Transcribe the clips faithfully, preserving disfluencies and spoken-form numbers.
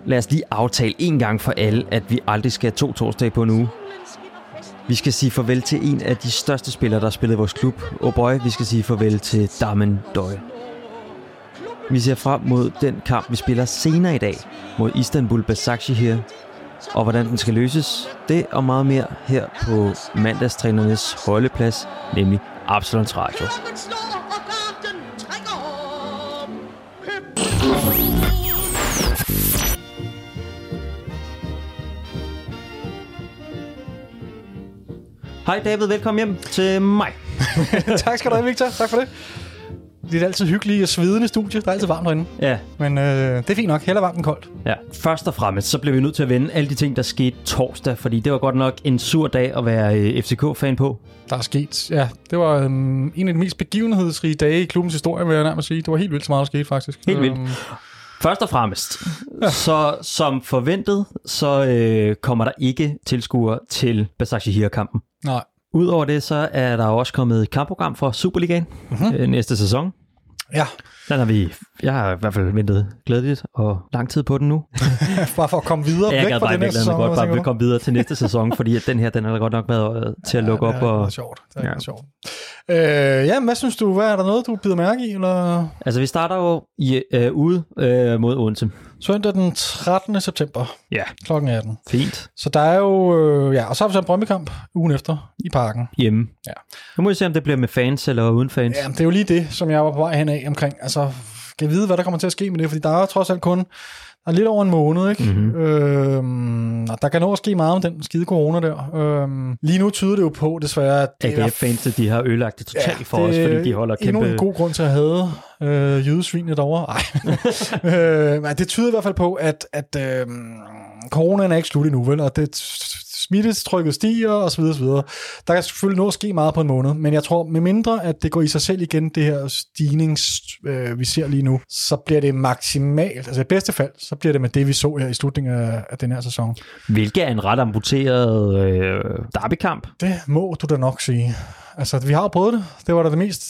lad os lige aftale en gang for alle, at vi aldrig skal have to torsdage på en uge. Vi skal sige farvel til en af de største spillere, der har spillet i vores klub. Oh boy, vi skal sige farvel til Darmen Døje. Vi ser frem mod den kamp, vi spiller senere i dag mod Istanbul Başakşehir. Og hvordan den skal løses, det og meget mere her på mandagstrænernes holdeplads, nemlig Absalons Radio. Hej David, velkommen hjem til mig. Tak skal du have, Victor. Tak for det. Det er altid hyggeligt og svedende studie. Der er altid varmt derinde. Ja. Men øh, det er fint nok. Heller varmt end koldt. Ja. Først og fremmest, så blev vi nødt til at vende alle de ting, der skete torsdag, fordi det var godt nok en sur dag at være øh, F C K-fan på. Der er sket, ja. Det var øhm, en af de mest begivenhedsrige dage i klubbens historie, vil jeg nærmest sige. Det var helt vildt så meget, der skete, faktisk. Helt vildt. Øhm, Først og fremmest, ja. så som forventet, så øh, kommer der ikke tilskuere til Başakşehir-kampen. Nej. Udover det, så er der også kommet et kampprogram for Superligaen mm-hmm. øh, næste sæson. Ja. Den har vi, jeg har i hvert fald ventet glædeligt og lang tid på den nu. Bare for at komme videre ja, væk fra den her sæson. Jeg godt bare vil komme videre til næste sæson, fordi at den her, den har godt nok været til at ja, lukke op. Det er og sjovt. Det er ja. sjovt. Øh, ja, hvad synes du? Hvad er der noget, du bider mærke i? Eller? Altså, vi starter jo i, øh, ude øh, mod Odense. Søndag den trettende september. Ja. Klokken atten. Fint. Så der er jo, øh, ja, og så har vi så en Brøndby-kamp ugen efter i parken. Hjemme. Ja. Nu må vi se, om det bliver med fans eller uden fans. Ja, det er jo lige det, som jeg var på vej hen af omkring. Altså, kan jeg vide, hvad der kommer til at ske med det? Fordi der er jo trods alt kun der er lidt over en måned, ikke? Mm-hmm. Øhm, og der kan nå at ske meget om den skide corona der. Øhm, lige nu tyder det jo på, desværre, at A G F-fans, de har ødelagt det totalt ja, for os, fordi de holder kæmpe... endnu en god grund til at have øh, jødesvinet derovre. Ej. øh, men det tyder i hvert fald på, at, at øh, coronaen er ikke slut endnu, vel? Og det smittetrykket stiger, og så videre, så videre. Der kan selvfølgelig nå at ske meget på en måned, men jeg tror, med mindre, at det går i sig selv igen, det her stignings, øh, vi ser lige nu, så bliver det maksimalt, altså i bedste fald, så bliver det med det, vi så her i slutningen af, af den her sæson. Hvilket er en ret amputeret øh, derbykamp. Det må du da nok sige. Altså, vi har prøvet det. Det var da det mest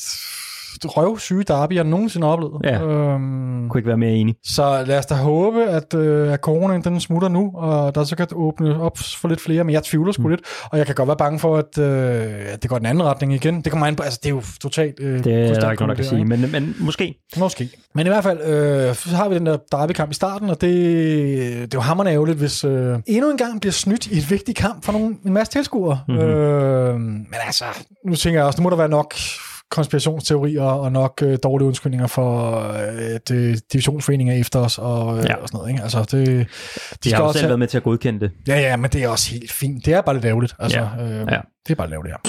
røvsyge derby, jeg nogensinde har oplevet. Ja, øhm, kunne ikke være mere enig. Så lad os da håbe, at, øh, at coronaen den smutter nu, og der så kan åbne op for lidt flere, men jeg tvivler sgu mm. lidt, og jeg kan godt være bange for, at, øh, at det går den anden retning igen. Det kommer an på, altså det er jo totalt... Øh, det er der ikke noget, der kan sige, men, men måske. Måske. Men i hvert fald, øh, så har vi den der derbykamp i starten, og det, det er jo hammerende ærgerligt, hvis øh, endnu en gang bliver snydt i et vigtigt kamp for nogle, en masse tilskuere. Mm-hmm. Øh, men altså, nu tænker jeg også, nu må der være nok konspirationsteorier og nok øh, dårlige undskyldninger for at øh, divisionsforeninger efter os og, øh, ja. og sådan noget, ikke? Altså, det, de, de har jo selv have... været med til at godkende det. Ja, ja, men det er også helt fint. Det er bare lidt ærgerligt. Altså, ja. Øh, ja. Det er bare lidt ærgerligt, ja.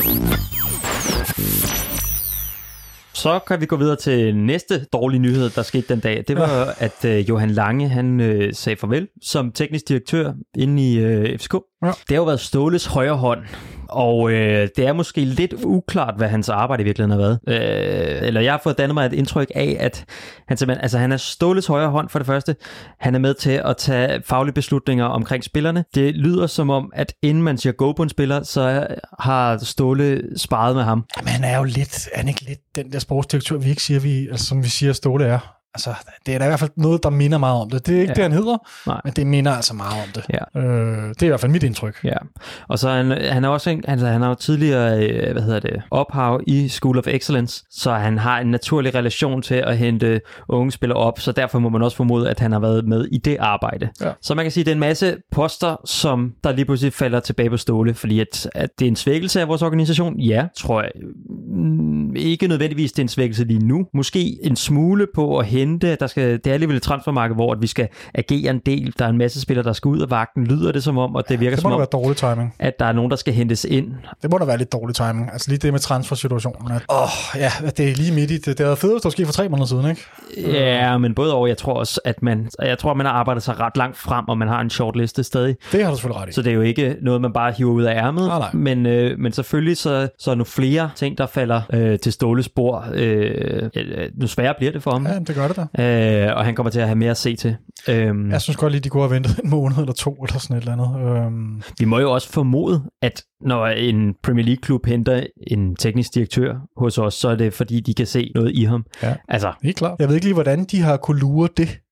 Så kan vi gå videre til næste dårlige nyhed, der skete den dag. Det var, ja. at øh, Johan Lange, han øh, sagde farvel som teknisk direktør inde i øh, F C K. Ja. Det har jo været Ståles højre hånd, og øh, det er måske lidt uklart, hvad hans arbejde i virkeligheden har været. Øh, eller jeg har fået dannet mig et indtryk af, at han simpelthen, altså han er Ståles højre hånd for det første. Han er med til at tage faglige beslutninger omkring spillerne. Det lyder som om, at inden man siger go på en spiller, så har Ståle sparet med ham. Jamen han er jo lidt, han er ikke lidt den der sportsdirektør, vi ikke siger, vi, altså, som vi siger, Ståle er. Altså, det er da i hvert fald noget, der minder meget om det. Det er ikke ja. det, han hedder, Nej. men det minder altså meget om det. Ja. Øh, det er i hvert fald mit indtryk. Ja. Og så han, han er også en, altså, han har jo tidligere, hvad hedder det, ophav i School of Excellence, så han har en naturlig relation til at hente unge spillere op, så derfor må man også formode, at han har været med i det arbejde. Ja. Så man kan sige, at det er en masse poster, som der lige pludselig falder tilbage på Ståle, fordi at, at det er en svækkelse af vores organisation. Ja, tror jeg. Ikke nødvendigvis det er en svækkelse lige nu. Måske en smule på at hente, der skal, det er alligevel et transfermarked, hvor at vi skal agere en del. Der er en masse spillere, der skal ud af vagten. Lyder det som om, og det virker det som om, være dårlig timing. At der er nogen, der skal hentes ind. Det må da være lidt dårlig timing. Altså lige det med transfersituationen. Åh, oh, ja, det er lige midt i det. Det havde fedt, hvis det var sket for tre måneder siden, ikke? Ja, men både over, jeg tror også, at man, jeg tror, at man har arbejdet sig ret langt frem, og man har en shortliste stadig. Det har du selvfølgelig ret i. Så det er jo ikke noget, man bare hiver ud af ærmet. Nej, nej. Men, øh, men selvfølgelig så, så er nu flere ting, der falder øh, til Ståles bord. Øh, nu sværere bliver det for ham. Ja, det gør det da. Øh, og han kommer til at have mere at se til. Øhm, jeg synes godt lige, de kunne have ventet en måned eller to, eller sådan et eller andet. Øhm. Vi må jo også formode, at når en Premier League-klub henter en teknisk direktør hos os, så er det fordi, de kan se noget i ham. Ja, altså, helt klart. Jeg ved ikke lige, hvordan de har kunne lure det.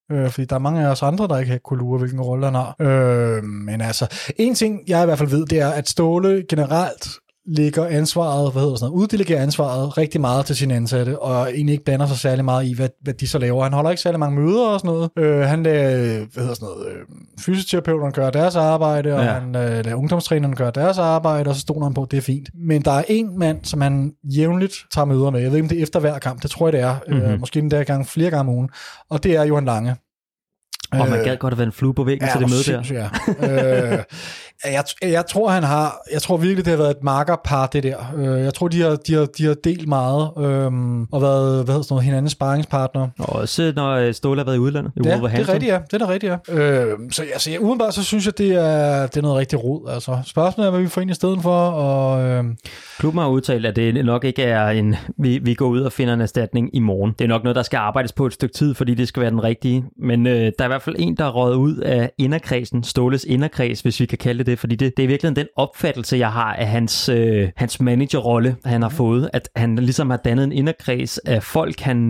øh, fordi der er mange af os andre, der ikke kunne lure, hvilken rolle han har. Øh, men altså, en ting, jeg i hvert fald ved, det er, at Ståle generelt ligger ansvaret, hvad hedder sådan noget, uddelegerer ansvaret rigtig meget til sine ansatte, og egentlig ikke blander sig særlig meget i, hvad, hvad de så laver. Han holder ikke særlig mange møder og sådan noget. Øh, han lader, hvad hedder sådan noget, øh, fysioterapeuterne gør deres arbejde, og ja. han øh, lader ungdomstrænerne gøre deres arbejde, og så stoler han på, det er fint. Men der er en mand, som han jævnligt tager møder med. Jeg ved ikke, om det er efter hver kamp, det tror jeg, det er. Mm-hmm. Øh, måske den der gang flere gange om ugen. Og det er Johan Lange. Og man gad godt have været en flue på væggen ja, til det møde der. Ja. øh, jeg, jeg tror, han har, jeg tror virkelig, det har været et markerpar, det der. Øh, jeg tror, de har, de har, de har delt meget, øh, og været, hvad hedder sådan noget, hinandens sparringspartner. Og også når Ståle har været i udlandet. I ja, det er rigtigt, ja. Det er rigtigt, ja. Øh, så altså, ja, udenbart, så synes jeg, det er, det er noget rigtig rod. Altså, spørgsmålet er, hvad vi får ind i stedet for, og... Øh, Klubben har udtalt, at det nok ikke er en, vi, vi går ud og finder en erstatning i morgen. Det er nok noget, der skal arbejdes på et stykke tid, fordi det skal være den rigtige. Men øh, der er i hvert fald en, der er røget ud af inderkredsen, Ståles inderkreds, hvis vi kan kalde det det, fordi det, det er virkelig den opfattelse, jeg har af hans, øh, hans managerrolle, han har fået, at han ligesom har dannet en inderkreds af folk, han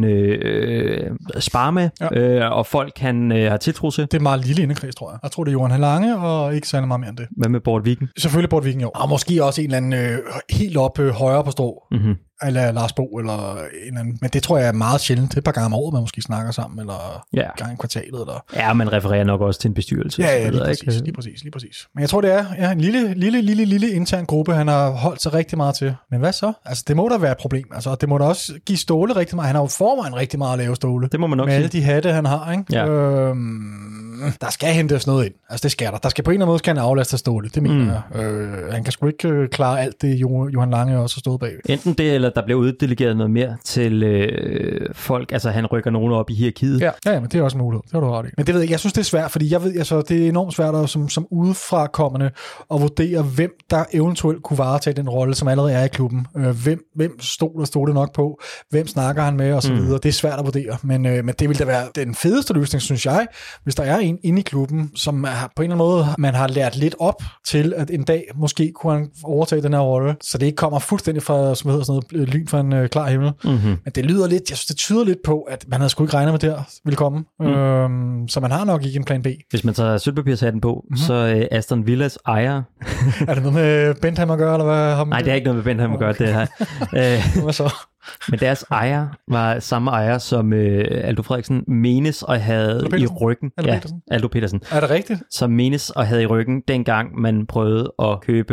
øh, sparer med, ja. øh, og folk, han øh, har tiltro til. Det er en meget lille inderkreds, tror jeg. Jeg tror, det er Johan Lange, og ikke særlig meget mere end det. Hvad med Bort Viking? Selvfølgelig Bort Viking, jo. Og måske også en eller anden øh, helt op øh, højere på strå. Mm-hmm. Eller Lars Bo, eller en eller anden. Men det tror jeg er meget sjældent. Det er et par gange om året, man måske snakker sammen, eller ja. gang i kvartalet. Eller... Ja, man refererer nok også til en bestyrelse. Ja, ja, lige præcis, lige præcis, lige præcis. Men jeg tror, det er ja, en lille, lille, lille, lille intern gruppe, han har holdt sig rigtig meget til. Men hvad så? Altså, det må da være et problem. Altså, det må da også give Ståle rigtig meget. Han har jo forvejen rigtig meget at lave, Ståle. Det må man nok med sige. Med alle de hatte, han har, ikke? Ja. Øhm, der skal hentes noget ind. Altså, det skal der. Der skal på en eller anden måde kan han aflaste Ståle. Det mener mm. jeg. Øh, han kan sgu ikke øh, klare alt det, Johan Lange også har stået bag. Enten det, eller der bliver uddelegeret noget mere til øh, folk. Altså, han rykker nogen op i hierarkiet. Ja, ja, men det er også en mulighed. Det har du ret i. Men det ved jeg, jeg synes, det er svært, fordi jeg ved, altså, det er enormt svært at, som, som udefrakommende at vurdere, hvem der eventuelt kunne varetage den rolle, som allerede er i klubben. Øh, hvem, hvem stod der stod det nok på? Hvem snakker han med? Og så mm. videre. Det er svært at vurdere. Men, øh, men det vil da være den fedeste løsning, synes jeg, hvis der er en inde i klubben, som er, på en eller anden måde, man har lært lidt op til, at en dag måske kunne han overtage den her rolle, så det ikke kommer fuldstændig fra, som hedder sådan noget, lyn fra en øh, klar himmel. Mm-hmm. Men det lyder lidt, jeg synes, det tyder lidt på, at man havde sgu ikke regnet med, det her ville komme. Mm. Øhm, så man har nok ikke en plan B. Hvis man tager sølvpapirshatten på, mm-hmm. så øh, Aston Villas ejer... er det noget med Bentham at gøre, eller hvad? Nej, det er ikke noget med Bentham at gøre, okay. Det her. Hvad så? Men deres ejer var samme ejer, som øh, Aldo Frederiksen menes og havde i ryggen. Aldo ja, Petersen. Aldo Petersen. Er det rigtigt? Som menes og havde i ryggen, dengang man prøvede at købe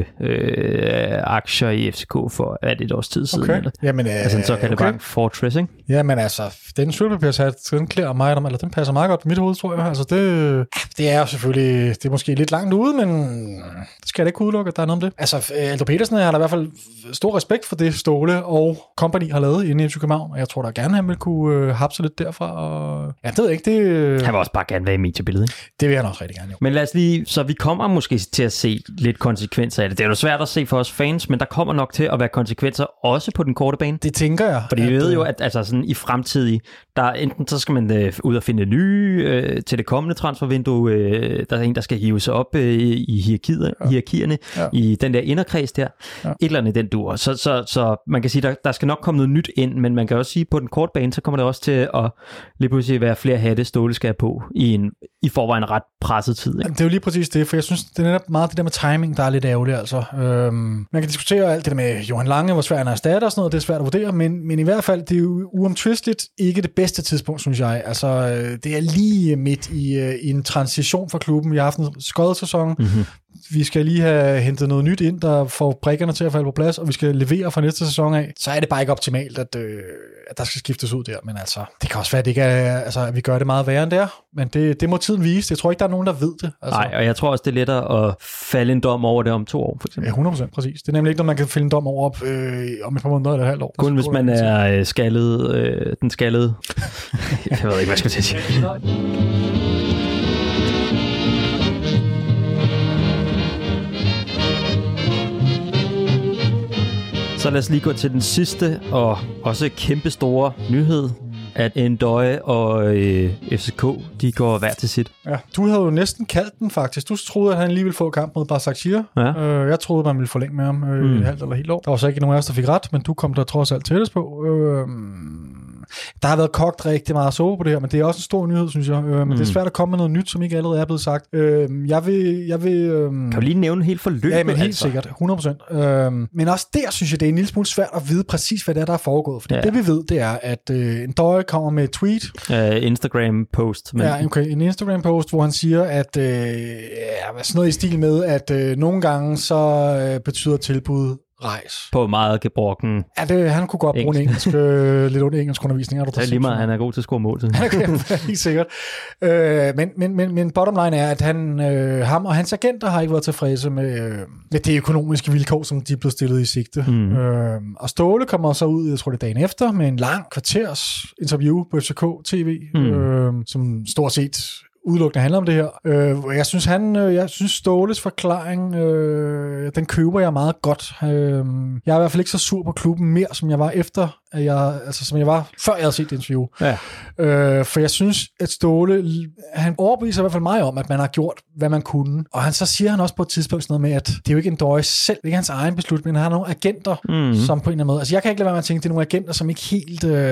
øh, aktier i F C K for, hvad er det, et års tid siden? Okay. Eller? Jamen, øh, altså en såkaldt okay. bank Fortress, ikke? Jamen altså, den sølvpapirshat, den klæder mig, eller den passer meget godt på mit hoved, tror jeg. Altså det, det er jo selvfølgelig, det er måske lidt langt ude, men det skal jeg da ikke udelukke, at der er noget om det. Altså, Aldo Petersen har da i hvert fald stor respekt for det, Ståle og company har lavet inde i F C København, og jeg tror da gerne, han vil kunne øh, hapse lidt derfra. Og... Ja, det ved jeg ikke. Det, øh... Han vil også bare gerne være i mediebilledet, ikke? Det vil han også rigtig gerne, jo. Men lad os lige, så vi kommer måske til at se lidt konsekvenser af det. Det er jo svært at se for os fans, men der kommer nok til at være konsekvenser også på den korte bane. Det tænker jeg. Fordi vi ved jo, at altså sådan i fremtidig, der enten så skal man øh, ud og finde nye øh, til det kommende transfervindue, øh, der er en, der skal hive sig op øh, i hierarkiet, ja. hierarkierne, ja. i den der inderkreds der. Ja. Et eller andet den dur. Så, så, så man kan sige, der, der skal nok komme noget nyt ind, men man kan også sige, at på den korte bane, så kommer det også til at lige pludselig være flere hatte, Ståle skal på i en i forvejen ret presset tid. Ikke? Det er jo lige præcis det, for jeg synes, det er netop meget det der med timing, der er lidt ærgerligt. Altså. Øhm, man kan diskutere alt det der med Johan Lange, hvor svært han er erstatter og sådan noget, det er svært at vurdere, men, men i hvert fald, det er jo uomtvisteligt ikke det bedste tidspunkt, synes jeg. Altså, det er lige midt i, i en transition for klubben. Vi har haft en skødet sæson. Mm-hmm. Vi skal lige have hentet noget nyt ind, der får brikkerne til at falde på plads, og vi skal levere fra næste sæson af. Så er det bare ikke optimalt, at, øh, at der skal skiftes ud der. Men altså, det kan også være, at, det ikke er, altså, at vi gør det meget værre end det er. Men det, det må tiden vise. Jeg tror ikke, der er nogen, der ved det. Altså. Nej, og jeg tror også, det er lettere at falde en dom over det om to år, for eksempel. Ja, hundrede procent præcis. Det er nemlig ikke noget, man kan fælde en dom over op øh, om et par måneder eller et halvt år. Kun hvis man er skaldet, øh, den skaldede. Jeg ved ikke, hvad jeg skal til at sige. Så lad os lige gå til den sidste og også kæmpe store nyhed, at Ndøje og øh, F C K, de går hver til sit. Ja, du havde jo næsten kaldt den faktisk. Du troede, at han lige ville få kamp mod Başakşehir. Ja. Øh, jeg troede, man ville forlænge med ham øh, mm. et halvt eller helt år. Der var så ikke nogen af os, der fik ret, men du kom der trods alt tættest på. Øh, der har været kogt rigtig meget sove på det her, men det er også en stor nyhed, synes jeg. Øh, men mm. det er svært at komme med noget nyt, som ikke allerede er blevet sagt. Øh, jeg vil... Jeg vil øh, kan du lige nævne helt forløbet? Ja, men helt altså. sikkert. hundrede procent. Øh, men også der, synes jeg, det er en lille smule svært at vide præcis, hvad det er, der er foregået. Fordi ja. det, vi ved, det er, at øh, Ndoye kommer med et tweet. Uh, Instagram-post. Men... Ja, okay. En Instagram-post, hvor han siger, at øh, ja, sådan noget i stil med, at øh, nogle gange så øh, betyder tilbud rejs. På meget gebrokken. Ja, det, han kunne godt bruge en engelsk, øh, lidt under engelsk undervisning. Er du det er lige meget, han er god til at score mål. Okay, helt sikkert. Øh, men, men, men, men bottom line er, at han, øh, ham og hans agenter har ikke været tilfredse med, øh, med det økonomiske vilkår, som de blev stillet i sigte. Mm. Øh, og Ståle kommer så ud, jeg tror det er dagen efter, med en lang kvarters interview på F C K T V, mm. øh, som stort set udelukkende handler om det her. Øh, jeg synes han, øh, jeg synes Ståles forklaring, øh, den køber jeg meget godt. Øh, jeg er i hvert fald ikke så sur på klubben mere, som jeg var efter, at jeg, altså som jeg var før jeg havde set det interview. Ja. Øh, for jeg synes, at Ståle, han overbeviser i hvert fald mig om, at man har gjort, hvad man kunne. Og han så siger han også på et tidspunkt sådan noget med, at det er jo ikke Ndoye selv, det er ikke hans egen beslutning, men han har nogle agenter, mm. som på en eller anden måde. Altså jeg kan ikke lade være med at tænke, at det er nogle agenter, som ikke helt øh,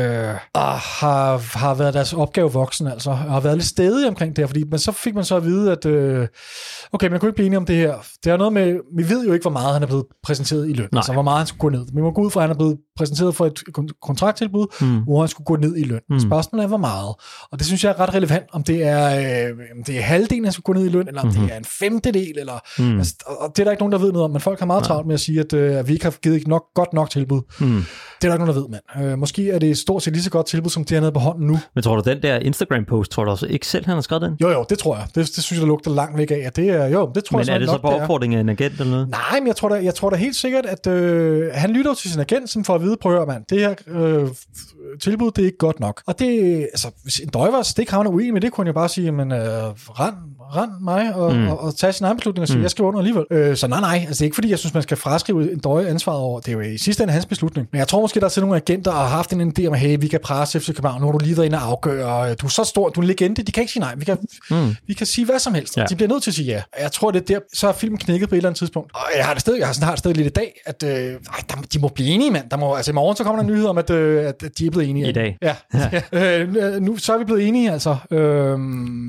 har, har været deres opgave voksen, altså, og har været lidt stedige omkring det her, fordi men så fik man så at vide, at øh, okay, man kunne ikke blive enige om det her. Det er noget med, vi ved jo ikke, hvor meget han er blevet præsenteret i løn, Nej. altså hvor meget han skulle gå ned. Vi må gå ud fra, at han er blevet præsenteret for et kontrakttilbud, mm. hvor han skulle gå ned i løn. Mm. Spørgsmålet er, hvor meget. Og det synes jeg er ret relevant, om det er, øh, om det er halvdelen, han skulle gå ned i løn, eller om mm-hmm. det er en femtedel, eller, mm. altså, og det er der ikke nogen, der ved noget om, men folk har meget travlt med at sige, at, øh, at vi ikke har givet nok, godt nok tilbud. Mm. Det er der ikke nogen, der ved, mand. Øh, måske er det stort set lige så godt tilbud, som det er nede på hånden nu. Men tror du, den der Instagram-post, tror du også ikke selv, han har skrevet den? Jo, jo, det tror jeg. Det, det synes jeg, der lugter langt væk af. At det er, jo, det tror men jeg, er det nok, så på opfordring af en agent eller noget? Nej, men jeg tror da, jeg tror da helt sikkert, at øh, han lytter til sin agent, som får at vide, prøv at høre, mand, det her øh, tilbud, det er ikke godt nok. Og det, altså, hvis Ndoye var stikhavende uenig med det, kunne jeg bare sige, men øh, rend, rend mig og, mm. og, og tage sin egen beslutning og sige, mm. jeg skal under alligevel. Øh, så nej, nej, altså det er ikke fordi, jeg synes, man skal fraskrive Ndoye ansvaret over. Det er jo i sidste ende hans beslutning. Men jeg tror måske, der er nogle agenter, der har haft en idé om, hey, vi kan presse F C København, nu har du lige været inde og afgøre, du er så stor, du er en legende, de kan ikke sige nej, vi kan, mm. vi kan sige hvad som helst. Ja. De bliver nødt til at sige ja. Jeg tror, det er der, så er filmen knækket på et eller andet tidspunkt. Og jeg har det stadig, jeg har sådan har det stadig lidt i dag, at øh, ej, der, de må blive enige, mand. Der må, altså i morgen så kommer der en nyhed om, at, øh, at de er blevet enige. I dag. Ja. ja. øh, nu så er vi blevet enige, altså. Øh,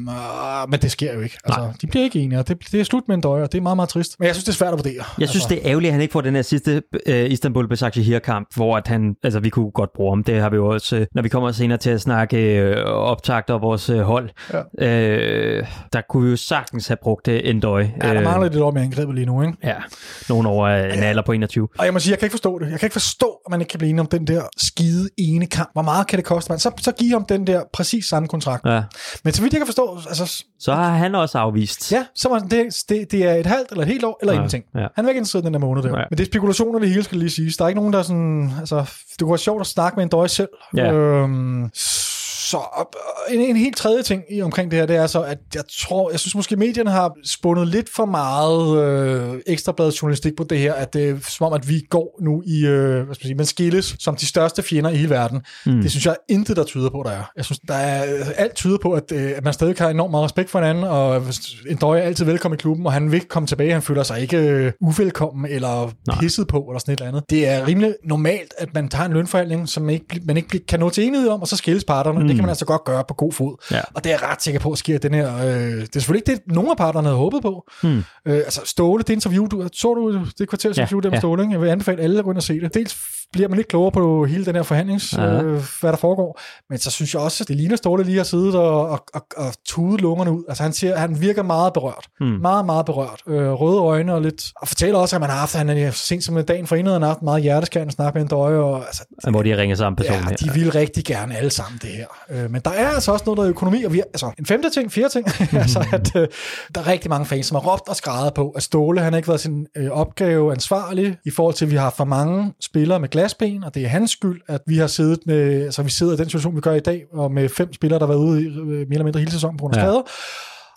men det sker jo ikke. Altså, de bliver ikke enige, og det, det er slut med Ndoye, og det er meget, meget trist. Men jeg synes, det er svært at vurdere. Jeg altså. synes, det er ærgerligt, at han ikke får den her sidste øh, Istanbul Başakşehir-kamp, hvor at han, altså vi kunne godt bruge ham. Det har vi jo også, øh, når vi kommer senere til at snakke øh, optakt og vores øh, hold. Ja. Øh, der kunne vi jo sagtens have brugt øh, Ndoye. Ja, der mangler lidt om i angrebet lige nu, ikke? Ja, nogen over øh, en alder på enogtyve. Og jeg må sige, jeg kan ikke forstå det. Jeg kan ikke forstå, at man ikke kan blive enig om den der skide ene kamp. Hvor meget kan det koste, man? Så, så giv ham den der præcis samme kontrakt. Ja. Men så vidt jeg kan forstå, altså... Så har han også afvist. Ja, så var det, det, det er et halvt eller et helt år, eller ja, ingenting. Ja. Han vil ikke interesseret den der måned der. Ja. Men det er spekulationer, det hele skal lige siges. Der er ikke nogen, der er sådan... Altså, det kunne være sjovt at snakke med Ndoye selv. Ja. Øhm, Så en, en helt tredje ting i omkring det her, det er så, at jeg tror, jeg synes måske medierne har spundet lidt for meget øh, ekstrabladet journalistik på det her, at det er som om, at vi går nu i, øh, hvad skal man sige, man skilles som de største fjender i hele verden. Mm. Det synes jeg intet, der tyder på, der er. Jeg synes, der er alt tyder på, at, øh, at man stadig har enormt meget respekt for hinanden, og Ndoye er altid velkommen i klubben, og han vil komme tilbage, han føler sig ikke øh, uvelkommen eller pisset på, eller sådan et eller andet. Det er rimelig normalt, at man tager en lønforhandling, som man ikke, man ikke kan nå til enighed om, og så skilles parterne. Mm. Det kan man altså godt gøre på god fod. Ja. Og det er jeg ret sikker på, at sker den her... Øh, det er selvfølgelig ikke det, nogen af parterne havde håbet på. Mm. Øh, altså Ståle, det interview, du, så du det kvartersinterview ja. der med Ståle, ikke? Jeg vil anbefale alle at gå ind og se det. Dels bliver man lidt klogere på hele den her forhandlings, ja. øh, hvad der foregår. Men så synes jeg også, at det ligner Ståle lige har siddet og, og, og, og tudet lungerne ud. Altså han siger, han virker meget berørt. Mm. Meget, meget berørt. Øh, røde øjne og lidt... Og fortæller også, at man har haft, han er sent som en dagen for enhed, han har haft meget hjerteskærende snak med Ndoye. Og, altså, hvor de har ringet sammen personligt. Ja, de vil rigtig gerne alle sammen det her. Øh, men der er altså også noget, der er økonomi. Og vi, altså en femte ting, fjerde ting, altså at øh, der er rigtig mange fans, som har råbt og skrædet på, at Ståle, han har ikke været sin øh, opgave ansvarlig i forhold til, at vi har for mange spillere med glasben, og det er hans skyld, at vi har siddet med, altså vi sidder i den situation, vi gør i dag, og med fem spillere, der har været ude i, øh, mere eller mindre hele sæsonen på grund af skader.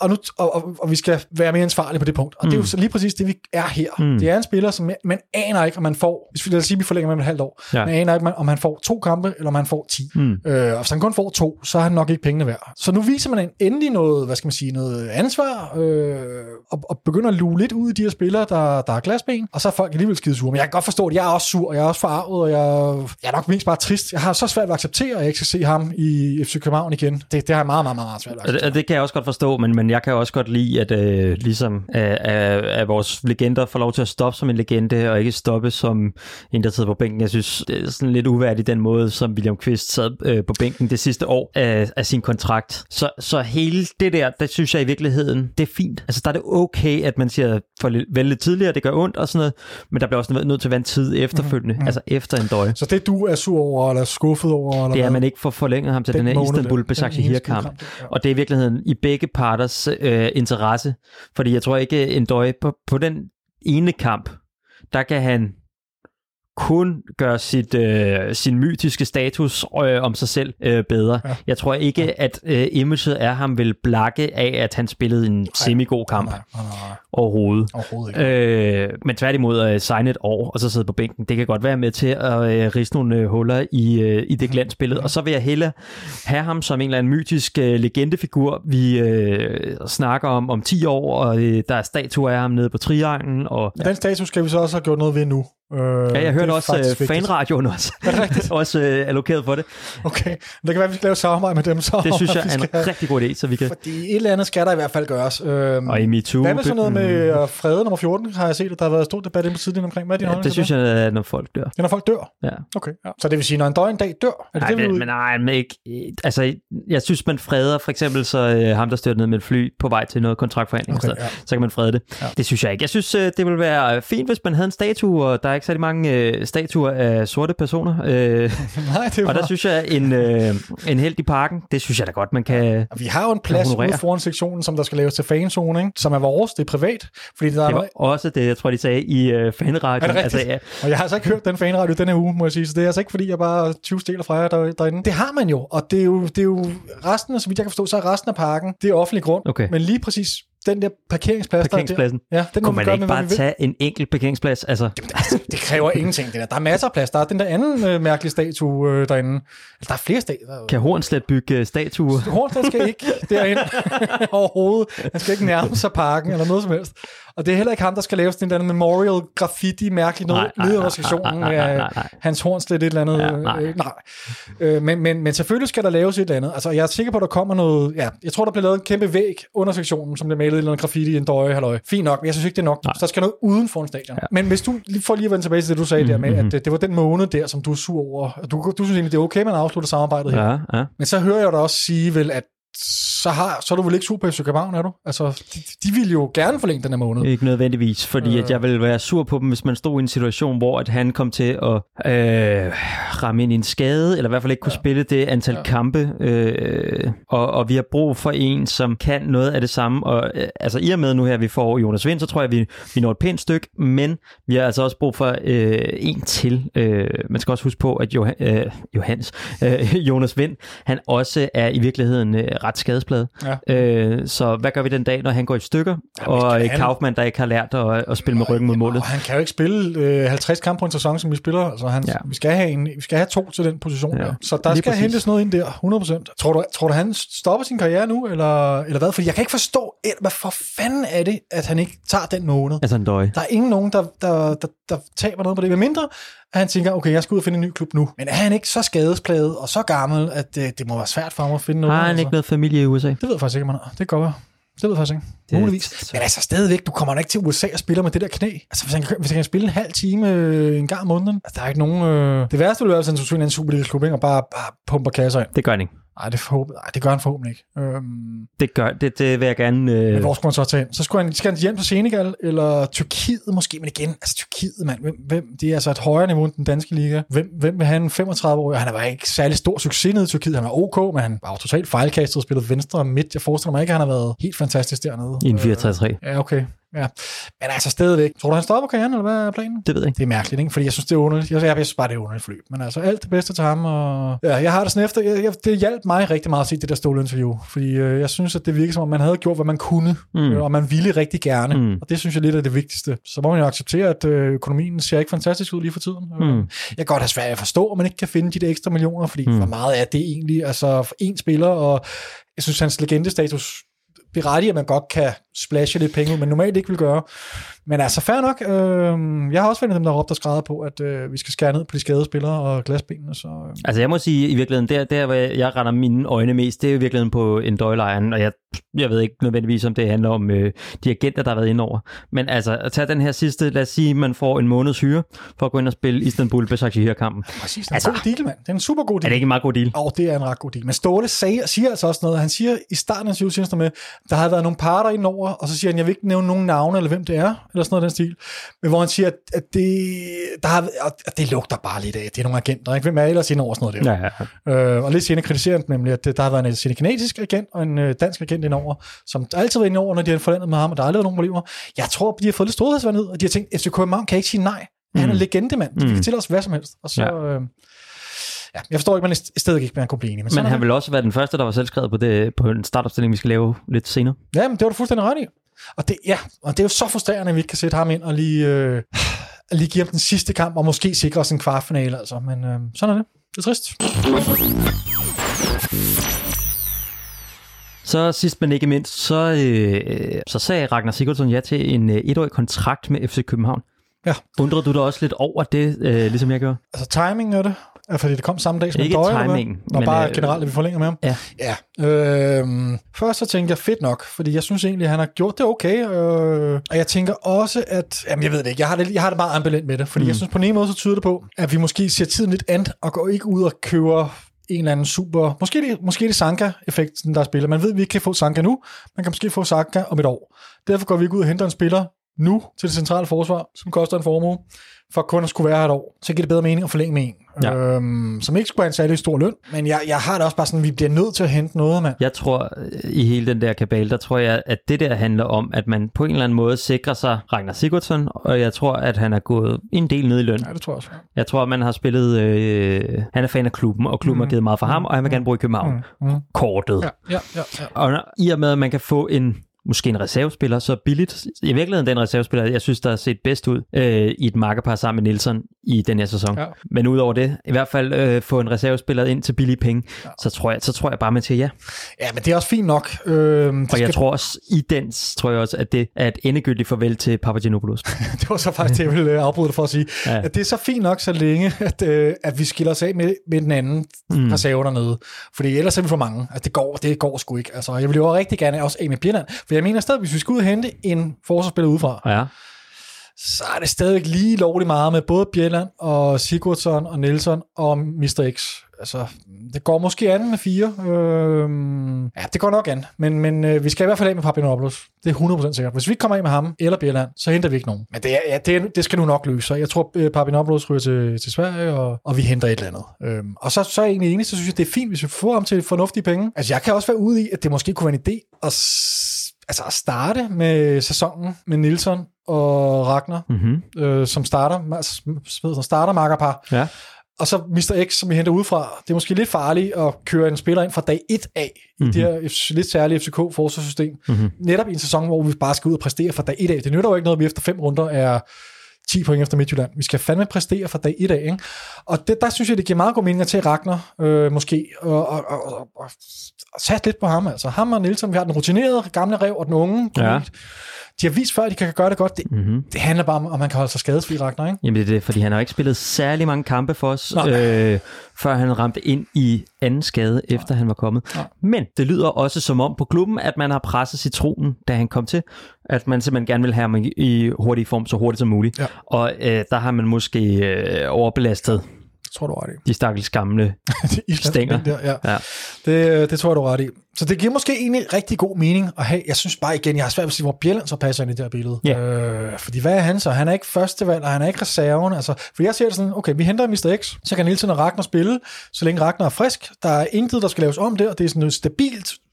og, nu, og, og, og vi skal være mere ansvarlige på det punkt. Og mm. det er jo så lige præcis det, vi er her. Mm. Det er en spiller, som man aner ikke, om man får, hvis vi lad os sige, vi forlænger med et halvt år, ja. Man aner ikke, om man får to kampe, eller om man får ti. Mm. Øh, og hvis han kun får to, så er han nok ikke pengene værd. Så nu viser man endelig noget, hvad skal man sige, noget ansvar, øh, og, og begynder at luge lidt ud i de her spillere, der, der har glasben, og så er folk alligevel skide sure. Men jeg kan godt forstå, at jeg er også sur, og jeg er også forarvet, og jeg, jeg er nok mest bare trist. Jeg har så svært ved at acceptere, at jeg ikke skal se ham i F C København igen. Det, det har jeg meget, meget, meget, meget svært ved at acceptere. Det, det kan jeg også godt forstå, men, men jeg kan også godt lide, at øh, ligesom at, at vores legender får lov til at stoppe som en legende, og ikke stoppe som en, der sidder på bænken. Jeg synes, det er sådan lidt uværdigt den måde, som William Kvist sad øh, på bænken det sidste år af, af sin kontrakt. Så, så hele det der, der synes jeg i virkeligheden, det er fint. Altså der er det okay, at man siger, for vel lidt tidligere, det gør ondt og sådan noget, men der bliver også nødt til at være en tid efterfølgende, mm-hmm. altså efter en døje. Så det du er sur over, eller skuffet over? Eller det er, at man ikke får forlænget ham til den, den her Istanbul-Besiktas-kamp. Ja. Og det er i virkeligheden i begge parters øh, interesse, fordi jeg tror ikke, en døje på, på den ene kamp, der kan han kun gøre sit, øh, sin mytiske status øh, om sig selv øh, bedre. Ja. Jeg tror ikke, ja. at øh, imaget af ham vil blakke af, at han spillede en semi-god kamp nej, nej, nej. overhovedet. overhovedet ikke. Øh, men tværtimod at øh, signe et år, og så sidde på bænken, det kan godt være med til at øh, ridse nogle øh, huller i, øh, i det glansbillede. Ja. Og så vil jeg hellere have ham som en eller anden mytisk øh, legendefigur, vi øh, snakker om om ti år, og øh, der er statuer af ham nede på Trianglen. Og, ja. Den status skal vi så også have gjort noget ved nu. Øh, ja, jeg hørte også uh, fanradioen også. også uh, allokeret for det. Okay, det kan være, at vi skal lave samarbejde med dem. Så det synes jeg er en have... rigtig god idé, så vi kan... Fordi et eller andet skal der i hvert fald gøres. Øhm, og i MeToo... Hvad med sådan noget med uh, Frede nummer fjorten, har jeg set, at der har været stor debat inde på siden omkring. Hvad er din ja, det synes jeg, er, når folk dør. Ja, når folk dør? Ja. Okay, ja. Så det vil sige, når en døgn en dag dør? Er det nej, det, det, men nej, men ikke... Altså, jeg synes, man freder for eksempel så uh, ham, der styrte ned med et fly på vej til noget kontraktforhandling, okay, ja. Så kan man frede det. Ja. Det synes jeg ikke. Jeg synes, uh, det ville være fint, hvis man havde en statue, og der er ikke særlig mange... Uh, statuer af sorte personer. Øh, Nej, det og der synes jeg, en, øh, en held i parken, det synes jeg da godt, man kan. Vi har jo en plads ude foran sektionen, som der skal laves til fanzone, ikke? Som er vores, det er privat. Fordi der det var er... også det, jeg tror, de sagde i øh, fanradioen. Er det altså, ja. Og jeg har altså ikke hørt den fanradio denne uge, må jeg sige, så det er altså ikke, fordi jeg bare tyve stjæler fra jer der, derinde. Det har man jo, og det er jo, det er jo resten, så vidt jeg kan forstå, så er resten af parken, det er offentlig grund. Okay. Men lige præcis den der parkeringsplads, parkeringspladsen. Der, ja, den kunne man, man ikke bare tage en enkelt parkeringsplads? Altså. Jamen, altså, det kræver ingenting. Det der. Der er masser af plads. Der er den der anden øh, mærkelige statue øh, derinde. Altså, der er flere statuer. Kan Hornslet bygge uh, statuer? Hornslet skal ikke derinde overhovedet. Han skal ikke nærme sig parken eller noget som helst. Og det er heller ikke ham, der skal lave sådan en eller anden memorial graffiti mærkeligt noget nede under sektionen af Hans Hornslet et eller andet. Ja, nej. Øh, nej. Øh, men, men, men selvfølgelig skal der laves et eller andet. Altså, jeg er sikker på, at der kommer noget... Ja, jeg tror, der bliver lavet en kæmpe væg under sektionen, som bliver malet et eller andet graffiti i en døje, halløj. Fint nok, men jeg synes ikke, det er nok. Nej. Så der skal noget uden for en stadion. Ja. Men hvis du får lige at vende tilbage til det, du sagde mm-hmm. der med, at det, det var den måned der, som du er sur over. Du, du synes egentlig, det er okay, man afslutter samarbejdet her. Ja, ja. Men så hører jeg dig også sige vel, at så, har, så er du vel ikke sur på F C København, er du? Altså, de, de ville jo gerne forlænge den her måned. Ikke nødvendigvis, fordi øh. at jeg ville være sur på dem, hvis man stod i en situation, hvor at han kom til at øh, ramme ind i en skade, eller i hvert fald ikke kunne ja. spille det antal ja. kampe, øh, og, og vi har brug for en, som kan noget af det samme, og øh, altså i og med nu her, vi får Jonas Vind, så tror jeg, vi, vi når et pænt stykke, men vi har altså også brug for øh, en til. Øh, man skal også huske på, at Johan, øh, Johannes, øh, Jonas Vind, han også er i virkeligheden øh, ret skadesplade. Ja. Øh, så hvad gør vi den dag, når han går i stykker? Ja, og han... Kaufmann, der ikke har lært at, at spille med ryggen mod målet. Og han kan jo ikke spille øh, halvtreds kampe på en sæson, som vi spiller. Altså, han, ja. vi, skal have en, vi skal have to til den position. Ja. Der. Så der Lige skal præcis. hentes noget ind der, hundrede procent. Tror du, tror du, han stopper sin karriere nu, eller, eller hvad? Fordi jeg kan ikke forstå, hvad for fanden er det, at han ikke tager den måned? Altså en døje. Der er ingen nogen, der, der, der, der taber noget på det. Med mindre, at han tænker, okay, jeg skal ud og finde en ny klub nu. Men er han ikke så skadesplaget og så gammel, at det, det må være svært for ham at finde noget? Har han altså? ikke noget familie i U S A? Det ved jeg faktisk ikke, man har. Det kan godt være. Det ved jeg faktisk ikke. Det, Muligvis. Men altså stadigvæk, du kommer ikke til U S A og spiller med det der knæ. Altså hvis han, hvis han kan spille en halv time øh, en gang om måneden. Altså, der er ikke nogen... Øh... Det værste ville være, at han tog en Superliga-klub og bare, bare pumper kasser ind. Det gør han ikke. Nej, det, forhåbentlig, nej, det gør han forhåbentlig ikke. Øhm, det gør det, det vil jeg gerne... Øh... Men hvor skulle han så tage hen? Så skulle han, skal han hjem til Senegal, eller Tyrkiet måske, men igen, altså Tyrkiet, mand, hvem, hvem, det er altså et højere niveau end den danske liga. Hvem, hvem vil have en femogtredive år? Han var ikke særlig stor succes nede i Tyrkiet, han var ok, men han var jo totalt fejlkastet og spillede venstre og midt. Jeg forestiller mig ikke, at han har været helt fantastisk dernede. I en fire tre tre. Ja, okay. Ja, men altså stadigvæk. Tror du, han stopper karrieren, eller hvad er planen? Det ved jeg ikke. Det er mærkeligt, ikke? Fordi jeg synes, det er underligt. Jeg, jeg synes bare, det er underligt forløb. Men altså, alt det bedste til ham. Og ja, jeg har det sådan efter. Jeg, jeg, det hjalp mig rigtig meget at se det der Ståle-interview. Fordi øh, jeg synes, at det virker som om, man havde gjort, hvad man kunne. Mm. Øh, og man ville rigtig gerne. Mm. Og det synes jeg lidt er det vigtigste. Så må man jo acceptere, at øh, økonomien ser ikke fantastisk ud lige for tiden. Mm. Jeg kan godt have svært at forstå, at man ikke kan finde de der ekstra millioner. Fordi mm. hvor meget er det egentlig? Altså, for én spiller, og jeg synes, hans legendestatus berettiger, at man godt kan splashe lidt penge, men normalt ikke vil gøre. Men altså, fair nok. Øh, jeg har også fundet dem, der råbt og skrædder på, at øh, vi skal skære ned på de skadede spillere og glasbenene. Så, øh. Altså, jeg må sige, i virkeligheden, der, der hvor jeg retter mine øjne mest, det er i virkeligheden på en døjlejren, og jeg, jeg ved ikke nødvendigvis, om det handler om øh, de agenter, der har været inde over. Men altså, at tage den her sidste, lad os sige, man får en måneds hyre for at gå ind og spille Istanbul Besiktas-kampen. Præcis, det er altså, en god deal, mand. Det er en super god deal. Er det ikke en meget god deal? Åh, oh, det er en ret god deal. Men Ståle siger, siger altså også noget. Han siger i starten af syvogtyve med, der har været nogle parter ind over, og så siger han, jeg vil ikke nævne nogen navne, eller hvem det er, eller sådan noget den stil. Men hvor han siger, at, at, det, der har, at det lugter bare lidt af. Det er nogle agenter, ikke? Hvem er ellers inde over sådan noget der? Ja, ja. Øh, og lidt senere kritiserer han nemlig, at der har været en senegalesisk agent og en øh, dansk agent ind over, som altid var inde over, når de har forlandet med ham, og der har aldrig været nogen problemer. Jeg tror, de har fået lidt storhedsvand ud, og de har tænkt, F C K København kan ikke sige nej. Han er en legendemand. De kan til os hvad som helst. Og så... Ja. Øh, Ja, jeg forstår ikke, man i stedet ikke, man kunne blive enig. Men, men han ville også være den første, der var selvskrevet på, det, på en startopstilling, vi skal lave lidt senere. Ja, men det var du fuldstændig ret i. Og det, ja, og det er jo så frustrerende, at vi ikke kan sætte ham ind og lige, øh, lige give ham den sidste kamp, og måske sikre os en kvartfinale. Altså. Men øh, sådan er det. Det er trist. Så sidst men ikke mindst, så, øh, så sagde Ragnar Sigurdsson ja til en øh, etårig kontrakt med F C København. Ja. Undrede du dig også lidt over det, øh, ligesom jeg gjorde? Altså timingen af det, fordi det kom samme dag som ikke en døje, timing, og men bare øh, generelt, at vi forlænger med ham. Ja. ja. Øh, først så tænkte jeg, fedt nok, fordi jeg synes egentlig, at han har gjort det okay. Øh, og jeg tænker også, at, jamen jeg ved det ikke, jeg har det, jeg har det meget ambivalent med det, fordi mm. jeg synes på en måde, så tyder det på, at vi måske ser tiden lidt an, og går ikke ud og køber en eller anden super, måske det, måske det Sanka-effekten, der spiller. Man ved, at vi ikke kan få Sanka nu, man kan måske få Sanka om et år. Derfor går vi ikke ud og henter en spiller nu til det centrale forsvar, som koster en formue, for kun at skulle være her et år. Så giver det bedre mening at forlænge med en. Ja. Øhm, som ikke skulle have en særlig stor løn. Men jeg, jeg har det også bare sådan, at vi bliver nødt til at hente noget, mand. Jeg tror, i hele den der kabale, der tror jeg, at det der handler om, at man på en eller anden måde sikrer sig Ragnar Sigurdsson, og jeg tror, at han er gået en del ned i løn. Ja, det tror jeg også. Ja. Jeg tror, at man har spillet... Øh, han er fan af klubben, og klubben mm. har givet meget for ham, og han vil gerne bo i København. Mm. Mm. Kortet. Ja, ja, ja, ja. Og når, i og med, at man kan få en... måske en reservespiller, så billigt. I virkeligheden den reservespiller, jeg synes, der har set bedst ud øh, i et makkerpar sammen med Nielsen i den her sæson. Ja. Men udover det, i hvert fald øh, få en reservespiller ind til billige penge, ja. så, tror jeg, så tror jeg bare med til ja. Ja, men det er også fint nok. Øh, og jeg skal... tror også, i den tror jeg også, at det er et endegyldigt farvel til Papagiannopoulos. Det var så faktisk det, jeg ville afbryde dig for at sige. Ja. At det er så fint nok, så længe, at, øh, at vi skiller os af med, med den anden mm. reserve dernede. Fordi ellers er vi for mange. Altså, det går, det går sgu ikke. Altså, jeg vil jo rigtig gerne også af med Bjelland. For jeg mener stadig, hvis vi skal ud og hente en forsvarsspiller udefra, ja. så er det stadigvæk lige lovligt meget med både Bjelland og Sigurdsson og Nielsen og mister X. Altså, det går måske an med fire. Øhm, ja, det går nok an. Men, men øh, vi skal i hvert fald af med Papagiannopoulos. Det er hundrede procent sikkert. Hvis vi ikke kommer af med ham eller Bjelland, så henter vi ikke nogen. Men det, er, ja, det, det skal nu nok løse. Jeg tror, øh, Papagiannopoulos ryger til, til Sverige, og, og vi henter et eller andet. Øhm, og så, så er jeg egentlig enig, så synes jeg, det er fint, hvis vi får ham til fornuftige penge. Altså, jeg kan også være ude i, at det måske kunne være en idé at, altså, at starte med sæsonen med Nielsen og Ragnar, mm-hmm. øh, som starter, som starter makkerpar. Ja. Og så mister X, som vi henter udefra. Det er måske lidt farligt at køre en spiller ind fra dag et af mm-hmm. i det her lidt særlige F C K-forsvarssystem. Mm-hmm. Netop i en sæson, hvor vi bare skal ud og præstere fra dag et af. Det nytter jo ikke noget, at vi efter fem runder er ti point efter Midtjylland. Vi skal fandme præstere fra dag et af. Ikke? Og det, der synes jeg, det giver meget god mening at tage Ragnar, øh, måske, og, og, og, og, og sætte lidt på ham. Altså ham og Nielsen, vi har den rutinerede gamle rev og den unge. Ja. De har vist før, at de kan gøre det godt. Det, mm-hmm. det handler bare om, om man kan holde sig skadesfri, Ragnar, ikke? Jamen det er det, fordi han har ikke spillet særlig mange kampe for os, øh, før han ramte ind i anden skade, Nå. efter han var kommet. Nå. Men det lyder også som om på klubben, at man har presset citronen, da han kom til, at man simpelthen gerne vil have ham i, i hurtig form, så hurtigt som muligt. Ja. Og øh, der har man måske øh, overbelastet tror du ret i. De stakkels gamle stænger. Der, ja. Ja. Det, det tror jeg, du ret i. Så det giver måske egentlig rigtig god mening at have. Jeg synes bare igen, jeg har svært ved at sige, hvor Bjelland så passer ind i det her billede. Yeah. Øh, fordi hvad er han så? Han er ikke førstevalg, og han er ikke reserven. Altså, for jeg ser det sådan, okay, vi henter mister X, så kan Nielsen og Ragnar spille, så længe Ragnar er frisk. Der er intet, der skal laves om der. Det er sådan et stabilt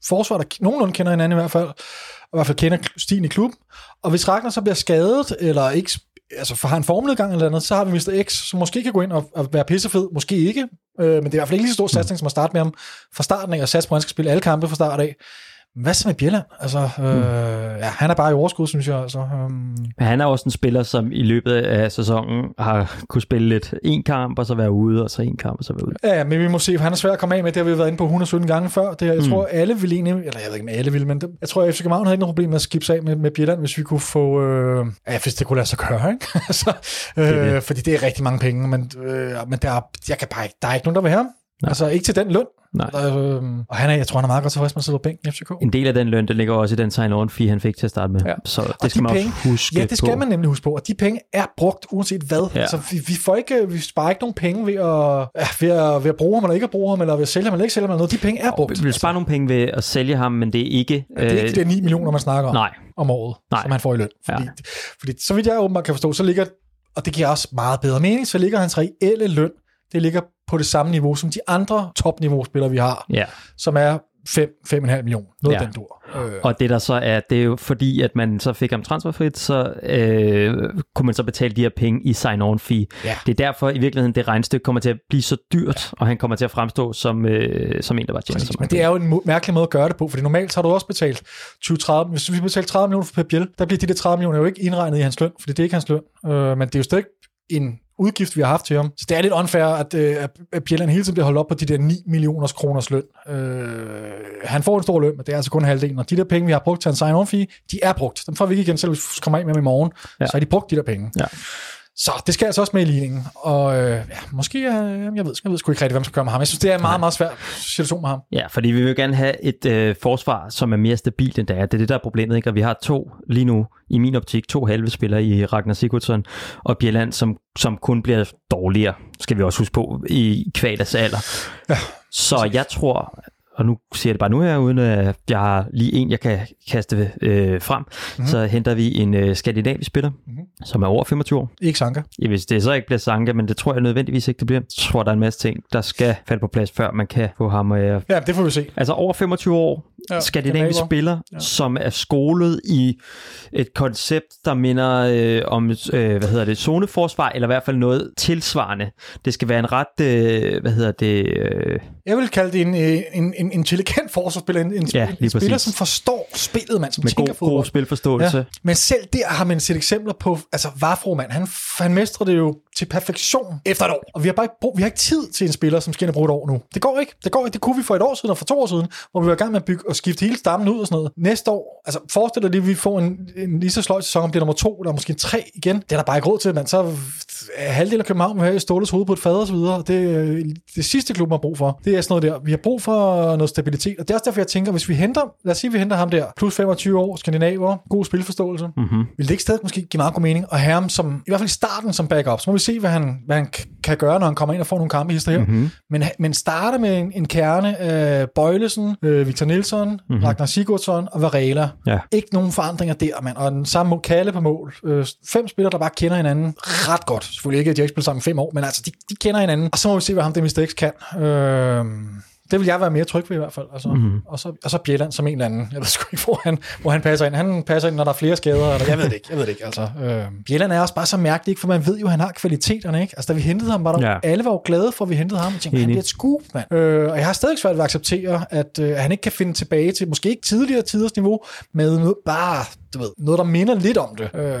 forsvar, der nogenlunde kender hinanden i hvert fald, og i hvert fald kender stilen i klubben. Og hvis Ragnar så bliver skadet, eller ikke, altså har en formnedgang eller andet, så har vi mister X, som måske kan gå ind og, og være pissefed, måske ikke, øh, men det er i hvert fald ikke lige så stor satsning, som at starte med ham fra starten af, og satse på, at han skal spille alle kampe fra start af. Hvad så med Bjelland? Altså, øh, mm. ja, han er bare i overskud, synes jeg. Altså, øh. Men han er også en spiller, som i løbet af sæsonen har kunne spille lidt en kamp, og så være ude, og så en kamp, og så være ude. Ja, men vi må se, for han er svær at komme af med. Det har vi været inde på hundrede og sytten gange før. Det, jeg mm. tror, alle ville egentlig, eller jeg ved ikke, om alle ville, men det, jeg tror, at F C København havde ikke noget problem med at skifte sig af med, med Bjelland, hvis vi kunne få... Øh, ja, hvis det kunne lade sig gøre, ikke? altså, øh, det det. Fordi det er rigtig mange penge, men, øh, men der, er, jeg kan bare ikke, der er ikke nogen, der vil have ham. Nej. Altså, ikke til den løn. Nej. Øh, og han er, jeg tror, han er meget godt tilfreds med at sidde på bænken i F C K. En del af den løn, der ligger også i den sign-on fee, han fik til at starte med. Ja. Så det og skal de man penge, også huske Ja, det skal på. man nemlig huske på. Og de penge er brugt uanset hvad. Ja. Altså, vi, vi, får ikke, vi sparer ikke nogen penge ved at, ja, ved, at, ved at bruge ham, eller ikke at bruge ham, eller ved at sælge ham, eller ikke sælge ham, eller noget. De penge er brugt. Vi vil spare altså. nogle penge ved at sælge ham, men det er ikke... Ja, det er ikke de ni millioner, man snakker om, nej. om året, nej. som han får i løn. Fordi, ja. fordi så vidt jeg åbenbart kan forstå, så ligger, og det giver også meget bedre mening, så ligger hans reelle løn, det ligger på det samme niveau som de andre topniveau-spillere, vi har, ja. som er fem til fem komma fem millioner. Noget ja. den dur. Øh. Og det der så er, det er jo fordi, at man så fik ham transferfrit, så øh, kunne man så betale de her penge i sign-on fee. Ja. Det er derfor i virkeligheden, det regnestykke kommer til at blive så dyrt, og han kommer til at fremstå som, øh, som en, der var tjent. Men det er jo en må- mærkelig måde at gøre det på, fordi normalt har du også betalt tyve til tredive. Hvis vi betaler tredive millioner for Pep Biel, der bliver de der tredive millioner jo ikke indregnet i hans løn, fordi det er ikke hans løn. Øh, men det er jo stadig en udgift, vi har haft til ham. Så det er lidt unfair, at, øh, at Bjelland hele tiden bliver holdt op på de der ni millioner kroners løn. Øh, han får en stor løn, men det er altså kun halvdelen. Og de der penge, vi har brugt til en sign-on fee, de er brugt. Dem får vi ikke igen, selv hvis vi kommer af med dem i morgen. Ja. Så har de brugt de der penge. Ja. Så det skal altså også med i ligningen. Og øh, ja, måske, øh, jeg ved, jeg ved sgu ikke rigtig, hvem skal gøre med ham. Jeg synes, det er en meget, meget svær situation med ham. Ja, fordi vi vil gerne have et øh, forsvar, som er mere stabilt end det er. Det er det, der er problemet, ikke? Og vi har to, lige nu, i min optik, to halve spillere i Ragnar Sigurdsson og Bjelland, som, som kun bliver dårligere, skal vi også huske på, i kvalas alder. Ja, så jeg tror... Og nu siger jeg det bare nu her, uden at jeg har lige en, jeg kan kaste øh, frem. Mm-hmm. Så henter vi en øh, skandinavisk spiller, mm-hmm. som er over femogtyve år. Ikke Sanka. Ja, hvis det så ikke bliver Sanka, men det tror jeg nødvendigvis ikke, det bliver. Jeg tror, der er en masse ting, der skal falde på plads, før man kan få ham. Øh, ja, det får vi se. Altså over femogtyve år, ja, skandinavisk spiller, ja. Som er skolet i et koncept, der minder øh, om, øh, hvad hedder det, zoneforsvar, eller i hvert fald noget tilsvarende. Det skal være en ret, øh, hvad hedder det... Øh... Jeg vil kalde det en, en, en intelligent forsvarsspiller, en, en, ja, en spiller, som forstår spillet, mand, som med tænker god, god spilforståelse. Ja. Men selv der har man set eksempler på, altså Vafro, mand, han, han mestrer det jo til perfektion efter et år. Og vi har bare ikke, brug, vi har ikke tid til en spiller, som skal ind og bruge et år nu. Det går ikke. Det går ikke. Det kunne vi for et år siden og for to år siden, hvor vi var i gang med at bygge og skifte hele stammen ud og sådan noget. Næste år, altså forestil dig lige, at vi får en, en lige så sløj sæson, om bliver nummer to, eller måske tre igen. Det er der bare ikke råd til, men så halvdelen af København vil have Ståles hoved på et fad og så videre. Det, det sidste klub har brug for. Det er sådan noget der. Vi har brug for noget stabilitet, og det er også derfor, jeg tænker, hvis vi henter, lad os sige, vi henter ham der, plus femogtyve år, skandinaver, god spilforståelse, mm-hmm. vil det ikke stadig måske give meget god mening at have ham som, i hvert fald i starten som backup, så må vi se, hvad han, hvad han kan gøre, når han kommer ind og får nogle kampe hister her. Mm-hmm. Men, men starte med en, en kerne af Bøjlesen, øh, Victor Nilsson, mm-hmm. Ragnar Sigurdsson og Varela. Ja. Ikke nogen forandringer der, mand. Og den samme Kalle på mål. Øh, fem spillere, der bare kender hinanden ret godt. Selvfølgelig ikke, at de har ikke spillet sammen i fem år, men altså, de, de kender hinanden. Og så må vi se, hvad ham det mister X kan. Øh, Det vil jeg være mere tryg ved i hvert fald. Altså, mm-hmm. og, så, og så Bjelland som en eller anden. Jeg ved sgu ikke, hvor han, hvor han passer ind. Han passer ind, når der er flere skader. Eller, jeg ved det ikke. Jeg ved det ikke. Altså, øh, Bjelland er også bare så mærkelig, for man ved jo, at han har kvaliteterne. Ikke? Altså, da vi hentede ham, var der ja. alle var jo glade for, at vi hentede ham. Jeg tænkte, han bliver et scoop, mand. Øh, og jeg har stadig svært ved at acceptere, at, øh, at han ikke kan finde tilbage til, måske ikke tidligere tiders niveau, med noget, bare du ved, noget, der minder lidt om det. Øh,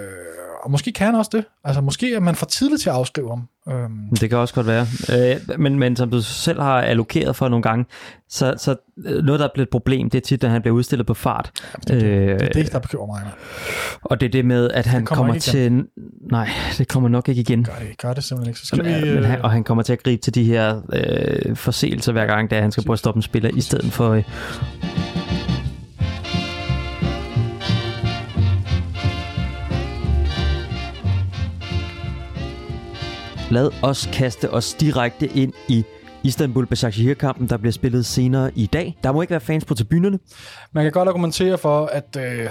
og måske kan han også det. Altså, måske er man for tidligt til at afskrive ham. Øhm. Det kan også godt være. Øh, men, men som du selv har allokeret for nogle gange, så, så noget, der er blevet et problem, det er tit, at han bliver udstillet på fart. Ja, det, øh, det er det, der bekymrer mig. Og det er det med, at han kommer, kommer til... Nej, det kommer nok ikke igen. Gør det, gør det simpelthen ikke. Så skal men, vi, men han, og han kommer til at gribe til de her øh, forseelser hver gang, da han skal prøve at stoppe en spiller, i stedet for... Øh, Lad os kaste os direkte ind i Istanbul Başakşehir-kampen, der bliver spillet senere i dag. Der må ikke være fans på tribunerne. Man kan godt argumentere for, at øh,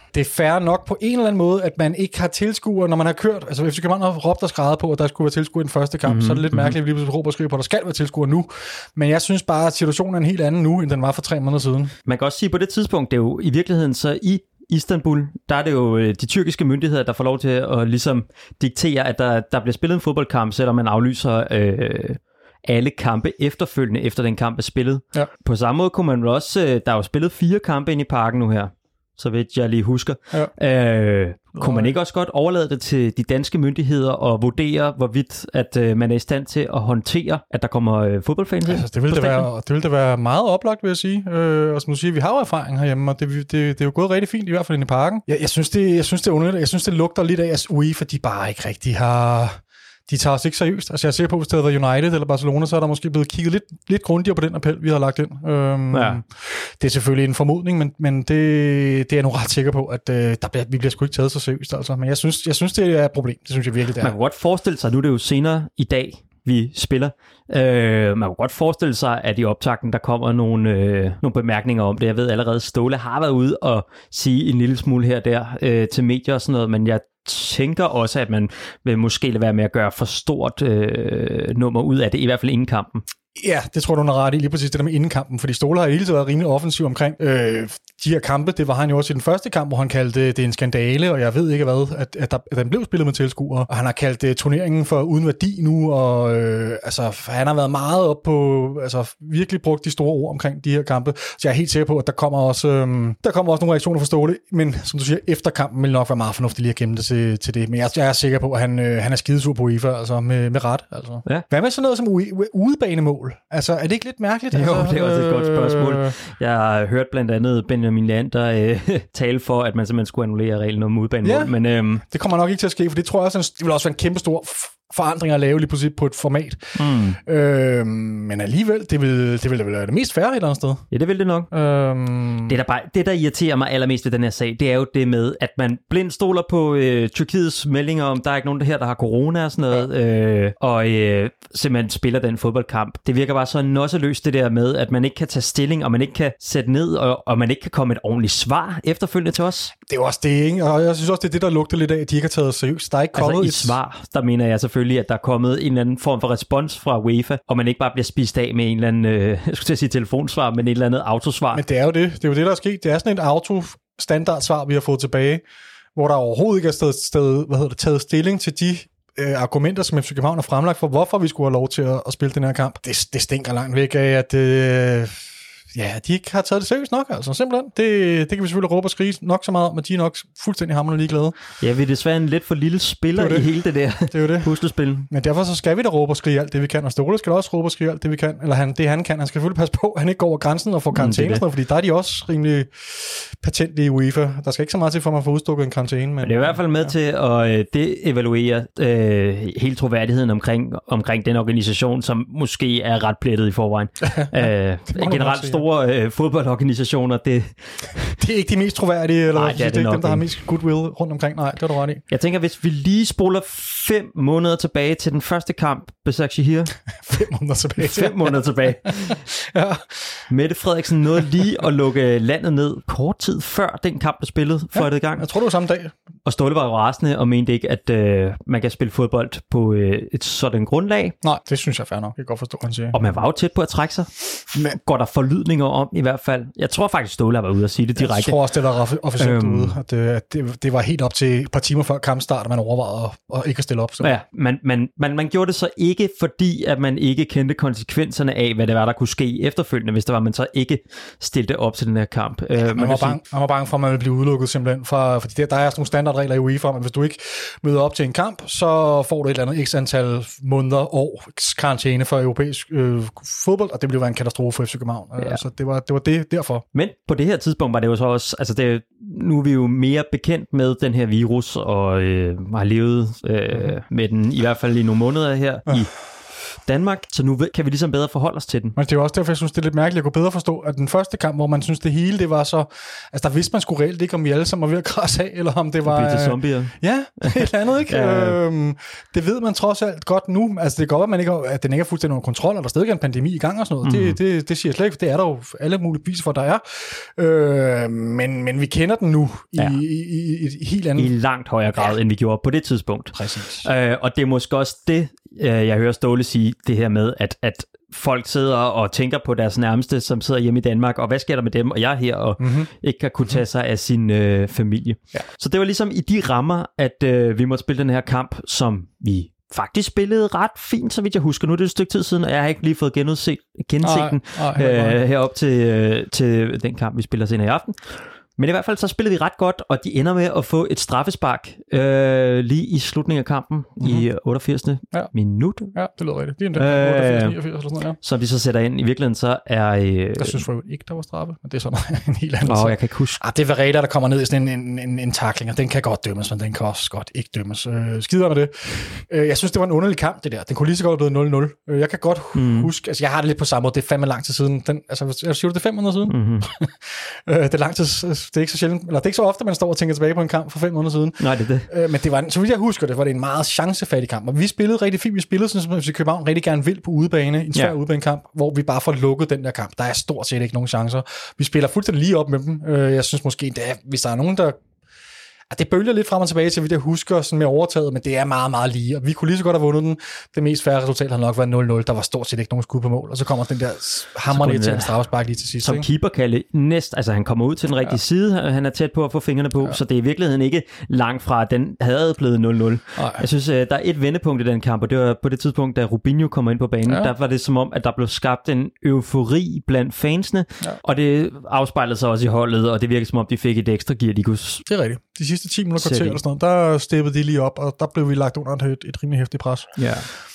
det er fair nok på en eller anden måde, at man ikke har tilskuere, når man har kørt. Altså F C København har råbt og skreget på, at der skulle være tilskuere i den første kamp, mm-hmm. så er det lidt mærkeligt, at vi lige pludselig råber og skriver på, at der skal være tilskuere nu. Men jeg synes bare, at situationen er en helt anden nu, end den var for tre måneder siden. Man kan også sige, at på det tidspunkt, det er jo i virkeligheden så i Istanbul, der er det jo de tyrkiske myndigheder, der får lov til at ligesom diktere, at der, der bliver spillet en fodboldkamp, selvom man aflyser øh, alle kampe efterfølgende, efter den kamp er spillet. Ja. På samme måde kunne man også, der er jo spillet fire kampe ind i parken nu her, så vidt jeg lige husker. Ja. Øh, kunne man ikke også godt overlade det til de danske myndigheder og vurdere, hvorvidt at øh, man er i stand til at håndtere, at der kommer øh, fodboldfans? Altså, det vil det være, det vil det være meget oplagt, vil jeg sige. Øh, og som du siger, vi har jo erfaring herhjemme, og det, det, det er jo gået rigtig fint, i hvert fald inde i parken. Jeg, jeg, synes, det, jeg synes, det er underligt. Jeg synes, det lugter lidt af, at UEFA, de bare ikke rigtig har... De tager os ikke seriøst. Altså jeg er sikker på, hvis det havde været United eller Barcelona, så er der måske blevet kigget lidt, lidt grundigere på den appel, vi har lagt ind. Øhm, ja. Det er selvfølgelig en formodning, men, men det, det er jeg nu ret sikker på, at øh, der bliver, vi bliver sgu ikke taget så seriøst. Altså. Men jeg synes, jeg synes, det er et problem. Det synes jeg virkelig, det er. Man kan godt forestille sig, nu er det jo senere i dag, vi spiller. Øh, man kan godt forestille sig, at i optakten, der kommer nogle, øh, nogle bemærkninger om det. Jeg ved allerede, Ståle har været ude og sige en lille smule her der øh, til medier og sådan noget, men jeg tænker også, at man vil måske lade være med at gøre for stort øh, nummer ud af det, i hvert fald inden kampen. Ja, det tror du, er ret i, lige præcis det der med indenkampen, fordi Ståle har hele tiden været rimelig offensiv omkring øh, de her kampe. Det var han jo også i den første kamp, hvor han kaldte det en skandale, og jeg ved ikke hvad, at, at, der, at den blev spillet med tilskuere. Og han har kaldt uh, turneringen for uden værdi nu, og øh, altså, han har været meget op på, altså virkelig brugt de store ord omkring de her kampe. Så jeg er helt sikker på, at der kommer også, øh, der kommer også nogle reaktioner fra Ståle, men som du siger, efter kampen vil nok være meget fornuftigt lige at gemme det til, til det. Men jeg, jeg er sikker på, at han, øh, han er skidesur på UEFA, altså med, med ret. Altså. Ja. Hvad med sådan noget som udebanemål? Altså, er det ikke lidt mærkeligt? Jo, altså, det er også et godt spørgsmål. Jeg har hørt blandt andet Benjamin Lander øh, tale for, at man simpelthen skulle annullere reglen om udebanemål. Ja, men, øhm, det kommer nok ikke til at ske, for det tror jeg også, det vil også være en kæmpe stor forandring at lave lige pludselig på et format. Mm. Øhm, men alligevel, det vil, det vil da være det mest færre et eller andet sted. Ja, det vil det nok. Øhm... Det, der bare, det, der irriterer mig allermest ved den her sag, det er jo det med, at man blindt stoler på øh, Tyrkiets meldinger om, der er ikke nogen der her, der har corona og sådan noget, ja. øh, og øh, simpelthen spiller den fodboldkamp. Det virker bare så nosseløst det der med, at man ikke kan tage stilling, og man ikke kan sætte ned, og, og man ikke kan komme et ordentligt svar efterfølgende til os. Det er jo også det, ikke? Og jeg synes også, det er det, der lugter lidt af, at de ikke har taget seriøst. Der er ikke kommet altså, i et svar, der mener jeg selvfølgelig, at der er kommet en eller anden form for respons fra UEFA, og man ikke bare bliver spist af med en eller anden, øh, jeg skulle til at sige telefonsvar, men et eller andet autosvar. Men det er jo det. Det er jo det, der er sket. Det er sådan et auto-standardsvar, vi har fået tilbage, hvor der overhovedet ikke er sted, sted, hvad hedder det, taget stilling til de øh, argumenter, som F C København har fremlagt for, hvorfor vi skulle have lov til at, at spille den her kamp. Det, det stinker langt væk af, at øh, ja, de ikke har taget det seriøst nok, altså simpelthen. Det, det kan vi selvfølgelig råbe og skrige nok så meget om, at de er nok fuldstændig hamrende ligeglade. Ja, vi er desværre en lidt for lille spiller det det. i hele det der det er det. puslespil. Men derfor så skal vi da råbe og skrige alt det, vi kan, og Ståle skal også råbe og skrige alt det, vi kan. Eller han, det han kan, han skal selvfølgelig passe på, at han ikke går over grænsen og får karantæne, mm, fordi der er de også rimelig patente i UEFA. Der skal ikke så meget til, for man får udstukket en karantæne. Men, men det er i hvert fald med ja. til at øh, det-evaluere øh, hele troværdigheden omkring, omkring den organisation, som måske er ret plettet i forvejen. øh, generelt store øh, fodboldorganisationer, det... det er ikke de mest troværdige, eller nej, det er, det er ikke dem, der har mest goodwill rundt omkring. Nej, det er du ret i. Jeg tænker, hvis vi lige spoler fem måneder tilbage til den første kamp, Başakşehir. fem måneder tilbage. fem måneder tilbage. ja. Mette Frederiksen nåede lige at lukke landet ned kort tid før den kamp blev spillet for ja, et gang. Jeg tror, det var samme dag. Og Ståle var jo rasende og mente ikke, at øh, man kan spille fodbold på øh, et sådan grundlag. Nej, det synes jeg er fair nok. Jeg kan godt forstå, han siger. Og man var jo tæt på at trække sig. Men... Går der forlydninger om i hvert fald? Jeg tror faktisk, Ståle har været ude og sige det direkte. Jeg tror også, det var officielt øhm... ude. At det, det, det var helt op til et par timer før kampstart, at man overvejede at, at ikke at stille op. Så. Ja, man, man, man, man gjorde det så ikke, fordi at man ikke kendte konsekvenserne af, hvad det var, der kunne ske efterfølgende, hvis det var, man så ikke stillede op til den her kamp. Ja, man, man, var bange, man var bange for, at man ville blive udelukket simpelthen, for, fordi der, der er sådan nogle standardregler i UEFA, men hvis du ikke møder op til en kamp, så får du et eller andet x antal måneder, år karantæne for europæisk øh, fodbold, og det ville være en katastrofe for F C København. Ja. Så det var, det var det derfor. Men på det her tidspunkt var det jo så også, altså det, nu er vi jo mere bekendt med den her virus, og øh, har levet øh, med den i hvert fald i nogle måneder her ja. i Danmark, så nu kan vi ligesom bedre forholde os til den. Men det er jo også derfor, jeg synes, det er lidt mærkeligt. Jeg kunne bedre forstå, at den første kamp, hvor man synes, det hele, det var så... Altså, der vidste man sgu reelt ikke, om vi alle sammen var ved at krasse af, eller om det var... Det blev til zombier. Ja, et eller andet, ikke? ja. øhm, det ved man trods alt godt nu. Altså, det går godt, at, man ikke, at den ikke er fuldstændig under kontrol, og der stadig er en pandemi i gang og sådan noget. Mm. Det, det, det siger jeg slet ikke, for det er der jo alle mulige beviser for, der er. Øh, men, men vi kender den nu i, ja. i, i, i et helt andet... I langt højere grad, ja. end vi gjorde på det tidspunkt. Præcis. Øh, og det er måske også det, jeg hører Ståle sige, det her med, at, at folk sidder og tænker på deres nærmeste, som sidder hjemme i Danmark, og hvad sker der med dem, og jeg er her, og mm-hmm. ikke kan kunne tage sig af sin øh, familie. Ja. Så det var ligesom i de rammer, at øh, vi måtte spille den her kamp, som vi faktisk spillede ret fint, så vidt jeg husker. Nu er det et stykke tid siden, og jeg har ikke lige fået genudset, genset den øh, herop til, øh, til den kamp, vi spiller senere i aften. Men i hvert fald så spillede vi ret godt, og de ender med at få et straffespark øh, lige i slutningen af kampen mm-hmm. i otteogfirsende Ja. minut. Ja, det lyder rigtigt. Det er en dag, otteogfirs niogfirs eller sådan noget, ja. Som de så sætter ind. I virkeligheden så er... Øh, jeg synes for ikke, der var straffe, men det er sådan en helt anden Åh, oh, jeg kan ikke huske. Ah, det er Varela, der kommer ned i sådan en, en, en, en tackling, og den kan godt dømmes, men den kan også godt ikke dømmes. Øh, skider med det. Øh, jeg synes, det var en underlig kamp, det der. Den kunne lige så godt have blevet nul nul. Øh, jeg kan godt mm. huske... Altså, jeg har det lidt på samme måde. Det er fandme lang tid siden. Den, altså, jeg siger du, det er fem måneder siden? Mm-hmm. øh, det er lang tid... Det er ikke så sjældent... Eller det er ikke så ofte, man står og tænker tilbage på en kamp for fem måneder siden. Nej, det er det. Øh, men det var, så vidt jeg husker det, var det en meget chancefattig kamp. Og vi spillede rigtig fint. Vi spillede sådan, som F C København rigtig gerne vil på udebane. En svær ja. udebanekamp, hvor vi bare får lukket den der kamp. Der er stort set ikke nogen chancer. Vi spiller fuldstændig lige op med dem. Øh, jeg synes måske, det er, hvis der er nogen, der... Det bølger lidt frem og tilbage til, vi der husker sådan med overtaget, men det er meget, meget lige. Og vi kunne lige så godt have vundet den. Det mest færre resultat har nok været nul nul. Der var stort set ikke nogen skud på mål. Og så kommer den der hamrende til en straffespark lige til sidst. Som keeper kalde næst, altså han kommer ud til den rigtige ja. side. Han er tæt på at få fingrene på, ja. så det er i virkeligheden ikke langt fra, at den havde blevet nul nul. Nej. Jeg synes, der er et vendepunkt i den kamp, og det var på det tidspunkt, da Rubinho kommer ind på banen. Ja. Der var det som om, at der blev skabt en eufori blandt fansene, ja. og det afspejlede sig også i holdet, og det virkede som om, de fik et ekstra gear, de kunne... Det er rigtigt. De sidste ti minutter kvarter eller sådan noget, der steppede de lige op, og der blev vi lagt under et, et rimelig hæftigt pres. Ja.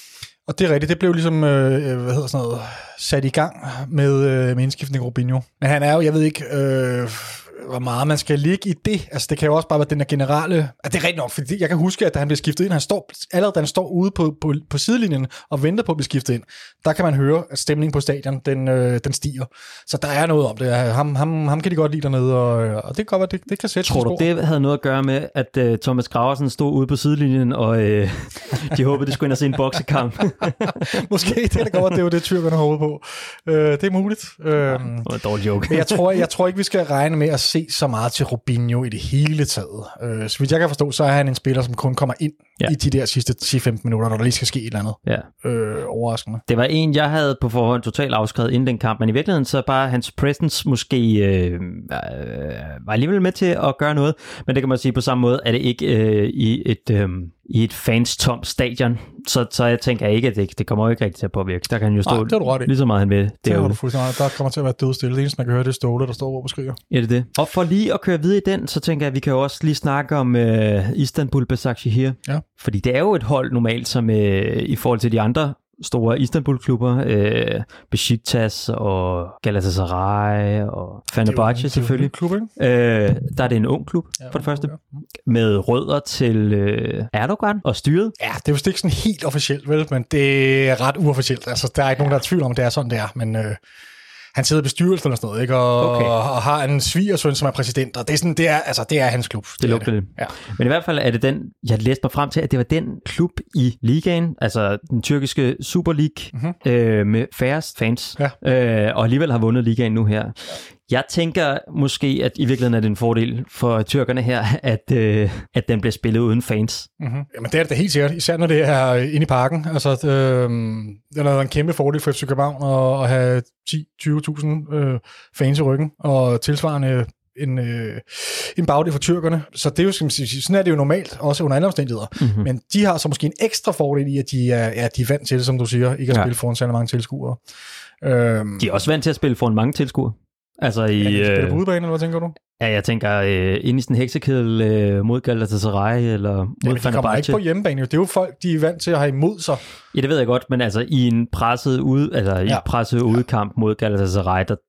Og det er rigtigt, det blev ligesom, øh, hvad hedder sådan noget, sat i gang med, øh, med indskiftning Rubinho. Men han er jo, jeg ved ikke, øh, hvor meget man skal ligge i det. Altså det kan jo også bare være den der generelle... Altså, det er rigtigt nok, fordi jeg kan huske, at da han blev skiftet ind, han står, allerede da han står ude på, på, på sidelinjen og venter på at blive skiftet ind, der kan man høre, at stemningen på stadion, den, øh, den stiger. Så der er noget om det. Ham, ham, ham kan de godt lide dernede, og, og det kan godt være, det, det kan sætte Tror du, det havde noget at gøre med, at uh, Thomas Graversen stod ude på sidelinjen, og uh, de håbede, det skulle ind og se en boksekamp? Måske, det er det godt, det er jo det, tyrkerne håber på. Uh, det er muligt. Uh, det var en dårlig joke. Men jeg tror, jeg tror ikke, vi skal regne med at se så meget til Rubinho i det hele taget. Uh, så vidt jeg kan forstå, så er han en spiller, som kun kommer ind ja. i de der sidste ti til femten minutter, når der lige skal ske et eller andet ja. uh, overraskende. Det var en, jeg havde på forhånd totalt afskrevet inden den kamp, men i virkeligheden så bare hans presence måske øh, var alligevel med til at gøre noget, men det kan man sige på samme måde, er det ikke øh, i et... Øh, i et fans-tomt stadion, så, så jeg tænker ikke, at det, det kommer jo ikke rigtig til at påvirke. Der kan han jo stå Nej, lige så meget hen med. Det har du fuldstændig. Der kommer til at være dødstille. Det eneste, man kan høre, det er Ståle, der står over og skriger. Ja, det er det. Og for lige at køre videre i den, så tænker jeg, at vi kan jo også lige snakke om uh, Istanbul Başakşehir. Ja. Fordi det er jo et hold normalt, som uh, i forhold til de andre store Istanbul-klubber, øh, Besiktas og Galatasaray og Fenerbahce selvfølgelig. Det er jo en klub, øh, der er det en ung klub, ja, for det første, ja. med rødder til øh, Erdogan og styret. Ja, det er jo ikke sådan helt officielt, vel, men det er ret uofficielt. Altså, der er ikke ja. nogen, der er tvivl om, at det er sådan, det er, men... Øh han sidder i bestyrelsen eller sådan noget, ikke? Og, okay. og, og har en svigersøn, som er præsident, og det er, sådan, det er, altså, det er hans klub. Det, det lugter det. Ja. Men i hvert fald er det den, jeg læste mig frem til, at det var den klub i ligaen, altså den tyrkiske Super League, mm-hmm. øh, med færrest fans, ja. øh, og alligevel har vundet ligaen nu her. Ja. Jeg tænker måske, at i virkeligheden er det en fordel for tyrkerne her, at, øh, at den bliver spillet uden fans. Mm-hmm. Jamen det er det helt sikkert, især når det er inde i parken. Altså, øh, det er en kæmpe fordel for F C København at, at have ti til tyve tusind øh, fans i ryggen, og tilsvarende en, øh, en bagdel for tyrkerne. Så det er jo, skal man sige, sådan er det jo normalt, også under andre omstændigheder. Mm-hmm. Men de har så måske en ekstra fordel i, at de er, ja, de er vant til det, som du siger, ikke at ja. spille foran så mange tilskuere. Øh, de er også vant til at spille foran mange tilskuere. Altså i... Ja, de spiller på udebane, eller hvad tænker du? Ja, jeg tænker øh, ind i sådan en heksekedel øh, mod Galatasaray eller mod Fenerbahce. De kommer ikke på hjemmebane, jo. Det er jo folk, de er vant til at have imod sig. Ja, det ved jeg godt, men altså i en presset ude, altså ja. i presset udekamp mod Galatasaray, der, der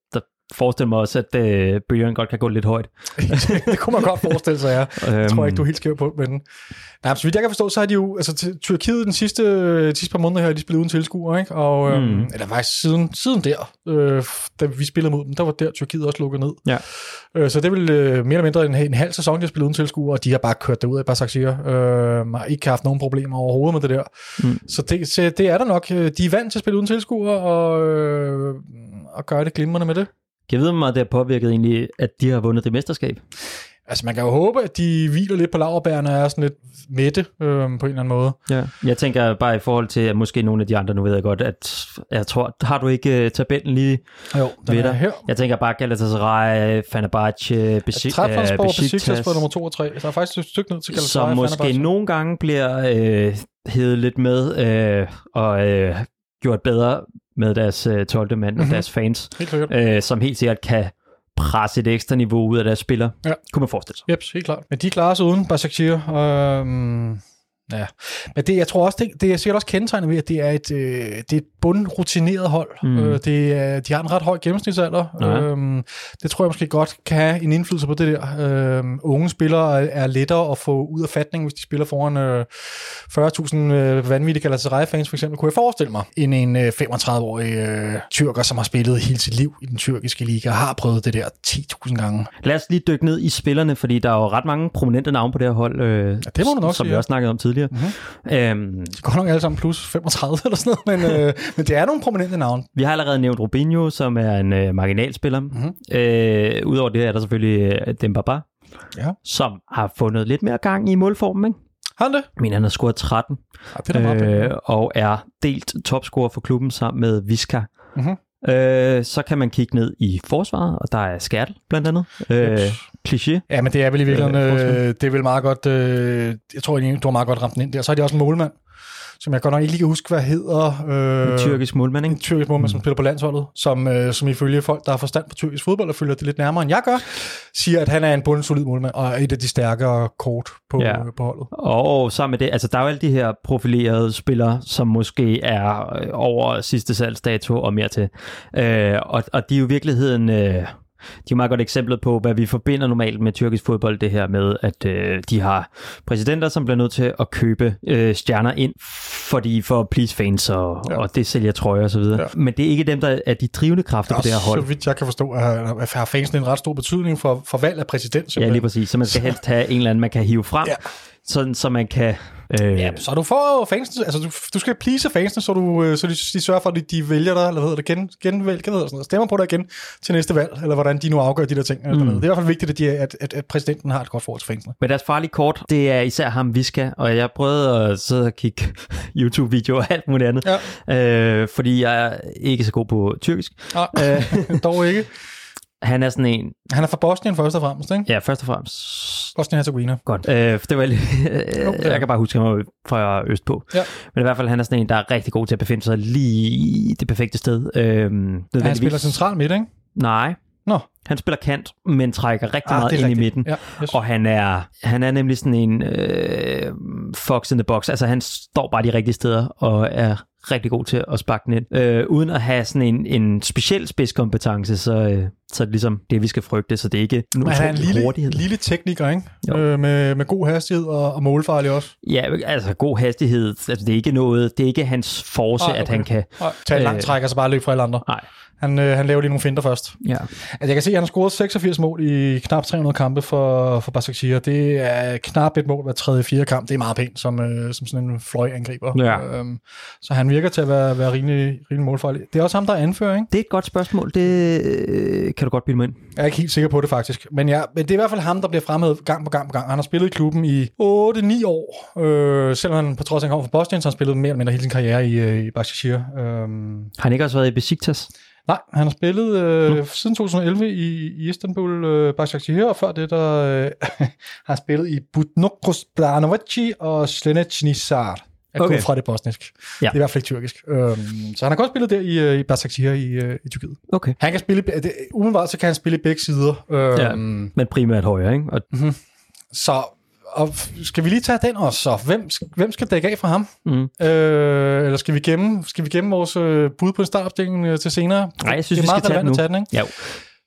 forestille mig også, at øh, bølgerne godt kan gå lidt højt. Det kunne man godt forestille sig, ja. Jeg tror ikke, du er helt skæv på, men... Nej, så vidt jeg kan forstå, så har de jo... Altså, Tyrkiet den sidste, de sidste par måneder her, de spillet uden tilskuere, ikke? Og, mm. øhm, eller faktisk siden, siden der, øh, da vi spillede mod dem, der var der Tyrkiet også lukket ned. Ja. Øh, så det vil øh, mere eller mindre en, en halv sæson, de har spillet uden tilskuere, og de har bare kørt derud af Başakşehir. Øh, har ikke haft nogen problemer overhovedet med det der. Mm. Så, det, så det er der nok. De er vant til at spille uden tilskuere, og, øh, og gøre det glimrende med det. Jeg ved, hvor meget det har påvirket egentlig, at de har vundet det mesterskab. Altså, man kan jo håbe, at de hviler lidt på laurbærrene og er sådan lidt mætte øh, på en eller anden måde. Ja. Jeg tænker bare i forhold til, at måske nogle af de andre, nu ved jeg godt, at jeg tror, har du ikke uh, tabellen lige jo, den ved dig? Her. Jeg tænker bare Galatasaray, Fenerbahce, Besiktas. Trabzonspor, Besiktas på nummer to og tre. Så der er faktisk et stykke ned til Galatasaray. Som måske Fenerbahce. Nogle gange bliver øh, hævet lidt med øh, og øh, gjort bedre med deres øh, tolvte mand mm-hmm. og deres fans, øh, som helt sikkert kan presse et ekstra niveau ud af deres spillere, ja. Kunne man forestille sig. Yep, helt klart. Men de klarer sig uden Başakşehir. Øhm, ja. Men det, jeg tror også, det, det er sikkert også kendetegnet ved, at det er et, øh, det er et bundrutineret hold. Mm. Øh, det er, de har en ret høj gennemsnitsalder. Ja. Øhm, det tror jeg måske godt kan have en indflydelse på det der. Øhm, unge spillere er, er lettere at få ud af fatning, hvis de spiller foran øh, fyrre tusind øh, vanvittige Galatasaray-fans, for eksempel, kunne jeg forestille mig, end en øh, femogtredive-årig øh, tyrker, som har spillet hele sit liv i den tyrkiske liga, har prøvet det der ti tusind gange. Lad os lige dykke ned i spillerne, fordi der er jo ret mange prominente navne på det her hold, øh, ja, det må du nok som sige, vi også snakkede om tidligere. Mm-hmm. Øhm, de går nok alle sammen plus femogtredive eller sådan noget, men, øh, men det er nogle prominente navne. Vi har allerede nævnt Robinho, som er en øh, marginalspiller. Mm-hmm. Øh, Udover det er der selvfølgelig øh, Dembaba, ja. Som har fundet lidt mere gang i målformen, ikke? Har han det? Men han har scoret tretten, ja, det er øh, og er delt topscorer for klubben sammen med Viska. Mm-hmm. Øh, så kan man kigge ned i forsvaret, og der er Skertel blandt andet. Øh, Kliché. Ja, men det er vel i virkeligheden, øh, det er vel meget godt, øh, jeg tror, du har meget godt ramt den ind der. Så er de også en målmand, som jeg godt nok ikke lige kan huske, hvad hedder. Øh, en tyrkisk målmand, ikke? En tyrkisk målmand, mm. som spiller på landsholdet, som, øh, som ifølge folk, der har forstand på tyrkisk fodbold, og følger det lidt nærmere, end jeg gør, siger, at han er en bundsolid målmand, og et af de stærkere kort på, ja. øh, på holdet. Og sammen med det, altså der er jo alle de her profilerede spillere, som måske er over sidste salgsdato og mere til. Øh, og, og de er jo i virkeligheden... Øh, De er meget godt eksemplet på, hvad vi forbinder normalt med tyrkisk fodbold, det her med, at øh, de har præsidenter, som bliver nødt til at købe øh, stjerner ind, fordi for at please fans, og, ja. og det sælger trøjer og så videre. Ja. Men det er ikke dem, der er de drivende kræfter på det her hold. Så vidt jeg kan forstå, at har fansen en ret stor betydning for, for valg af præsident. Simpelthen. Ja, lige præcis. Så man skal helst have en eller anden, man kan hive frem, ja. Sådan så man kan... Øh... Ja, så du får fansene, altså du, du skal please fansene, så, du, så de, de sørger for, at de vælger dig, eller hvad hedder det, gen, genvælg, hvad hedder sådan noget, stemmer på dig igen til næste valg, eller hvordan de nu afgør de der ting. Mm. Det er i hvert fald vigtigt, at, de, at, at, at præsidenten har et godt forhold til fansene. Men deres farlige kort, det er især ham Viska, og jeg prøvede at sidde og kigge YouTube-videoer og alt muligt andet, ja. øh, fordi jeg er ikke så god på tyrkisk. Ja, dog ikke. Han er sådan en... Han er fra Bosnien først og fremmest, ikke? Ja, først og fremmest. Bosnien-Herzegovina. Godt. Øh, det var lige... jo, jeg kan bare huske ham fra østpå. Ja. Men i hvert fald, han er sådan en, der er rigtig god til at befinde sig lige i det perfekte sted. Øh, han spiller central midt, ikke? Nej. Nå. Han spiller kant, men trækker rigtig ah, meget ind rigtigt. I midten. Ja, yes. Og han er, han er nemlig sådan en øh, fox in the box. Altså, han står bare de rigtige steder og er rigtig god til at sparke den ind. Øh, uden at have sådan en, en speciel spidskompetence, så, øh, så er det ligesom det, vi skal frygte. Så det er ikke en han er en lille, lille tekniker, ikke? Øh, med, med god hastighed og, og målfarlig også. Ja, altså god hastighed. Altså, det er ikke noget, det er ikke hans force, okay. At han kan... Ej, tage en lang træk og så bare løbe fra alle andre. Nej. Han, øh, han laver lige nogle finter først. Ja. Altså, jeg kan se, at han har scoret seksogfirs mål i knap tre hundrede kampe for, for Başakşehir. Det er knap et mål hver tredje fire kamp. Det er meget pænt som, øh, som sådan en fløjangriber. Ja. Øhm, så han virker til at være, være rimelig, rimelig målfarlig. Det er også ham, der er anfører, ikke? Det er et godt spørgsmål. Det øh, kan du godt bilde mig ind. Jeg er ikke helt sikker på det, faktisk. Men, ja, men det er i hvert fald ham, der bliver fremhævet gang på gang på gang. Han har spillet i klubben i otte ni år. Øh, selvom han på trods af, at han kommer fra Bosnien, så har han spillet mere eller mindre hele sin karriere i, i Başakşehir. Øhm. Har han ikke også været i Besiktas? Nej, han har spillet øh, mm. siden to tusind og elleve i, i Istanbul, øh, Başakşehir, og før det, der øh, har han spillet i Budućnost Branovac og Slenečnisar. Jeg okay. fra det bosnisk. Ja. Det er i hvert fald ikke tyrkisk. Øhm, så han har godt spillet der i, i Başakşehir i, i Tyrkiet. Okay. Han kan spille, det, umiddelbart så kan han spille begge sider. Øhm, ja, men primært højre, ikke? Og... Mm-hmm. Så... Og skal vi lige tage den også så? Hvem, hvem skal dække af fra ham? Mm. Øh, eller skal vi gemme, skal vi gemme vores øh, bud på en startopstilling øh, til senere? Nej, jeg synes, det er meget vi skal tage den nu. Tage den, ikke? Jo.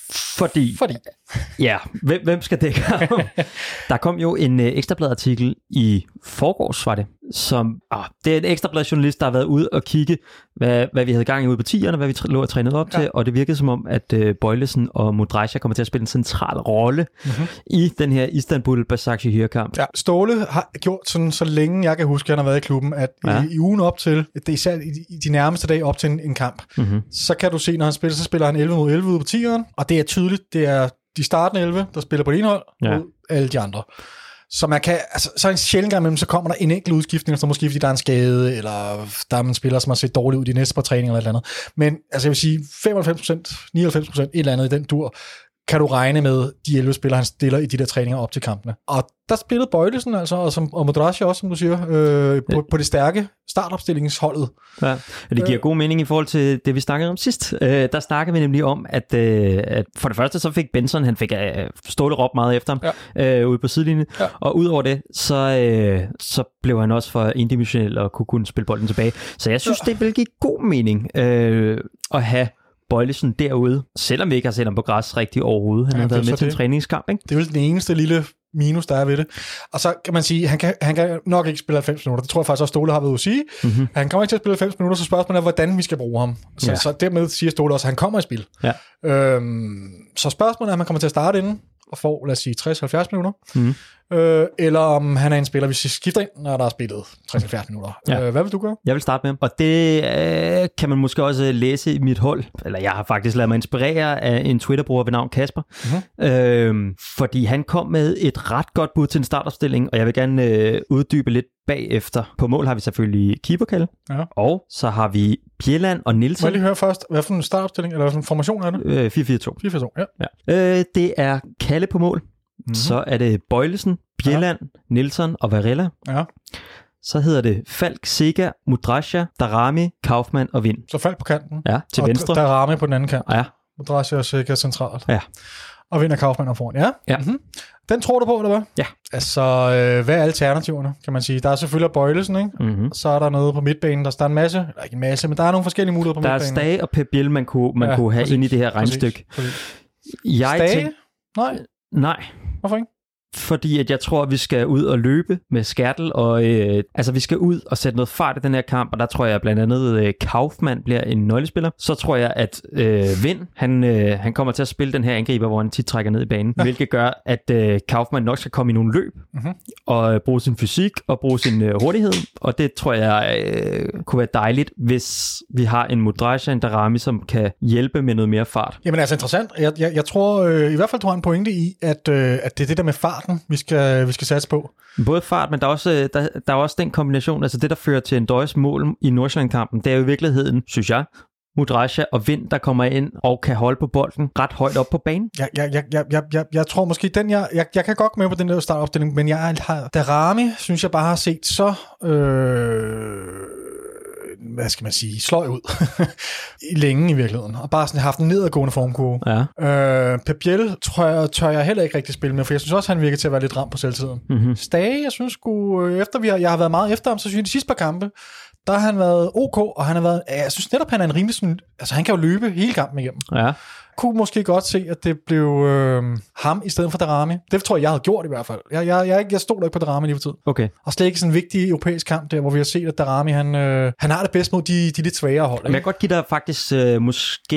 Fordi, Fordi. ja, hvem, hvem skal dække ham? Der kom jo en øh, ekstrabladartikel i forgårs, var det, som, ah, det er en ekstrabladjournalist, der har været ude og kigge, hvad, hvad vi havde gang i ude på tierne, hvad vi tr- lå og trænede op ja. til, og det virkede som om, at øh, Bøjlesen og Mudrasja kommer til at spille en central rolle mm-hmm. i den her Istanbul-Başakşehir-kamp. Ja, Ståle har gjort sådan, så længe jeg kan huske, at han har været i klubben, at ja. i, i ugen op til, det er især i, i de nærmeste dage op til en, en kamp, mm-hmm. så kan du se, når han spiller, så spiller han elleve mod elleve ude på tieren, og det er tydeligt, det er de startende elleve, der spiller på det ene hold, ja. mod alle de andre. Så man kan, altså, så en sjældent gang imellem, så kommer der en enkelt udskiftning, så måske fordi der er en skade, eller der er en spiller, som har set dårligt ud de næste par træninger, eller et eller andet. Men altså, jeg vil sige, femoghalvfems procent, nioghalvfems procent, et eller andet i den dur, kan du regne med de elleve spillere, han stiller i de der træninger op til kampene. Og der spillede Bøjlesen altså, og, som, og Mudrasja også, som du siger, øh, på, på det stærke startopstillingsholdet. Ja, og det giver god mening i forhold til det, vi snakkede om sidst. Øh, der snakkede vi nemlig om, at, øh, at for det første, så fik Benson, han fik øh, Ståle råb meget efter ham, ja. øh, ude på sidelinjen, ja. og udover det, så, øh, så blev han også for indimensionel og kunne kunne spille bolden tilbage. Så jeg synes, ja. det vil give god mening øh, at have Bøjlesen derude, selvom vi ikke har set ham på græs rigtig overhovedet. Han ja, har været med til en træningskamp, ikke? Det er vel den eneste lille minus, der er ved det. Og så kan man sige, han kan, han kan nok ikke spille halvfems minutter. Det tror jeg faktisk også, Ståle har været ude at sige. Mm-hmm. Han kommer ikke til at spille halvfems minutter, så spørgsmålet er, hvordan vi skal bruge ham. Så, ja. så dermed siger Ståle også, at han kommer i spil. Ja. Øhm, så spørgsmålet er, om han kommer til at starte inden og får, lad os sige, tres til halvfjerds minutter. Mm. Øh, eller om han er en spiller, hvis vi skifter ind, når der er spillet tres til halvfjerds minutter. Ja. Øh, hvad vil du gøre? Jeg vil starte med ham. Og det øh, kan man måske også læse i mit hold. Eller jeg har faktisk ladet mig inspirere af en Twitter-bruger ved navn Kasper. Mm-hmm. Øh, fordi han kom med et ret godt bud til en startopstilling, og jeg vil gerne øh, uddybe lidt bagefter. På mål har vi selvfølgelig Keeper-Kalle, ja. og så har vi Bjelland og Nielsen. Må jeg lige høre først, hvad for en startopstilling, eller hvad for en formation er det? Øh, fire fire to. fire fire to, ja. ja. Øh, det er Kalle på mål. Mm-hmm. Så er det Bøjlesen, Bjelland, ja. Nielsen og Varela. Ja. Så hedder det Falk, Sega, Mudrasja, Darami, Kaufmann og Vind. Så Falk på kanten. Ja, til og venstre. Og Darami på den anden kant. Ja. Mudrasja og Sega centralt. Ja. Og Vind og Kaufmann er foran. Ja. ja. Mm-hmm. Den tror du på, eller hvad? Ja. Altså, øh, hvad er alternativerne, kan man sige? Der er selvfølgelig Bøjlesen, ikke? Mm-hmm. Så er der noget på midtbanen. Der er en masse, eller ikke en masse, men der er nogle forskellige muligheder på der midtbanen. Der er Stage og Pep Biel, man kunne, man ja, kunne have ind i det her regnstykke. Jeg Stage? Tænk... Nej. Nej. Hvorfor ikke? Fordi at jeg tror, at vi skal ud og løbe med Skertel, og øh, altså vi skal ud og sætte noget fart i den her kamp, og der tror jeg blandt andet øh, Kaufmann bliver en nøglespiller. Så tror jeg, at øh, Vind, han, øh, han kommer til at spille den her angriber, hvor han tit trækker ned i banen, ja. hvilket gør, at øh, Kaufmann nok skal komme i nogle løb, mm-hmm. og øh, bruge sin fysik, og bruge sin øh, hurtighed, og det tror jeg øh, kunne være dejligt, hvis vi har en Mudrasja, en Darami, som kan hjælpe med noget mere fart. Jamen altså interessant. Jeg, jeg, jeg tror, øh, i hvert fald tror jeg en pointe i, at, øh, at det er det der med fart, vi skal, vi skal satse på. Både fart, men der er, også, der, der er også den kombination, altså det, der fører til en Døjes mål i Nordsjælland-kampen, det er jo i virkeligheden, synes jeg, Mudrasja og Vind, der kommer ind og kan holde på bolden ret højt op på banen. Jeg, jeg, jeg, jeg, jeg, jeg, jeg tror måske, den jeg, jeg, jeg kan godt med på den der startopstilling, men jeg har, Darami, synes jeg bare har set så... Øh, hvad skal man sige, sløj ud i længe i virkeligheden, og bare sådan haft en nedadgående formkurve. Ja. Øh, Pep Biel tror jeg, tør jeg heller ikke rigtig spille med, for jeg synes også, han virker til at være lidt ramt på selvtiden. Mm-hmm. Stage, jeg synes sgu, efter vi har, jeg har været meget efter ham, så synes jeg, de sidste par kampe, der har han været ok, og han har været, jeg synes netop, han er en rimelig sådan, altså han kan jo løbe hele kampen igennem. Ja. Kunne måske godt se, at det blev øh, ham i stedet for Darami. Det tror jeg, jeg havde gjort i hvert fald. Jeg, jeg, jeg, jeg stod da ikke på Darami lige for tid. Okay. Og slet ikke sådan en vigtig europæisk kamp der, hvor vi har set, at Darami, han, øh, han har det bedst mod de, de lidt svagere hold. Men jeg kan godt give dig faktisk øh, måske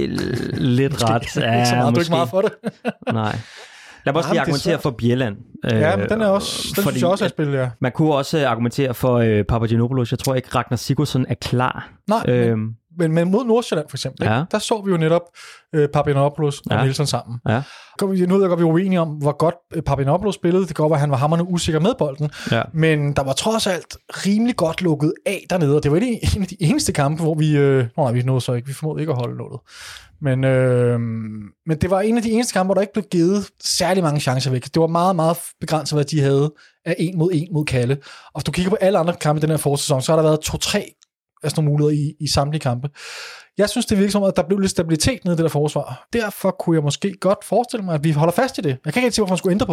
lidt måske. ret. Ja, ikke så meget, du er ikke meget for det. Nej. Lad mig også lige argumentere for Bjelland. Ja, men den er også, den synes jeg også er spillet, ja. Man kunne også argumentere for øh, Papagiannopoulos. Jeg tror ikke, Ragnar Sigurdsson er klar. Nej, øhm. men, men mod Nordsjælland for eksempel, ja. Der så vi jo netop øh, Papagiannopoulos og ja. Nielsen sammen. Ja. Nu ved jeg godt, vi er uenige om, hvor godt øh, Papagiannopoulos spillede. Det går over, at han var hamrende usikker med bolden. Ja. Men der var trods alt rimelig godt lukket af dernede, og det var en af de eneste kampe, hvor vi... Øh, nå nej, vi nåede så ikke. Vi formåede ikke at holde låget. Men, øh, men det var en af de eneste kampe, hvor der ikke blev givet særlig mange chancer væk. Det var meget, meget begrænset, hvad de havde af en mod en mod Kalle. Og hvis du kigger på alle andre kampe i den her forårssæson, så har der været to-tre altså nogle muligheder i, i samtlige kampe. Jeg synes, det virker som, at der blev lidt stabilitet nede i det der forsvar. Derfor kunne jeg måske godt forestille mig, at vi holder fast i det. Jeg kan ikke rigtig se, hvorfor man skulle ændre på det.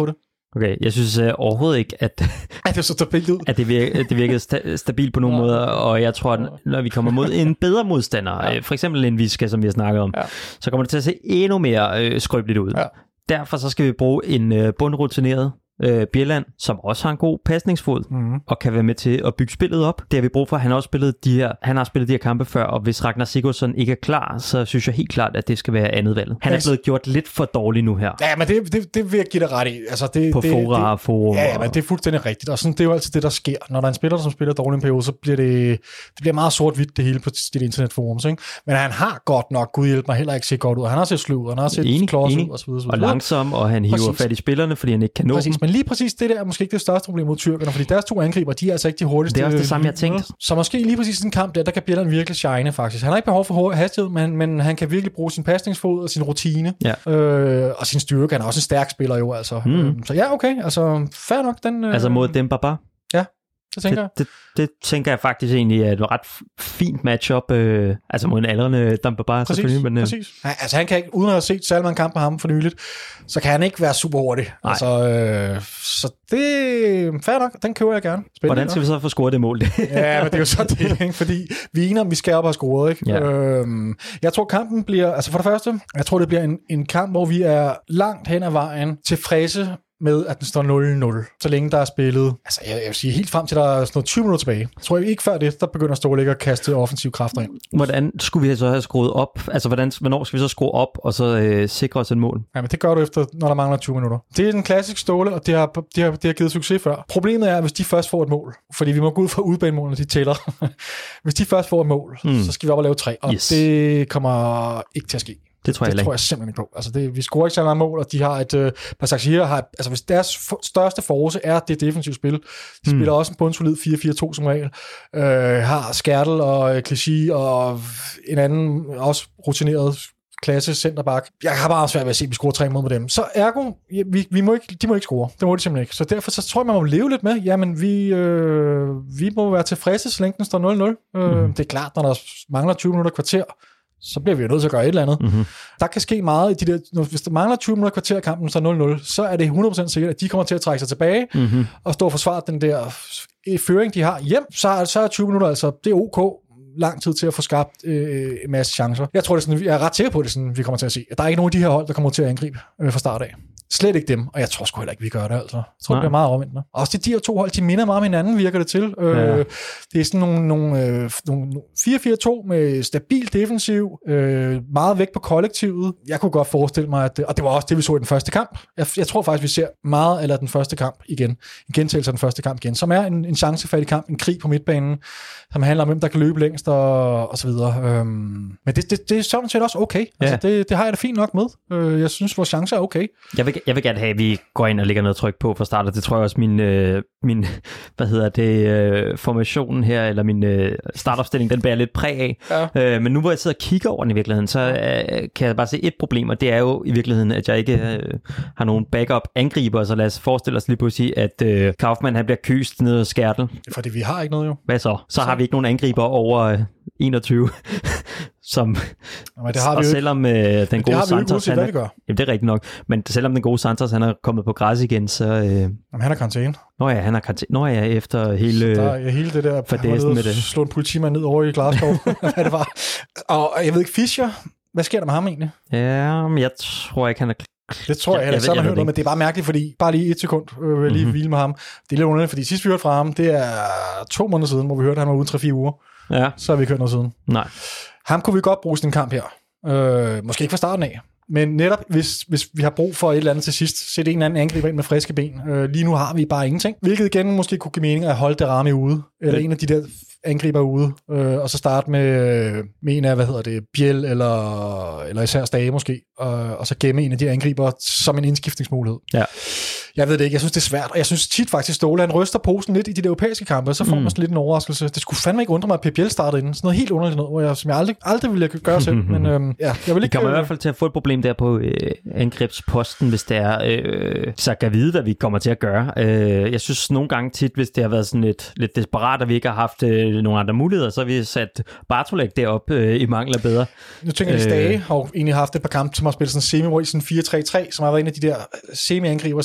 Okay, jeg synes uh, overhovedet ikke, at, Ej, det, så stabilt ud. at det, virker, det virkede sta- stabilt på nogen ja. måder, og jeg tror, at når vi kommer mod en bedre modstander, ja. for eksempel en Viska, som vi har snakket om, ja. så kommer det til at se endnu mere øh, skrøbeligt ud. Ja. Derfor så skal vi bruge en øh, bundrutineret øh, Bjelland, som også har en god pasningsfod, mm. og kan være med til at bygge spillet op. Det har vi brug for. Han har også spillet de her, han har spillet de her kampe før, og hvis Ragnar Sigurdsson ikke er klar, så synes jeg helt klart, at det skal være andet valg. Han er blevet gjort lidt for dårlig nu her. Ja, men det, det, det vil jeg give dig ret i. Altså, det, på det, fora og forum. Ja, ja, men det er fuldstændig rigtigt. Og sådan, det er jo altid det, der sker. Når der er en spiller, som spiller dårlig en periode, så bliver det, det bliver meget sort-hvidt, det hele på dit internetforum. Ikke? Men han har godt nok, Gud hjælp mig, heller ikke set godt ud. Han har set sløv ud, han har set klods ud, og så videre. Og langsom, og han hiver præcis. fat i spillerne, fordi han ikke kan nå præcis. dem. Men lige præcis det der er måske ikke det største problem mod tyrkerne, fordi deres to angriber, de er altså ikke de hurtigste. Det er også det samme, jeg tænkte. Så måske lige præcis den kamp der, der kan Bjelland virkelig shine faktisk. Han har ikke behov for hastighed, men, men han kan virkelig bruge sin pasningsfod og sin rutine, ja. øh, og sin styrke. Han er også en stærk spiller jo, altså. Mm. Så ja, okay, altså fair nok. Den, øh... Altså mod dem bare. Ja. Det tænker, det, det, det tænker jeg faktisk egentlig er et ret fint matchup, øh, altså mod en aldrende Dembaba selvfølgelig. Men, øh... præcis. Ja, altså han kan ikke, uden at have set Salman kamp på ham for nyligt, så kan han ikke være super hurtig. Altså, øh, så det fair nok, den køber jeg gerne. Spændende, hvordan skal vi så få scoret det mål? Ja, men det er jo så det, ikke? Fordi vi er enige om, vi skal op og have scoret. Ikke? Ja. Øhm, jeg tror kampen bliver, altså for det første, jeg tror det bliver en, en kamp, hvor vi er langt hen ad vejen tilfredse med, at den står nul nul, så længe der er spillet, altså jeg, jeg vil sige helt frem til, der er sådan noget tyve minutter tilbage. Jeg tror ikke før det, der begynder Ståle at kaste offensive kræfter ind. Hvordan skulle vi så have skruet op? Altså, hvordan, hvornår skal vi så skrue op, og så øh, sikre os et mål? Ja, men det gør du efter, når der mangler tyve minutter. Det er en klassisk Ståle, og det har, det har, det har givet succes før. Problemet er, hvis de først får et mål, fordi vi må gå ud fra udbanemålene, de tæller. Hvis de først får et mål, mm. så skal vi op og lave tre, og yes. det kommer ikke til at ske. Det tror jeg, det tror jeg simpelthen ikke på. Altså det, vi scorer ikke så meget mål, og de har et... Øh, Basaksehir har... Altså hvis deres for, største force er det defensive spil, de mm. spiller også en bundsolid fire fire to som regel, øh, har Skertel og Clichy og en anden også rutineret klasse centerback. Jeg har bare svært ved at se, at vi scorer tre mål med dem. Så ergo, vi, vi må ikke, de må ikke score. Det må de simpelthen ikke. Så derfor så tror jeg, man må leve lidt med. Jamen, vi, øh, vi må være tilfredse, så længe den står nul nul. Øh, mm. Det er klart, når der mangler tyve minutter kvarter, så bliver vi jo nødt til at gøre et eller andet. Mm-hmm. Der kan ske meget i de der... Hvis der mangler tyve minutter kvarter i kampen, så nul nul, så er det hundrede procent sikkert, at de kommer til at trække sig tilbage mm-hmm. og stå og forsvare den der føring, de har hjem. Så er, så er tyve minutter, altså det er ok lang tid til at få skabt øh, en masse chancer. Jeg tror, det er sådan, jeg er ret sikker på, det sådan, vi kommer til at se. Der er ikke nogen af de her hold, der kommer til at angribe øh, fra start af. Slet ikke dem, og jeg tror sgu heller ikke, vi gør det, altså. Jeg tror, Nej. det bliver meget omvendt. Også de her to hold, de minder meget om hinanden, virker det til. Øh, ja. Det er sådan nogle, nogle, øh, nogle fire fire to med stabil defensiv, øh, meget vægt på kollektivet. Jeg kunne godt forestille mig, at det, og det var også det, vi så i den første kamp. Jeg, jeg tror faktisk, vi ser meget eller den første kamp igen. En gentagelse af den første kamp igen, som er en, en chancefattig kamp, en krig på midtbanen, som handler om, hvem der kan løbe længst og, og så videre. Øhm, men det, det, det er sådan set også okay. Ja. Altså, det, det har jeg da fint nok med. Øh, jeg synes, vores chancer er okay. Jeg vil, jeg vil gerne have, at vi går ind og lægger noget tryk på fra start, og det tror jeg også min, øh, min hvad hedder det, øh, formationen her, eller min øh, startopstilling, den bærer lidt præg af. Ja. Øh, men nu hvor jeg sidder og kigger over den i virkeligheden, så øh, kan jeg bare se et problem, og det er jo i virkeligheden, at jeg ikke øh, har nogen backup angriber, så lad os forestille os lige pludselig, at øh, Kaufmann han bliver kyst ned af Skertel. Fordi vi har ikke noget jo. Hvad så? Så, så. har vi ikke nogen angriber over øh, enogtyve. Som, Jamen, det har vi og jo selvom øh, den gode Santos, han er, jamen, det er rigtigt nok, men selvom den gode Santos, han er kommet på græs igen, så... Øh, jamen, han er karantæne. Nå ja, han er karantæne. Nå ja, efter hele... Der er hele det der, han var med det. Slå en politimand ned over i Glasgow, hvad det var. Og jeg ved ikke, Fischer, hvad sker der med ham egentlig? Ja, men jeg tror ikke, han er... Det tror jeg, jeg, jeg, jeg, jeg, jeg hørt noget, men det er bare mærkeligt, fordi bare lige et sekund, øh, vil lige mm-hmm. hvile med ham. Det er lidt underligt, fordi sidst vi hørte fra ham, det er to måneder siden, hvor vi hørte, at han var ude tre fire uger. Ja. Så har vi ikke hørt noget siden. Nej. Ham kunne vi godt bruge sådan en kamp her. Øh, måske ikke fra starten af. Men netop, hvis, hvis vi har brug for et eller andet til sidst, sætte en eller anden angriber ind med friske ben. Øh, lige nu har vi bare ingenting. Hvilket igen måske kunne give mening at holde det ramme ude. Eller ja. en af de der angriber ude. Øh, og så starte med, med en af, hvad hedder det, Bjel eller, eller især Stage måske. Og, og så gemme en af de angriber som en indskiftningsmulighed. Ja. Jeg ved det ikke, jeg synes det er svært. Og jeg synes tit faktisk, Ståle, han ryster posen lidt i de der europæiske kampe, og så får man mm. sådan lidt en overraskelse. Det skulle fandme ikke undre mig, at P Bjel startede inden. Sådan noget helt underligt noget, hvor jeg, som jeg aldrig, aldrig ville gøre selv. Men øhm, ja, jeg vil ikke... Vi kommer i hvert fald til at få et problem der på øh, angrebsposten, hvis det er øh, så kan vide, hvad vi kommer til at gøre. Øh, jeg synes nogle gange tit, hvis det har været sådan lidt, lidt desperat, at vi ikke har haft øh, nogle andre muligheder, så har vi sat Bartolek derop øh, i mangel af bedre. Nu tænker jeg, at Stage har egentlig haft et par kampe, som har spillet sådan semi-hvor i sådan fire tre tre, som har været en af de der semi-angriber, semi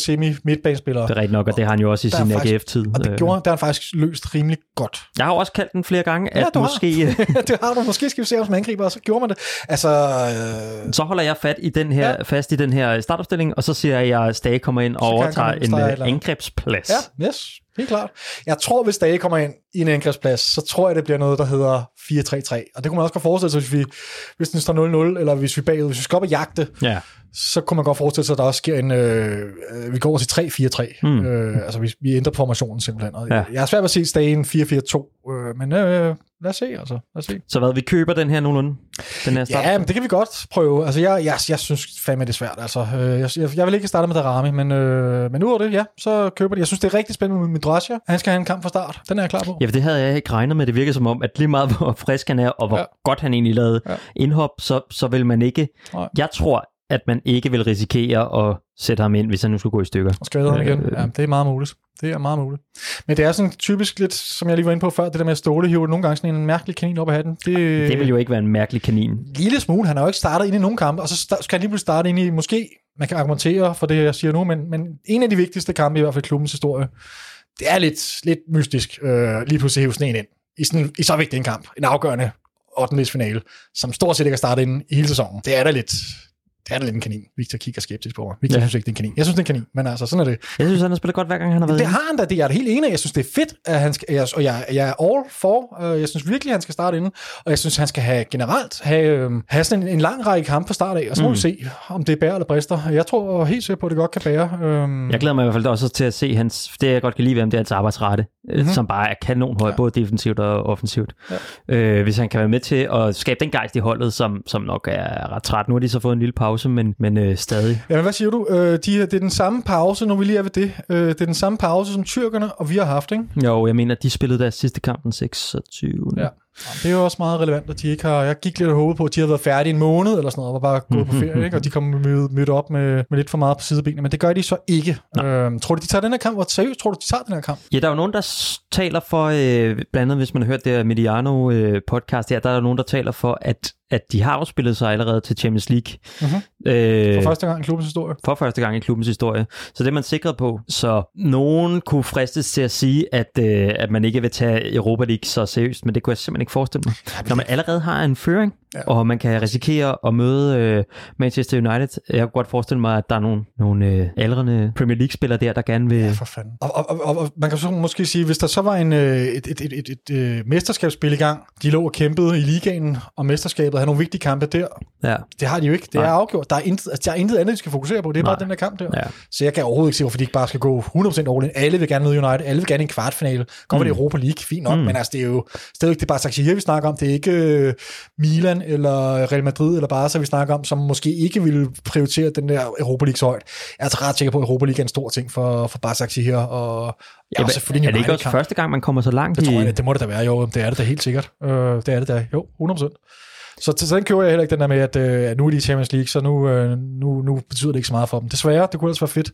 midtbanespillere. Det er rigtigt nok, og det har han jo også i sin A G F-tid. Og det gjorde, det har han faktisk løst rimelig godt. Jeg har også kaldt den flere gange, at ja, måske... det har du. Måske skal vi se om som angriber, og så gjorde man det. Altså... Øh... Så holder jeg fat i den her, ja. fast i den her startopstilling, og så siger jeg, at Stage kommer ind og overtager en uh, angrebsplads. Ja, yes. Helt klart. Jeg tror, hvis Stage kommer ind i en angrebsplads, så tror jeg, det bliver noget, der hedder fire tre tre. Og det kunne man også godt forestille sig, hvis, vi, hvis den står nul nul, eller hvis vi bagud, hvis vi skal op og jagte, ja. Så kunne man godt forestille sig, at der også sker en... Øh, vi går over til tre fire tre. Mm. Øh, altså, vi, vi ændrer formationen simpelthen. Og ja. Jeg er svært ved at se Stage en fire fire to, øh, men øh, lad os se, altså. Lad os se. Så hvad, vi køber den her nogenlunde? Den her start? Ja, men det kan vi godt prøve. Altså, jeg, jeg, jeg synes fandme, det er svært. Altså, øh, jeg, jeg, jeg vil ikke starte med Darami, men, øh, men ud af det, ja, så køber det. Jeg synes, det er rigtig spændende med Midrasja. Han skal have en kamp fra start. Den er jeg klar på. Ja, det havde jeg ikke regnet med. Det virker som om, at lige meget hvor frisk han er, og hvor ja. godt han egentlig lavede ja. indhop, så, så vil man ikke... Nej. Jeg tror, at man ikke vil risikere at sætte ham ind, hvis han nu skulle gå i stykker. Og skade ham igen. Ja, det er meget muligt. Det er meget muligt. Men det er sådan typisk lidt, som jeg lige var inde på før, det der med at Ståle hiver nogle gange sådan en mærkelig kanin op af hatten. Det, det vil jo ikke være en mærkelig kanin. Lille smule. Han har jo ikke startet ind i nogen kampe, og så skal han lige pludselig starte ind i, måske, man kan argumentere for det, jeg siger nu, men, men en af de vigtigste kampe, i hvert fald klubbens historie, det er lidt, lidt mystisk, øh, lige pludselig hive sådan en ind. I, sådan, I så vigtig en kamp. En afgørende ottendedelsfinale, som stort set ikke har startet ind i hele sæsonen. Det er da lidt... Det er da lidt en kanin. Victor kigger skeptisk på mig. Victor ja. synes ikke, det er en kanin. Jeg synes, det er en kanin, men altså, sådan er det. Jeg synes, han har spillet godt, hver gang han har været. Det har han da. Det er jeg helt enig. Jeg synes, det er fedt, at han skal, jeg, og jeg, jeg er all for. Jeg synes virkelig, han skal starte inden. Og jeg synes, han skal have generelt have, have sådan en, en lang række kampe fra start af. Og så må mm. vi se, om det bærer eller brister. Jeg tror helt sikkert på, at det godt kan bære. Jeg glæder mig i hvert fald også til at se hans, det jeg godt kan lide ved ham, det er hans arbejdsrette, mm-hmm. som bare er kanonhøj, ja. både defensivt og offensivt. Ja. Øh, hvis han kan være med til at skabe den gejst i holdet, som, som nok er ret træt. Nu har de så fået en lille pause, men, men øh, stadig. Ja, men hvad siger du? Øh, de, det er den samme pause, når vi lige er ved det. Øh, det er den samme pause, som tyrkerne og vi har haft, ikke? Jo, jeg mener, de spillede deres sidste kamp den seksogtyvende Ja. Det er jo også meget relevant, at de ikke har... Jeg gik lidt og håbede på, at de havde været færdige en måned eller sådan noget, og var bare gået på ferie, ikke? Og de kom mødt, mødt op med, med lidt for meget på sidebenene, men det gør de så ikke. Øhm, tror du, de tager den her kamp? Hvor seriøst tror du, de tager den her kamp? Ja, der er jo nogen, der taler for, øh, blandt andet hvis man har hørt det her Mediano-podcast her, der er der nogen, der taler for, at at de har jo spillet sig allerede til Champions League. Mm-hmm. Øh, for første gang i klubbens historie. For første gang i klubbens historie. Så det er man sikret på. Så nogen kunne fristes til at sige, at, øh, at man ikke vil tage Europa League så seriøst, men det kunne jeg simpelthen ikke forestille mig. Ja, når man allerede har en føring, ja. og man kan risikere at møde øh, Manchester United. Jeg kunne godt forestille mig, at der er nogle, nogle øh, aldrende Premier League-spillere der, der gerne vil... Ja, for fanden. Og, og, og, og man kan så måske sige, hvis der så var en, øh, et, et, et, et, et, et mesterskabsspil i gang, de lå og kæmpede i ligaen og mesterskabet, havde nogle vigtige kampe der. Ja. Det har de jo ikke. Det Nej. er afgjort. Der er, intet, altså, der er intet andet, de skal fokusere på. Det er Nej. bare den der kamp der. Ja. Så jeg kan overhovedet ikke se, hvorfor de ikke bare skal gå hundrede procent all in. Alle vil gerne møde United. Alle vil gerne i en kvartfinale. Godt mm. det Europa League. Fint nok. Mm. Men altså, det er jo stadigvæk det er bare Saxi vi snakker om. Det er ikke uh, Milan eller Real Madrid eller Barca, vi snakker om, som måske ikke vil prioritere den der Europa League så højt. Jeg er altså ret sikker på, at Europa League er en stor ting for, for Barca her. Og ja, selvfølgelig er det ikke også kamp. Første gang, man kommer så langt? Det, i... tror jeg, det må det da være, jo. Det er det da helt sikkert. Uh, det er det da. Jo, hundrede procent. Så til sådan køber jeg heller ikke den der med, at øh, nu er de i Champions League, så nu, øh, nu, nu betyder det ikke så meget for dem. Desværre, det kunne ellers være fedt.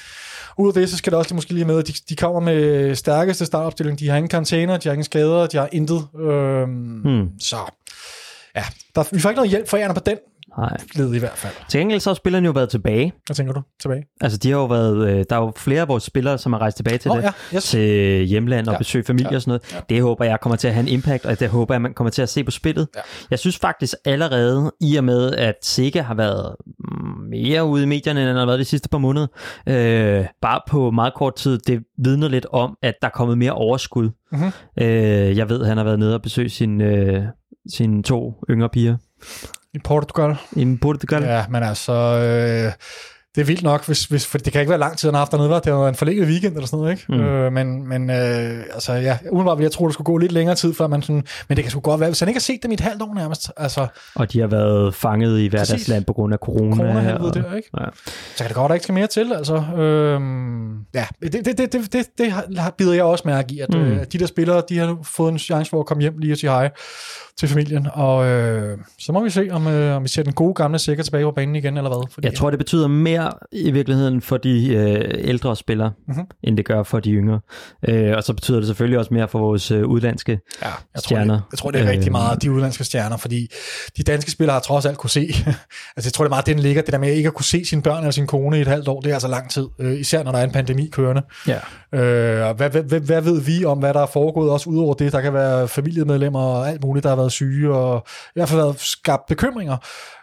Ud af det, så skal det også måske lige med, at de, de kommer med stærkeste startopstilling. De har ingen karantæner, de har ingen skader, de har intet. Øhm, hmm. Så ja, der, vi får ikke noget hjælp for jer på den. Nej. Led i hvert fald. Til gengæld så har spillerne jo været tilbage. Hvad tænker du? Tilbage? Altså de har jo været, der er jo flere af vores spillere, som har rejst tilbage til oh, det, ja. yes. til hjemland og ja. besøg familie ja. og sådan noget. Ja. Det håber jeg kommer til at have en impact, og det håber jeg, man kommer til at se på spillet. Ja. Jeg synes faktisk allerede, i og med at Sega har været mere ude i medierne, end han har været de sidste par måneder, øh, bare på meget kort tid, det vidner lidt om, at der er kommet mere overskud. Mm-hmm. Øh, jeg ved, at han har været nede og besøgt sine, øh, sine to yngre piger. I Portugal. I Portugal. Ja, men altså, øh, det er vildt nok, hvis, hvis, for det kan ikke være lang tid, han har haft dernede, var. Det var en forlænget weekend eller sådan noget, ikke? Mm. Øh, men men øh, altså, ja, umiddelbart vil jeg tro, det skulle gå lidt længere tid, før man sådan, men det kan sgu godt være, hvis han ikke har set dem i et halvt år nærmest. Altså, og de har været fanget i hverdagsland på grund af corona. Corona og, der, ikke? Ja. Så kan det godt, der ikke skal mere til, altså. Øh, ja, det, det, det, det, det, det bider jeg også mærke i, at mm. øh, de der spillere, de har fået en chance for at komme hjem lige og sige hej til familien, og øh, så må vi se, om, øh, om vi ser den gode gamle Sikker tilbage på banen igen, eller hvad. Fordi, jeg tror, det betyder mere mere i virkeligheden for de øh, ældre spillere, mm-hmm. end det gør for de yngre. Øh, og så betyder det selvfølgelig også mere for vores øh, udlandske ja, jeg stjerner. Tror, det, jeg tror, det er rigtig øh, meget de udlandske stjerner, fordi de danske spillere har trods alt kunne se, altså jeg tror, det er meget, den ligger, det der med ikke at kunne se sine børn eller sin kone i et halvt år, det er altså lang tid, øh, især når der er en pandemi kørende. Ja. Øh, hvad, hvad, hvad ved vi om, hvad der er foregået, også udover det? Der kan være familiemedlemmer og alt muligt, der har været syge, og i hvert fald været skabt bekymringer.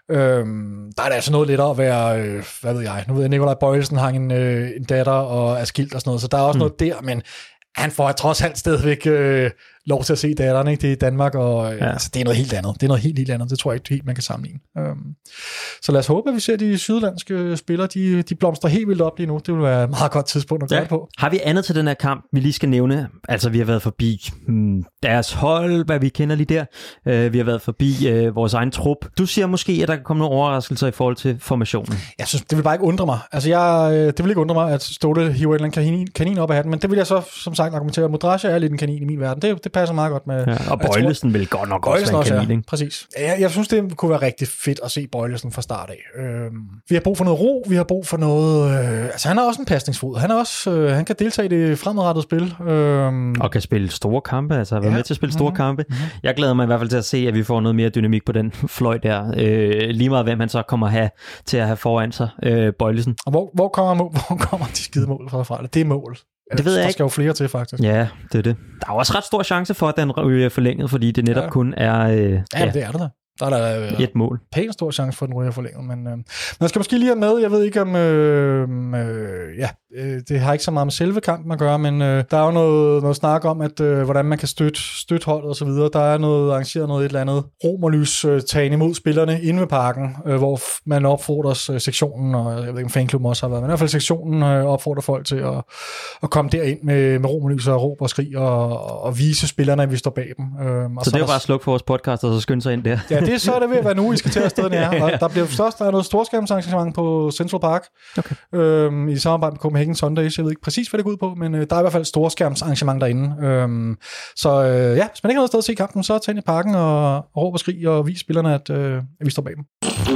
Øhm, der er det altså noget lettere at være, øh, hvad ved jeg, nu ved jeg, Nikolaj Bøjlesen har en, øh, en datter og er skilt og sådan noget, så der er også mm. noget der, men han får trods alt stadigvæk øh, lov til at se datteren, ikke? Det er i Danmark, og øh, ja. altså, det er noget helt andet. Det er noget helt, helt andet. Det tror jeg ikke helt, man kan sammenligne. Øhm, så lad os håbe, at vi ser de sydlandske spillere, de, de blomstrer helt vildt op lige nu. Det vil være et meget godt tidspunkt at gøre ja. det på. Har vi andet til den her kamp, vi lige skal nævne? Altså, vi har været forbi hmm, deres hold, hvad vi kender lige der. Uh, vi har været forbi uh, vores egen trup. Du siger måske, at der kan komme nogle overraskelser i forhold til formationen. Jeg synes, det vil bare ikke undre mig. Altså, jeg, det vil ikke undre mig, at Ståle hiver et eller andet kanin, kanin op af hatten, men det vil jeg så, som sagt, argumentere. Modrasja er lidt en kanin i min verden. Det, det passer meget godt med... Ja, og Bøjlesen vil godt nok også være en kanin, ikke? Præcis. Jeg, jeg synes, det kunne være rigtig fedt at se Bøjlesen fra start af. Øhm, vi har brug for noget ro, vi har brug for noget... Øh, altså, han har også en pasningsfod. Han, er også, øh, han kan deltage i det fremadrettede spil. Øhm, og kan spille store kampe, altså være ja. med til at spille store mm-hmm. kampe. Mm-hmm. Jeg glæder mig i hvert fald til at se, at vi får noget mere dynamik på den fløj der. Øh, lige meget, hvem han så kommer have, til at have foran sig, øh, Bøjlesen. Og hvor, hvor, kommer, hvor kommer de skide mål fra? fra? Det er mål. Det ved jeg der ikke. skal jo flere til, faktisk. Ja, det er det. Der er også ret stor chance for, at den ryger forlænget, fordi det netop ja. kun er... Øh, ja, ja, det er det da. Der er der øh, et mål. Pænt stor chance for, at den ryger forlænget, men øh, man skal måske lige have med, jeg ved ikke om, øh, øh, ja, øh, det har ikke så meget med selve kampen at gøre, men øh, der er jo noget, noget snak om, at øh, hvordan man kan støtte, støtte holdet og så videre. Der er noget arrangeret noget et eller andet romerlys øh, tagen imod spillerne inde ved parken, øh, hvor man opfordrer øh, sektionen, og jeg ved ikke om fanklubben også har været, men i hvert fald sektionen øh, opfordrer folk til at, at komme derind med, med romerlys og råb og skrig og, og vise spillerne, at vi står bag dem. Øh, og så, så det er jo bare at slukke for vores podcast og så skynde sig ind der. Ja, det er så er det ved at være nu, I skal til at stederne er. Og der bliver størst, der er noget storskærmsarrangement på Central Park, okay. øhm, i samarbejde med Copenhagen Sundays. Jeg ved ikke præcis, hvad det går ud på, men øh, der er i hvert fald et storskærmsarrangement derinde. Øhm, så øh, ja, hvis man ikke har noget sted at se kampen, så tag ind i parken og, og råb og skrig og vis spillerne, at, øh, at vi står bag dem.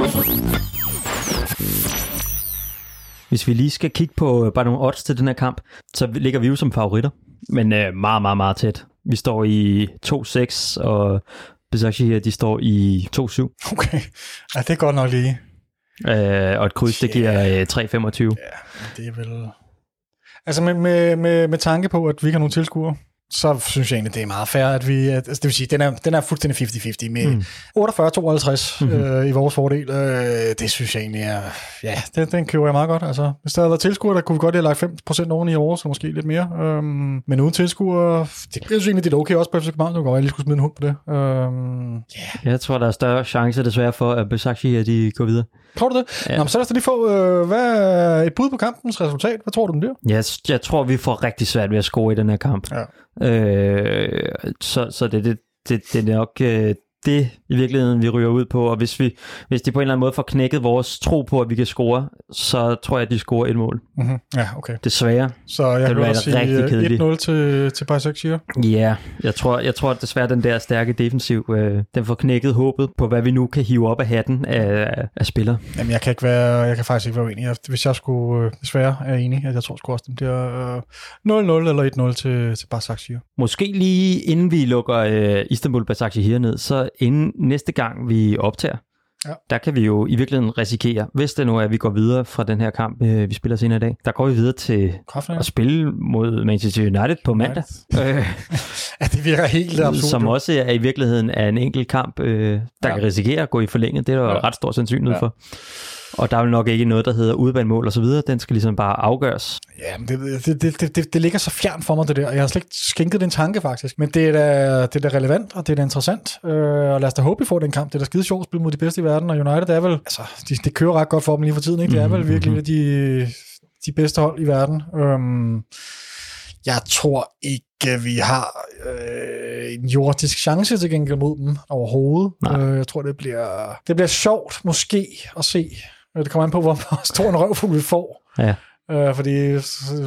Hvis vi lige skal kigge på bare nogle odds til den her kamp, så ligger vi jo som favoritter, men øh, meget, meget, meget tæt. Vi står i to seks, og Besiktas, de står i to syv. Okay, ja, det er godt nok lige. Øh, og et kryds, det giver øh, tre femogtyve. Ja, det er vel... Altså med, med, med, med tanke på, at vi ikke har nogen tilskuere, så synes jeg egentlig, det er meget fair, at vi... At, altså det vil sige, den er, den er fuldstændig halvtreds halvtreds med mm. otteogfyrre tooghalvtreds mm-hmm. øh, i vores fordel. Øh, det synes jeg egentlig er... Ja, den, den køber jeg meget godt. Altså, hvis der havde været tilskuere, der kunne vi godt have lagt fem procent oven i år, så måske lidt mere. Øhm, men uden tilskuere... Det bliver jo egentlig lidt okay også på F C København. Nu går jeg lige skulle smide en hund på det. Øhm, yeah. Jeg tror, der er større chance desværre for, at Besiktas, de går videre. Tror du det? Ja. Nå, så lad os lige få øh, hvad er et bud på kampens resultat. Hvad tror du om det? Jeg, jeg tror, vi får rigtig svært ved at score i den her kamp. Ja. Øh, så, så det, det, det, det er nok øh, det i virkeligheden, vi ryger ud på. Og hvis, vi, hvis de på en eller anden måde får knækket vores tro på, at vi kan score, så tror jeg, at de scorer et mål. Mm-hmm. Ja, okay. Desværre. Så jeg det vil være sige et nul til, til Besiktas. Ja, jeg tror, jeg tror at desværre, den der stærke defensiv, øh, den får knækket håbet på, hvad vi nu kan hive op af hatten af, af spillere. Jamen, jeg kan, ikke være, jeg kan faktisk ikke være uenig. Hvis jeg skulle øh, desværre er enig, at jeg tror sgu også, den bliver øh, nul nul eller et nul til, til Besiktas. Måske lige inden vi lukker øh, Istanbul Besiktas herned, så inden næste gang vi optager, ja. Der kan vi jo i virkeligheden risikere, hvis det nu er, at vi går videre fra den her kamp, øh, vi spiller senere i dag, der går vi videre til Kraftland. At spille mod Manchester United på mandag. Øh, ja, det virker helt absurd. Som også er i virkeligheden er en enkelt kamp, øh, der ja. kan risikere at gå i forlænget. Det er der ja. ret stor sandsynlighed ja. for. Og der er jo nok ikke noget, der hedder udbanemål og så videre. Den skal ligesom bare afgøres. Ja, men det, det, det, det, det ligger så fjern for mig, det der. Jeg har slet ikke skænket den tanke, faktisk. Men det er da, det er da relevant, og det er da interessant. Øh, og lad os da håbe, vi får den kamp. Det er da skide sjovt at spille mod de bedste i verden. Og United er vel... Altså, de, det kører ret godt for dem lige for tiden, ikke? Det er vel virkelig mm-hmm. de, de bedste hold i verden. Øhm, jeg tror ikke, vi har øh, en jordisk chance til gengæld mod dem overhovedet. Øh, jeg tror, det bliver, det bliver sjovt måske at se. Det kommer an på, hvor stor en røvfugl vi får. Ja. Øh, fordi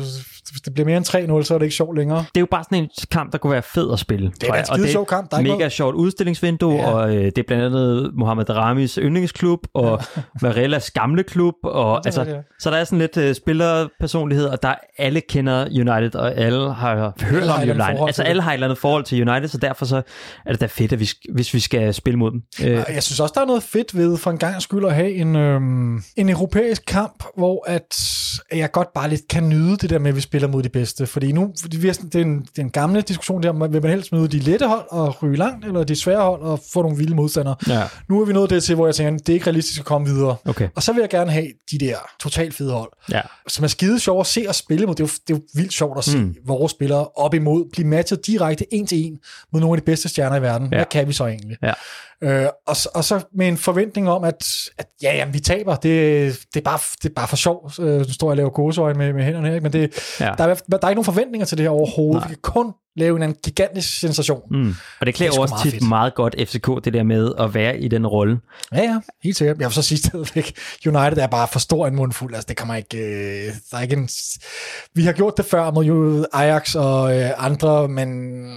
hvis det bliver mere end tre nul, så er det ikke sjovt længere. Det er jo bare sådan en kamp, der kunne være fed at spille. Det er en skide sjov kamp. Der er mega noget... sjovt udstillingsvindue, ja. og øh, det er blandt andet Mohamed Daramis yndlingsklub, og ja. Varellas gamle klub, og ja, altså, det, ja. så der er sådan lidt øh, spillerpersonlighed, og der alle kender United, og alle har hørt om United. Altså alle har et eller andet forhold til United, så derfor så er det da fedt, at vi, hvis vi skal spille mod dem. Øh. Jeg synes også, der er noget fedt ved for en gang skyld at have en, øhm, en europæisk kamp, hvor at jeg godt bare lidt kan nyde det der med, at vi spiller mod de bedste. Fordi nu, fordi vi er, det, er en, det er en gamle diskussion der, vil man helst møde de lette hold og ryge langt, eller de svære hold og få nogle vilde modstandere. Ja. Nu er vi nået dertil, hvor jeg tænker, det er ikke realistisk at komme videre. Okay. Og så vil jeg gerne have de der totalt fede hold, ja. som er skide sjovt at se og spille mod. Det er jo, det er jo vildt sjovt at se mm. vores spillere op imod, blive matchet direkte en til en mod nogle af de bedste stjerner i verden. Ja. Hvad kan vi så egentlig? Ja. Øh, og, og så med en forventning om, at, at ja, jamen, vi taber. Det, det, er bare, det er bare for sjov. Øh, nu står jeg og laver gåseøjne med, med hænderne her, ikke? Men det, ja. der, er, der er ikke nogen forventninger til det her overhovedet. Nej. Vi kan kun lave en gigantisk sensation. Mm. Og det klæder også tit fedt. Meget godt F C K, det der med at være i den rolle. Ja, ja, helt sikkert. Jeg vil så sige stadigvæk, United er bare for stor en mundfuld. Altså, det kan man ikke... Øh, der er ikke en, vi har gjort det før mod Ajax og øh, andre, men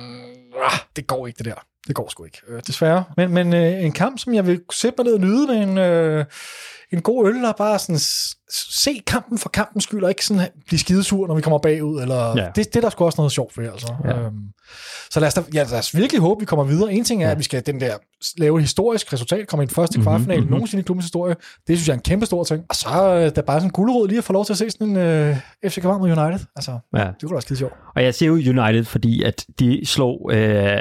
øh, det går ikke, det der. Det går sgu ikke, øh, desværre. Men, men øh, en kamp, som jeg vil sætte mig ned og nyde med en, øh, en god øl, og bare sådan se kampen for kampens skyld, og ikke sådan blive skidesur, når vi kommer bagud. Eller, ja. det, det er der sgu også noget sjovt for, altså. Ja. Øhm, så lad os, da, ja, lad os virkelig håbe, vi kommer videre. En ting er, ja. at vi skal den der lave et historisk resultat, komme i den første kvartfinale mm-hmm. nogensinde i klubbens historie. Det synes jeg er en kæmpe stor ting. Og så er der bare sådan en gulerod lige at få lov til at se sådan en øh, F C K mod United. Altså, ja. det kunne da også skide sjovt. Og jeg ser jo United, fordi at de slog øh,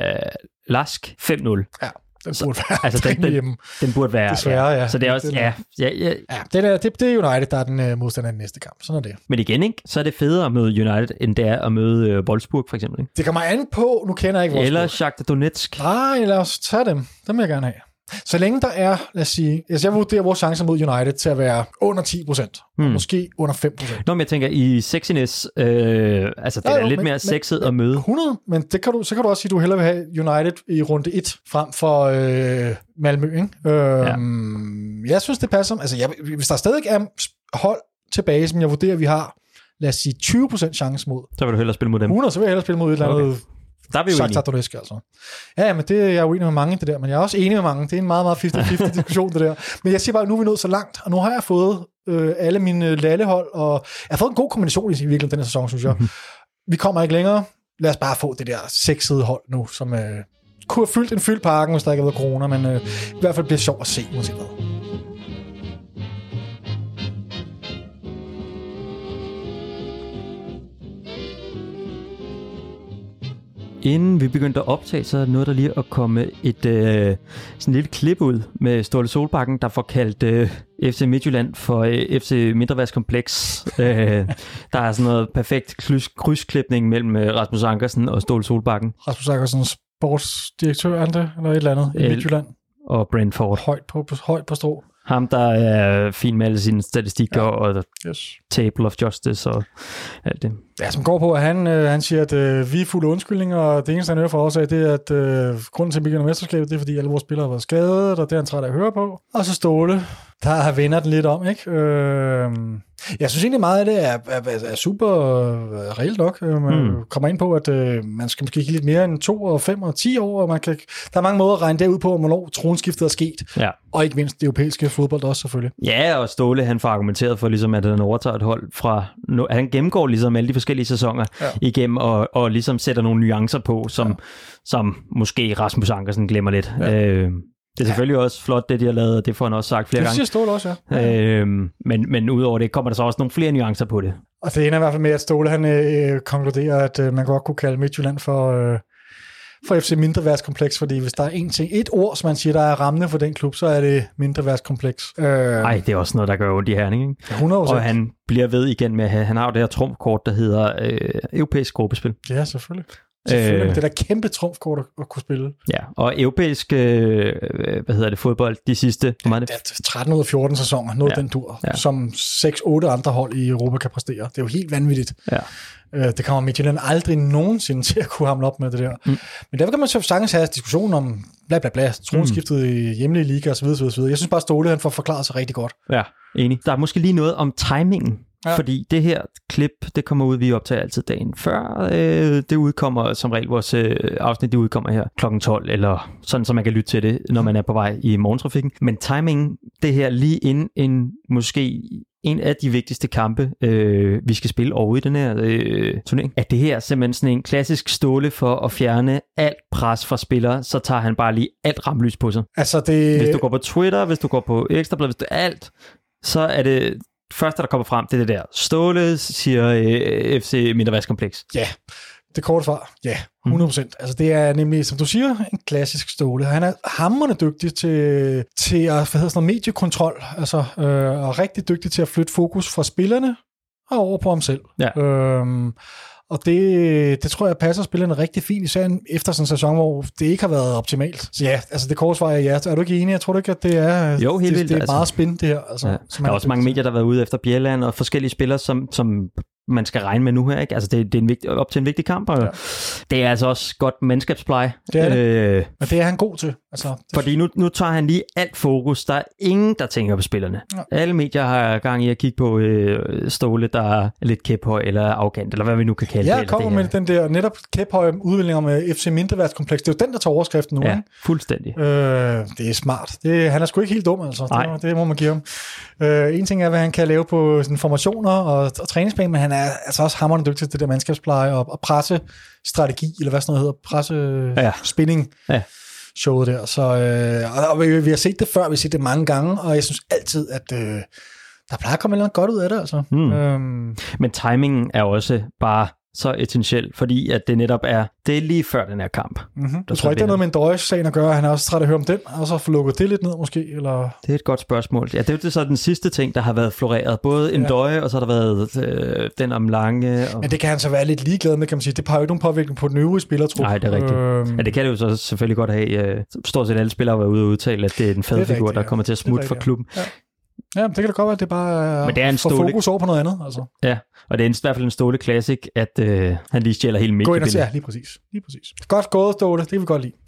Lask fem nul. Ja. Den burde være altså, den, den, den burde være, desværre, ja. Så det er også, ja. ja, ja. ja det, er, det, det er United, der er den uh, modstander i den næste kamp. Sådan er det. Men igen, ikke? Så er det federe at møde United, end det er at møde uh, Wolfsburg, for eksempel. Ikke? Det kommer an på, nu kender jeg ikke Wolfsburg. Eller Shakhtar Donetsk. Nej, lad os tage dem. Dem vil jeg gerne have. Så længe der er, lad os sige, altså jeg vurderer vores chancer mod United til at være under ti procent, hmm. måske under fem procent. Nå, men jeg tænker, i sexiness, øh, altså det ja, er jo, lidt men, mere sexet at møde. hundrede, men det kan du, så kan du også sige, at du hellere vil have United i runde et, frem for øh, Malmø, ikke? Øh, ja. Jeg synes, det passer. Altså, jeg, hvis der stadig er hold tilbage, som jeg vurderer, vi har, lad os sige, tyve procent chance mod. Så vil du hellere spille mod dem. hundrede, så vil jeg hellere spille mod et eller andet... Okay. Der er vi jo Shakhtar Donetsk, altså. Ja, ja, men det jeg er jo uenig med mange, det der. Men jeg er også enig med mange. Det er en meget, meget halvtreds halvtreds diskussion, det der. Men jeg siger bare, at nu er vi nået så langt, og nu har jeg fået øh, alle mine lallehold, og jeg har fået en god kombination i virkeligheden den her sæson, synes jeg. Mm-hmm. Vi kommer ikke længere. Lad os bare få det der sexede hold nu, som øh, kunne have fyldt en fyldt parken, hvis der ikke havde været corona, men øh, i hvert fald bliver sjovt at se, uanset hvad. Inden vi begyndte at optage, så er noget der lige at komme et øh, sådan et lille klip ud med Ståle Solbakken, der får kaldt øh, F C Midtjylland for øh, F C Mindreværdskompleks. øh, der er sådan noget perfekt kryds, krydsklipning mellem øh, Rasmus Ankersen og Ståle Solbakken. Rasmus Ankersen, sportsdirektør, Ante, eller et eller andet i Midtjylland. Og Brentford. Højt på, på, højt på strå. Ham, der er fin med alle sine statistikker, ja. Og yes. Table of Justice og alt det. Ja, som går på, at han, øh, han siger, at øh, vi er fulde undskyldninger, og det eneste, han hører for os af, det er, at øh, grunden til, at vi begynder mesterskabet, det er, fordi alle vores spillere har været skadet, og det er han træt af at høre på. Og så Ståle, der vender den lidt om, ikke? Øh, jeg synes egentlig meget af det er, er, er super øh, reelt nok. Man mm. kommer ind på, at øh, man skal måske kigge lidt mere end to og fem og ti år, og man kan, der er mange måder at regne derud på, hvornår tronskiftet er sket. Ja. Og ikke mindst det europæiske fodbold også, selvfølgelig. Ja, og Ståle, han får argumenteret for, ligesom, at han overtager et hold fra... Han gennemgår ligesom alle de forskellige sæsoner ja. igennem, og, og ligesom sætter nogle nuancer på, som, ja. som måske Rasmus Ankersen glemmer lidt. Ja. Øh, Det er selvfølgelig ja. også flot, det de har lavet, det får han også sagt flere gange. Det siger Ståle også, ja. ja. Øhm, men, men udover det, kommer der så også nogle flere nuancer på det. Og det ender i hvert fald med, at Ståle han øh, konkluderer, at øh, man godt kunne kalde Midtjylland for, øh, for F C Mindreværdskompleks, fordi hvis der er en ting, et ord, som man siger, der er rammende for den klub, så er det Mindreværdskompleks. Nej, øh, det er også noget, der gør ondt i Herning, ikke? hundrede procent. Og han bliver ved igen med, at han har jo det her trumfkort, der hedder øh, europæisk gruppespil. Ja, selvfølgelig. Øh, det er da kæmpe trumfkort at, at kunne spille. Ja, og europæisk øh, hvad hedder det, fodbold de sidste ja, det er tretten ud af fjorten sæsoner, noget ja. den tur, ja. som seks otte andre hold i Europa kan præstere. Det er jo helt vanvittigt. Ja. Øh, det kommer Midtjylland aldrig nogensinde til at kunne hamle op med det der. Mm. Men derfor kan man så sagtens have diskussion om bla bla bla, tronskiftet mm. i hjemlige liga osv. osv. Jeg synes bare, Ståle han får forklaret sig rigtig godt. Ja, enig. Der er måske lige noget om timingen Ja. Fordi det her klip, det kommer ud, vi optager altid dagen før. Øh, det udkommer som regel, vores øh, afsnit, det udkommer her klokken tolv, eller sådan, så man kan lytte til det, når man er på vej i morgentrafikken. Men timingen, det her lige inden en måske en af de vigtigste kampe, øh, vi skal spille over i den her øh, turnering, at det her er simpelthen sådan en klassisk Ståle for at fjerne alt pres fra spillere, så tager han bare lige alt ramlys på sig. Altså det... Hvis du går på Twitter, hvis du går på Ekstrabladet, hvis du alt, så er det første, der kommer frem, det er det der. Ståle siger øh, F C Mindreværdskompleks. Ja, det korte svar. Ja, hundrede procent. Mm. Altså det er nemlig, som du siger, en klassisk Ståle. Han er hamrende dygtig til, til at, hvad hedder sådan noget, mediekontrol, altså, øh, og rigtig dygtig til at flytte fokus fra spillerne og over på ham selv. Ja. Øhm, og det, det tror jeg passer spillerne rigtig fint, især efter sådan en sæson, hvor det ikke har været optimalt. Så ja, altså det korte svar er ja. Er du ikke enig? Jeg tror du ikke, at det er, jo, helt det, vildt, det er altså. meget spændende det her. Altså, ja. Der er også mange medier, der har været ude efter Bjelland og forskellige spillere, som, som man skal regne med nu her. Ikke? Altså det, det er en vigtig, op til en vigtig kamp, og ja. Det er altså også godt mandskabspleje. Det er det. Øh, Men det er han god til. Altså, det... Fordi nu, nu tager han lige alt fokus. Der er ingen, der tænker på spillerne. Ja. Alle medier har gang i at kigge på øh, Ståle, der er lidt kæphøj eller arrogant, eller hvad vi nu kan kalde ja, det. Jeg kommer med den der netop kæphøje udvikling om F C Mindreværdskompleks. Det er jo den, der tager overskriften nu. Ja, ikke? fuldstændig. Øh, det er smart. Det, han er sgu ikke helt dum, altså. Det, det må man give ham. Øh, en ting er, hvad han kan lave på sådan formationer og, og træningsplan, men han er altså også hammerende dygtig til det der mandskabspleje og, og pressestrategi, eller hvad sådan noget hedder, presse ja. spinning ja. showet der. Så, øh, og, og vi, vi har set det før, vi har set det mange gange, og jeg synes altid, at øh, der plejer at komme noget godt ud af det, altså. Mm. Øhm. Men timingen er også bare så essentielt, fordi at det netop er, det er lige før den her kamp. Mm-hmm. Du tror ikke, det er noget med en Døje-sagen at gøre? Han er også træt at høre om den, og så få lukket det lidt ned måske? Eller? Det er et godt spørgsmål. Ja, det er jo så den sidste ting, der har været floreret. Både en ja. Døje, og så har der været øh, den om Lange. Og... Men det kan han så være lidt ligeglad med, kan man sige. Det har jo ikke nogen påvirkning på den øvrige spillertrup. Nej, det er rigtigt. Øhm... Ja, det kan det jo så selvfølgelig godt have. Øh, stort set alle spillere har været ude og udtale, at det er den fede figur, der ja. kommer til at smutte fra klubben. Ja. Ja, det kan da godt være, at det er bare Men det er en få Ståle... fokus over på noget andet. Altså. Ja, og det er i hvert fald en Ståle Classic, at øh, han lige stjæler hele mediebilledet. Gå ind og ja, lige præcis. lige præcis. Godt gået, Ståle. Det kan vi godt lide.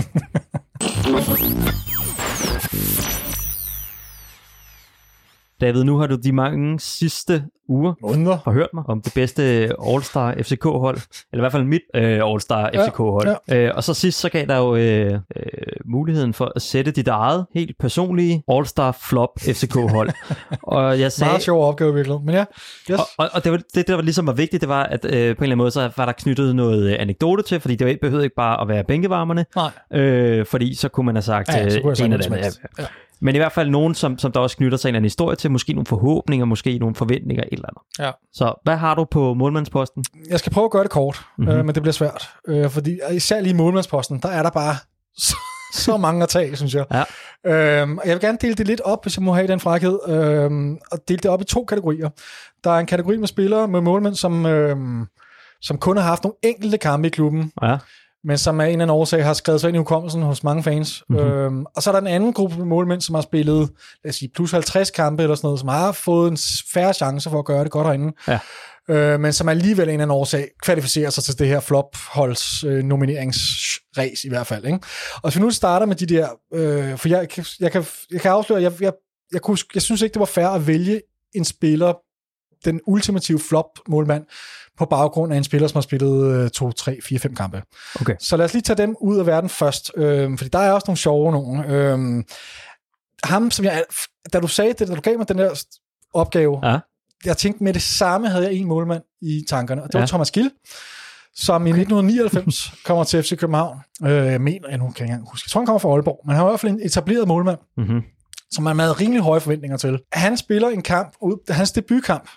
David, nu har du de mange sidste uger Måneder. har hørt mig om det bedste All-Star F C K-hold, eller i hvert fald mit øh, All-Star F C K-hold. Ja, ja. Øh, og så sidst så gav der jo øh, øh, muligheden for at sætte dit eget, helt personlige All-Star Flop F C K-hold. Og jeg sagde, meget sjov opgave virkelig, men ja. Yes. Og, og, og det, var, det, der var ligesom var vigtigt, det var, at øh, på en eller anden måde, så var der knyttet noget øh, anekdote til, fordi det behøvede ikke bare at være bænkevarmerne. Nej. Øh, fordi så kunne man have sagt ja, ja, øh, en eller anden. Ja. Men i hvert fald nogen, som, som der også knytter sig en eller anden historie til, måske nogle forhåbninger, måske nogle forventninger, et eller andet. Ja. Så hvad har du på målmandsposten? Jeg skal prøve at gøre det kort, mm-hmm. øh, men det bliver svært. Øh, fordi især lige i målmandsposten, der er der bare så, så mange at tage, synes jeg. Ja. Øh, jeg vil gerne dele det lidt op, hvis jeg må have den frækhed, øh, og dele det op i to kategorier. Der er en kategori med spillere, med målmænd, som, øh, som kun har haft nogle enkelte kampe i klubben. Ja. Men som af en eller anden årsag har skrevet sig ind i hukommelsen hos mange fans. Mm-hmm. Øhm, og så er der en anden gruppe målmænd, som har spillet lad os sige, plus halvtreds kampe eller sådan noget, som har fået en færre chance for at gøre det godt herinde. Ja. Øh, men som alligevel af en eller anden årsag kvalificerer sig til det her flop-holds øh, nomineringsrace i hvert fald. Ikke? Og hvis vi nu starter med de der, øh, for jeg, jeg, kan, jeg kan afsløre, jeg, jeg, jeg, kunne, jeg synes ikke, det var fair at vælge en spiller, den ultimative flop-målmand, på baggrund af en spiller, som har spillet to, tre, fire, fem kampe. Okay. Så lad os lige tage dem ud af verden først, øh, fordi der er også nogle sjove nogen. Øh, ham, som jeg, da du sagde det, da du gav mig den der opgave, ja. jeg tænkte med det samme, havde jeg en målmand i tankerne, og det var ja. Thomas Gill, som okay. i nitten nioghalvfems kommer til F C København. Øh, jeg mener, jeg nu kan ikke engang huske, jeg tror, han kommer fra Aalborg, men han har i hvert fald en etableret målmand, mm-hmm. som man havde rimelig høje forventninger til. Han spiller en kamp, hans debutkamp,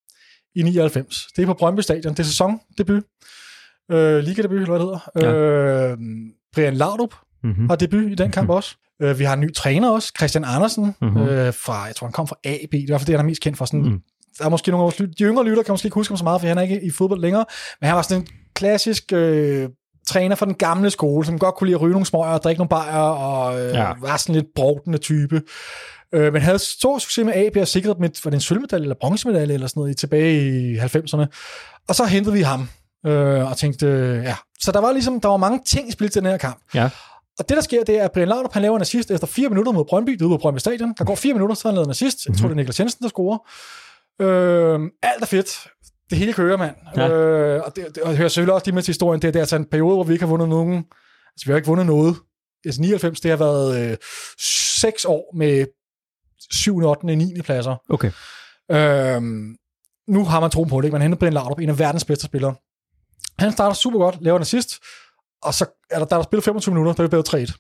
i nioghalvfems. Det er på Brøndby Stadion. Det er sæsondebut. Øh, Liga-debut, eller hvad det hedder. Ja. Øh, Brian Laudrup mm-hmm. har debut i den kamp mm-hmm. også. Øh, vi har en ny træner også, Christian Andersen, mm-hmm. øh, fra, jeg tror han kom fra A B. Det er i hvert fald det, han er mest kendt for. Sådan, mm. Der er måske nogle af de yngre lytter, kan måske ikke huske ham så meget, for han er ikke i fodbold længere. Men han var sådan en klassisk øh, træner fra den gamle skole, som godt kunne lide at ryge nogle smøger og drikke nogle bajer, og øh, ja. var sådan lidt brovtende type. Øh, men havde stor succes med A B og sikret med, var det en sølvmedalje eller bronzemedalje eller sådan noget tilbage i halvfemserne. Og så hentede vi ham øh, og tænkte, øh, ja. Så der var ligesom, der var mange ting i spil til den her kamp. Ja. Og det der sker, det er, at Brian Laudrup, han laver en assist efter fire minutter mod Brøndby, det ude på Brøndby Stadion. Der går fire minutter, så han laver en assist. Jeg tror, det er Niklas Jensen, der scorer. Øh, alt er fedt. Det hele kører, mand. Ja. Øh, og, det, og det hører selvfølgelig også lige med til historien. Det er, det er altså en periode, hvor vi ikke har vundet nogen. Altså, vi har ikke vundet noget. Altså nioghalvfems, det har været øh, seks år med syvende, ottende, niende pladser. Okay. Øh, nu har man troen på det, ikke? Man henter Brian Laudrup, en af verdens bedste spillere. Han starter super godt, laver en assist, og så er der, der er der spillet femogtyve minutter, der er vi bedre tre et.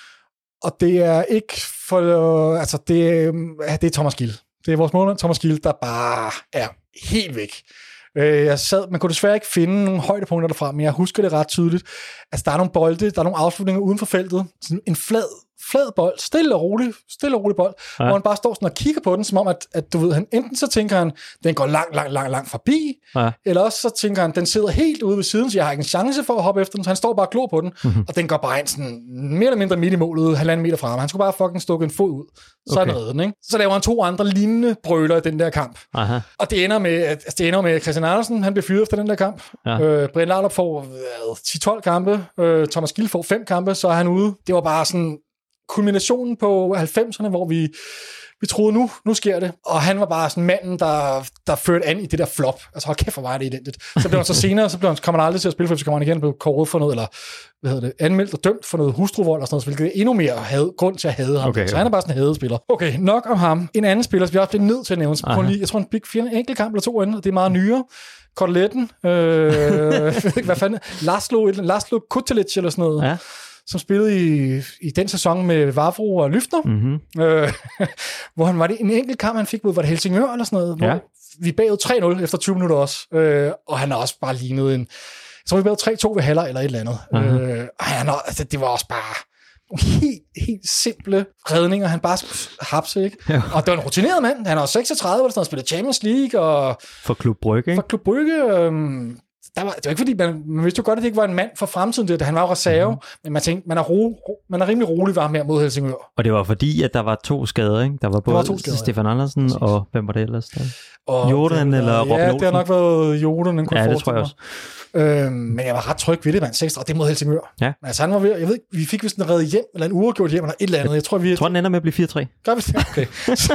Og det er ikke for, øh, altså det, øh, det er Thomas Gill. Det er vores målmand, Thomas Gill, der bare er helt væk. Øh, jeg sad, man kunne desværre ikke finde nogle højdepunkter derfra, men jeg husker det ret tydeligt. Altså, der er nogle bolde, der er nogle afslutninger uden for feltet. Sådan en flad, flad bold, stille og rolig, stille og rolig bold, ja. Hvor han bare står sådan og kigger på den, som om, at, at du ved, han enten så tænker han, den går langt, langt, langt, langt forbi, ja. Eller også så tænker han, den sidder helt ude ved siden, så jeg har ikke en chance for at hoppe efter den, så han står bare og glor på den, mm-hmm. og den går bare ind sådan mere eller mindre midt i målet, halvanden meter frem. Han skulle bare fucking stukke en fod ud. Så okay. er den redden, ikke? Så laver han to andre lignende brøler i den der kamp. Aha. Og det ender med, at, altså det ender med, at Christian Andersen, han bliver fyret efter den der kamp. Ja. Øh, Brian Laudrup får øh, ti tolv kampe, øh, Thomas Gill får fem kampe, så er han ude. Det var bare sådan kulminationen på halvfemserne, hvor vi, vi troede, nu, nu sker det. Og han var bare sådan manden, der, der førte an i det der flop. Altså hold kæft, hvor var det identitet. Så blev han så senere, så blev han, kommer han aldrig til at spille, for så kommer han igen og blev kåret for noget, eller hvad hedder det, anmeldt og dømt for noget hustruvold og sådan noget, hvilket endnu mere havde grund til at hade ham. Okay, så han er bare sådan en hadespiller. Okay, nok om ham. En anden spiller, som vi også bliver nødt til at nævne, som lige, jeg tror, han fik fire enkelt kamp eller to inden, og det er meget nyere. Koteletten, øh, hvad fanden, Laszlo, Laszlo Kutelic eller sådan noget. Ja. Som spillede i, i den sæson med Vavro og Lyftner, mm-hmm. øh, hvor han var det en enkelt kamp, han fik mod, var det Helsingør eller sådan noget, ja. Hvor vi bagud tre nul efter tyve minutter også, øh, og han har også bare lignet en, jeg tror vi bagud tre to ved halvleg eller et eller andet, uh-huh. øh, og han, altså, det var også bare helt, helt simple redninger, han bare hapse, ikke? Ja. Og det var en rutineret mand, han var seksogtredive, eller sådan noget, spillede Champions League, og for Klub Brygge, ikke? For Klub Brygge, øh, Der var, det var ikke fordi, man, man vidste jo godt, at det ikke var en mand for fremtiden, det, han var jo reserve, mm. men man tænkte, man er, ro, ro, man er rimelig rolig var mere mod Helsingør. Og det var fordi, at der var to skader, ikke? Der var både var skader, Stefan Andersen, ja. Og hvem var det ellers? Og Jordan eller Robin Ja, Olsen? det har nok været Jordan, den kunne ja, det tror jeg også. Øhm, men jeg var ret tryg ved det, mand. seks og det mod Helsingør. Ja. Men altså, han var ved, jeg ved ikke, vi fik vist en reddet hjem, eller en uafgjort hjem, eller et eller andet. Jeg tror, vi... Jeg tror, den ender med at blive fire tre. Gør vi det? Okay.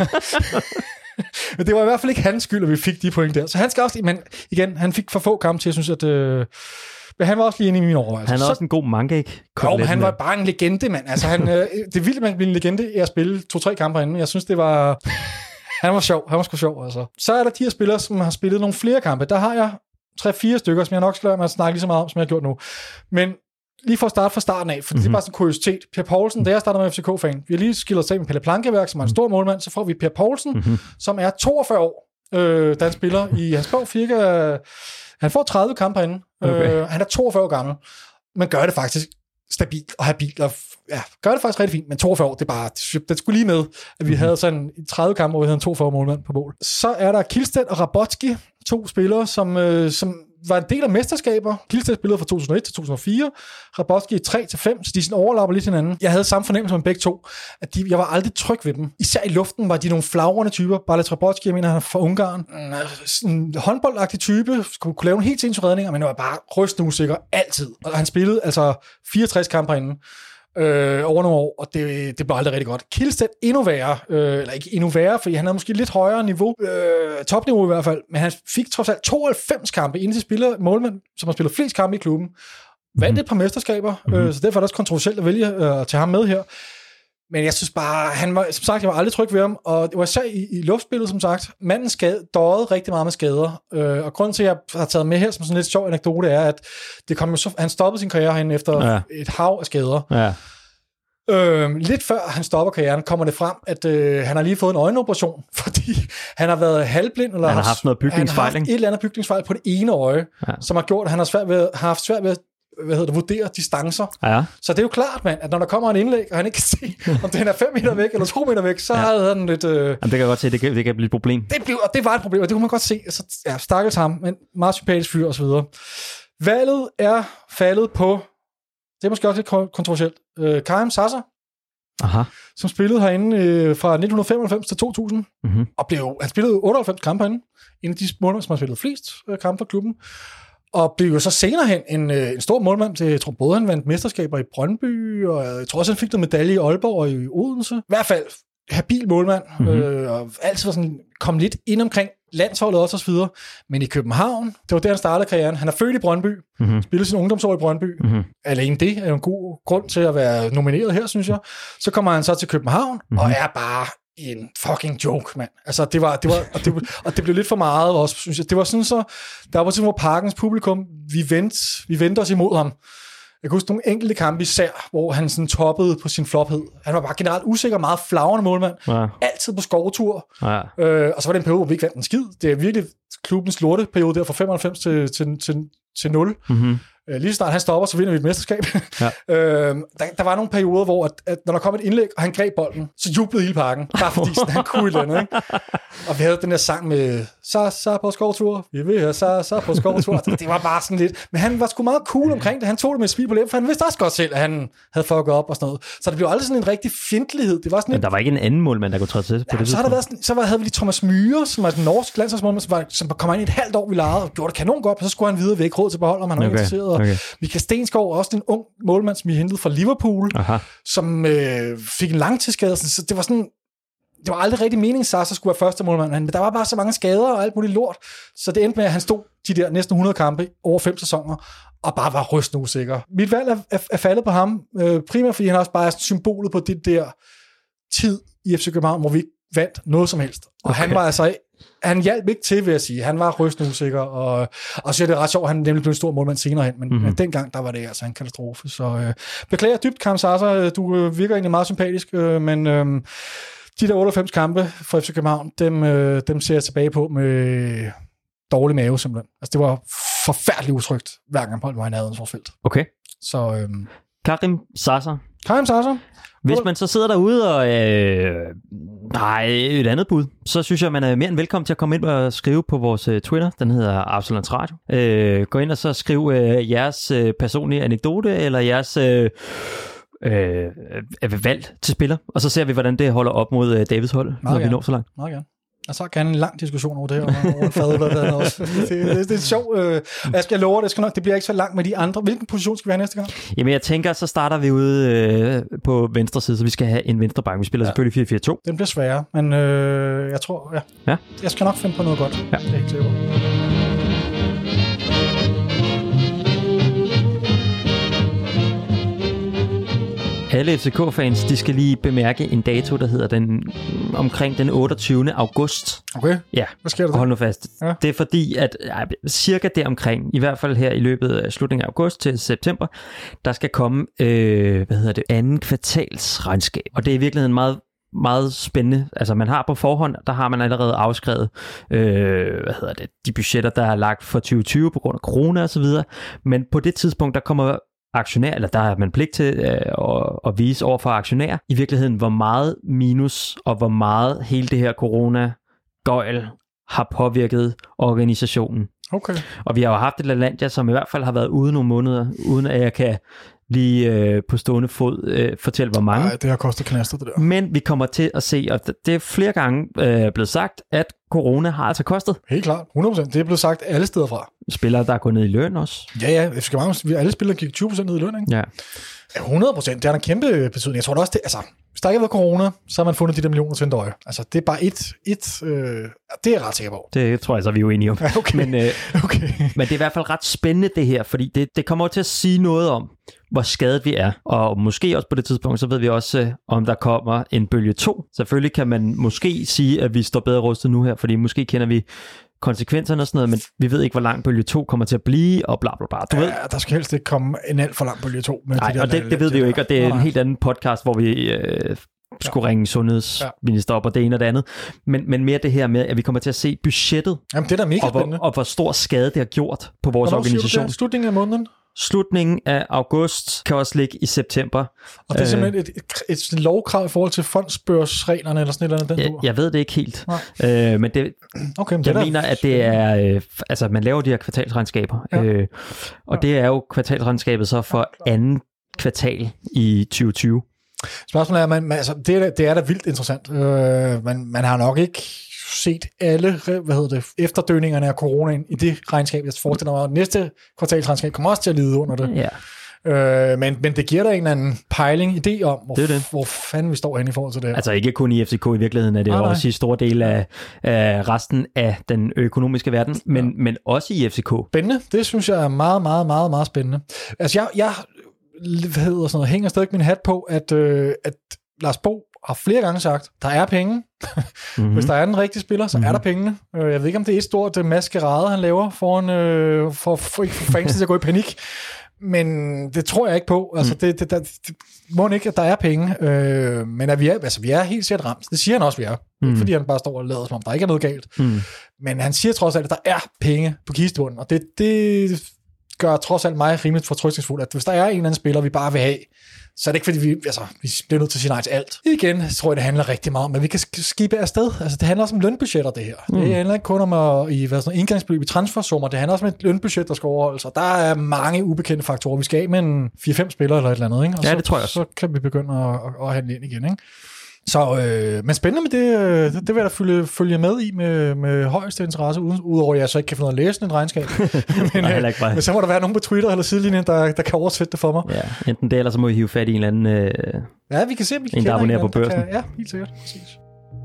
Men det var i hvert fald ikke hans skyld, at vi fik de point der. Så han skal også, men igen, han fik for få kampe til, jeg synes, at øh, men han var også lige inde i mine overvejelser. Han er så, også en god manga-ikke. Jo, men han var bare en legende, mand. Altså, han, øh, det er vildt, at man kan blive en legende i at spille to-tre kampe inden. Jeg synes, det var... han var sjov. Han var sgu sjov, altså. Så er der de her spillere, som har spillet nogle flere kampe. Der har jeg tre-fire stykker, som jeg nok skal lade mig at snakke lige så meget om, som jeg har gjort nu. Men lige for at starte fra starten af, for mm-hmm. det er bare sådan en kuriositet. Per Poulsen, da jeg startede med F C K-fan, vi har lige skillet os af med Pelle Plankeværk, som er en stor målmand, så får vi Per Poulsen, mm-hmm. som er toogfyrre år, øh, da han spiller i hans bog, fik, øh, han får tredive kampe herinde. Okay. Øh, han er toogfyrre år gammel, men gør det faktisk stabilt og habilt, og ja, gør det faktisk rigtig fint, men toogfyrre år, det er bare, det, det skulle lige med, at vi mm-hmm. havde sådan tredive kampe, hvor vi havde en toogfyrre målmand på mål. Så er der Kihlstedt og Rabotski, to spillere, som, øh, som var en del af mesterskaber. Kihlstedt spillede fra to tusind og et til to tusind og fire, Rabotski tre til fem, så de sådan overlapper lidt hinanden. Jeg havde samme fornemmelse med begge to, at de, jeg var aldrig tryg ved dem. Især i luften var de nogle flagrende typer. Barlet Rabotski, jeg mener, han er fra Ungarn. En håndboldagtig type, skulle kunne lave en helt sindssyg redninger, men det var bare rystende usikker altid. Og han spillede altså fireogtres kampe inden. Øh, over nogle år, og det, det blev aldrig rigtig godt. Kihlstedt endnu værre, øh, eller ikke endnu værre, fordi han havde måske lidt højere niveau, øh, topniveau i hvert fald, men han fik trods alt tooghalvfems kampe, inden til spiller målmand, som har spillet flest kampe i klubben. Vandt mm-hmm. et par mesterskaber, mm-hmm. øh, så derfor er det også kontroversielt at vælge øh, at tage ham med her. Men jeg synes bare, han var, som sagt, jeg var aldrig tryg ved ham, og det var især i, i luftspillet, som sagt. Manden skade, døjede rigtig meget med skader, øh, og grunden til, at jeg har taget med her som sådan en lidt sjov anekdote, er, at det kom jo så, han stoppede sin karriere herinde efter ja. et hav af skader. Ja. Øh, lidt før han stopper karrieren, kommer det frem, at øh, han har lige fået en øjenoperation, fordi han har været halvblind, eller han har haft noget bygningsfejl, han har haft et eller andet bygningsfejl på det ene øje, ja. som har gjort, at han har, svært ved, har haft svært ved hvad hedder det, vurdere distancer. Ja. Så det er jo klart, mand, at når der kommer en indlæg, og han ikke kan se, om den er fem meter væk, eller to meter væk, så ja. havde han lidt... Øh, Jamen, det kan jeg godt se, det kan, det kan blive et problem. Det, blev, og det var et problem, og det kunne man godt se. Så, ja, stakkels ham, men meget sympatisk fyr, og så videre. Valget er faldet på, det er måske også lidt kontroversielt, øh, Karim Sasser, Aha. som spillede herinde øh, fra nitten femoghalvfems til to tusind, mm-hmm. og blev, han spillede otteoghalvfems kampe herinde, en af de måneder, som har spillet flest øh, kampe for klubben, og blev jo så senere hen en, øh, en stor målmand til, jeg tror både han vandt mesterskaber i Brøndby, og jeg tror også han fik noget medalje i Aalborg og i Odense. I hvert fald habil målmand, mm-hmm. øh, og altid var sådan, kom lidt ind omkring landsholdet også og så videre. Men i København, det var der, han startede karrieren. Han er født i Brøndby, mm-hmm. spillede sin ungdomsår i Brøndby. Mm-hmm. Alene det er en god grund til at være nomineret her, synes jeg. Så kommer han så til København, mm-hmm. og er bare en fucking joke, mand. Altså, det var, det var, og det, og det blev lidt for meget også, synes jeg. Det var sådan så, der var sådan, hvor Parkens publikum, vi vendte, vi vendte os imod ham. Jeg kan huske nogle enkelte kampe især, hvor han sådan toppede på sin flophed. Han var bare generelt usikker, meget flagrende målmand. Ja. Altid på skovtur. Ja. Øh, og så var det en periode, hvor vi ikke vandt en skid. Det er virkelig klubbens lorteperiode der fra femoghalvfems til, til, til, til nul. Mm-hmm. Lige så snart han stopper, så vinder vi et mesterskab. Ja. øh, der, der var nogle perioder, hvor at, at når der kom et indlæg, og han greb bolden, så jublede hele parken. Bare fordi sådan, han kunne et eller andet. Ikke? Og vi havde den der sang med, så, så på skovtur, vi vil høre, så, så på skovtur. Det var bare sådan lidt, men han var sgu meget cool omkring det. Han tog det med et smil på læben, for han vidste også godt selv, at han havde fucket op og sådan noget. Så det blev aldrig sådan en rigtig fjendtlighed. Det var sådan men der var ikke en anden målmand, der kunne træde til på ja, det. Så, havde der været sådan, så var, havde vi lige Thomas Myhre, som var den norske landsholdsmålmand, som, var, som kom ind i et halvt år, vi legede, og gjorde det kanon godt, og så skulle han videre væk råd til behold, om han okay. var interesseret. Okay. Michael Stensgaard, også en ung målmand, som vi hentede fra Liverpool, aha. som øh, fik en langtidsskade, så det var sådan, det var aldrig rigtig meningen, så skulle være første målmand, men der var bare så mange skader og alt muligt lort, så det endte med, at han stod de der næsten hundrede kampe over fem sæsoner, og bare var rystende usikker. Mit valg er, er, er faldet på ham, øh, primært fordi han også bare er symbolet på det der tid i F C København, hvor vi ikke vandt noget som helst. Og okay. han var altså, han hjalp ikke til, vil jeg sige. Han var rystende usikker, og, og så er det ret sjovt, han nemlig blev en stor målmand senere hen, men, mm-hmm. men dengang, der var det altså en katastrofe. Så øh, beklager dybt, Karim Zaza, du øh, virker egentlig meget sympatisk, øh, men øh, de der otteoghalvfems kampe for F C København, dem, øh, dem ser jeg tilbage på med dårlig mave, simpelthen. Altså, det var forfærdeligt utrygt, hver gang på, hvor han havde en forsfelt. Okay. Så, øh, Karim Zaza. Karim Zaza. Hvis man så sidder derude og øh, har et andet bud, så synes jeg, man er mere end velkommen til at komme ind og skrive på vores uh, Twitter. Den hedder Absalons Radio. Øh, gå ind og så skriv uh, jeres uh, personlige anekdote eller jeres øh, øh, valg til spiller. Og så ser vi, hvordan det holder op mod uh, Davids hold, meget når gerne. Vi når så langt. Meget gerne. Og så kan en lang diskussion over det her, over en fad eller hvad også. Det, det, det er sjovt. Øh, jeg skal love det, skal nok, det bliver ikke så langt med de andre. Hvilken position skal vi have næste gang? Jamen, jeg tænker, så starter vi ude øh, på venstre side, så vi skal have en venstre back. Vi spiller ja. selvfølgelig fire fire to. Den bliver sværere, men øh, jeg tror, ja. ja. Jeg skal nok finde på noget godt. Ja. Det er ikke sikkert. Alle F C K-fans, de skal lige bemærke en dato, der hedder den omkring den otteogtyvende august. Okay, ja. Hvad sker der der? Hold nu fast. Ja. Det er fordi, at ja, cirka deromkring, i hvert fald her i løbet af slutningen af august til september, der skal komme, øh, hvad hedder det, anden kvartalsregnskab. Og det er i virkeligheden meget meget spændende. Altså man har på forhånd, der har man allerede afskrevet øh, hvad hedder det, de budgetter, der er lagt for tyve tyve på grund af corona og så videre. Men på det tidspunkt, der kommer aktionær, eller der har man pligt til øh, at, at vise over for aktionærer, i virkeligheden, hvor meget minus og hvor meget hele det her corona-gøjl har påvirket organisationen. Okay. Og vi har jo haft et LaLandia, som i hvert fald har været ude nogle måneder, uden at jeg kan lige øh, på stående fod øh, fortælle, hvor mange. Nej, det har kostet knaster, det der. Men vi kommer til at se, og det er flere gange øh, blevet sagt, at corona har altså kostet. Helt klart, hundrede procent. Det er blevet sagt alle steder fra. Spillere, der er gået ned i løn også. Ja, ja. Alle spillere gik tyve procent ned i løn, ikke? Ja. hundrede procent. Det har en kæmpe betydning. Jeg tror da også, det, altså, hvis der ikke har været corona, så har man fundet de der millioner til en døje. Altså, det er bare et, et øh, det er jeg ret sikker på. Det tror jeg så, vi er jo enige om. Ja, okay. Men, øh, okay. men det er i hvert fald ret spændende, det her, fordi det, det kommer til at sige noget om, hvor skadet vi er. Og måske også på det tidspunkt, så ved vi også, øh, om der kommer en bølge to. Selvfølgelig kan man måske sige, at vi står bedre rustet nu her, fordi måske kender vi konsekvenserne og sådan noget, men vi ved ikke, hvor lang bølge to kommer til at blive, og bla bla bla. Du ja, ved? Der skal helst ikke komme en alt for lang bølge to. Med Nej, de der, og det, det ved vi jo ikke, og det er en helt anden podcast, hvor vi øh, skulle ja. ringe sundhedsminister op og det ene og det andet. Men, men mere det her med, at vi kommer til at se budgettet, jamen, det er da mega og, hvor, og hvor stor skade det har gjort på vores Hvornår organisation. Det? Slutningen af måneden? Slutningen af august kan også ligge i september. Og det er simpelthen et, et, et lovkrav i forhold til fondsbørsreglerne eller sådan et eller andet? Den jeg, jeg ved det ikke helt. Øh, men det, okay, men jeg det mener, at det er... Øh, altså, man laver de her kvartalsregnskaber. Ja. Øh, og ja. det er jo kvartalsregnskabet så for anden kvartal i tyve tyve. Spørgsmålet er, man, man, altså, det, er det er da vildt interessant. Øh, man, man har nok ikke set alle, hvad hedder det, efterdønningerne af coronaen i det regnskab. Jeg forestiller mig, at næste kvartalsregnskab kommer også til at lide under det. Ja. Øh, men, men det giver da en eller anden pejling, idé om, hvor, det det. hvor fanden vi står henne i forhold til det her. Altså ikke kun i F C K i virkeligheden, er det ah, også i stor del af, af resten af den økonomiske verden, men, ja. men også i F C K. Spændende. Det synes jeg er meget, meget, meget, meget spændende. Altså jeg, jeg hvad hedder sådan noget, hænger stadig min hat på, at, øh, at Lars Bo har flere gange sagt, der er penge. Mm-hmm. Hvis der er den rigtige spiller, så mm-hmm. er der pengene. Jeg ved ikke, om det er et stort maskerade, han laver, foran, øh, for, for, for fans til at gå i panik. Men det tror jeg ikke på. Altså, mm. det, det, det, det må ikke, at der er penge. Øh, men at vi, er, altså, vi er helt sikkert ramt. Det siger han også, vi er. Mm. Fordi han bare står og lader, som om der ikke er noget galt. Mm. Men han siger trods alt, at der er penge på kistebunden. Og det, det gør trods alt mig rimelig fortrøstningsfuldt, at hvis der er en eller anden spiller, vi bare vil have, så er det ikke, fordi vi, altså, vi bliver nødt til at sige nej til alt. Igen tror jeg, det handler rigtig meget om, at vi kan skibe afsted. Altså, det handler også om lønbudgetter, det her. Mm. Det handler ikke kun om at, i hvad sådan noget, indgangsbeløb i transfersummer. Det handler også om et lønbudget, der skal overholdes. Og der er mange ubekendte faktorer. Vi skal af med en fire fem spillere eller et eller andet. Ikke? Og ja, så, det tror jeg også. Så kan vi begynde at, at, at handle ind igen. Ikke? Så, øh, men spændende med det, det, det vil jeg da følge, følge med i med, med højeste interesse, udover at jeg så ikke kan finde noget at læse en regnskab. men, Nej, øh, men så må der være nogen på Twitter eller sidelinjen, der, der kan oversætte det for mig. Ja, enten det, eller så må I hive fat i en eller anden... Øh, ja, vi kan se, om vi kan en, der abonnerer på børsen. Kan, ja, helt sikkert. Præcis.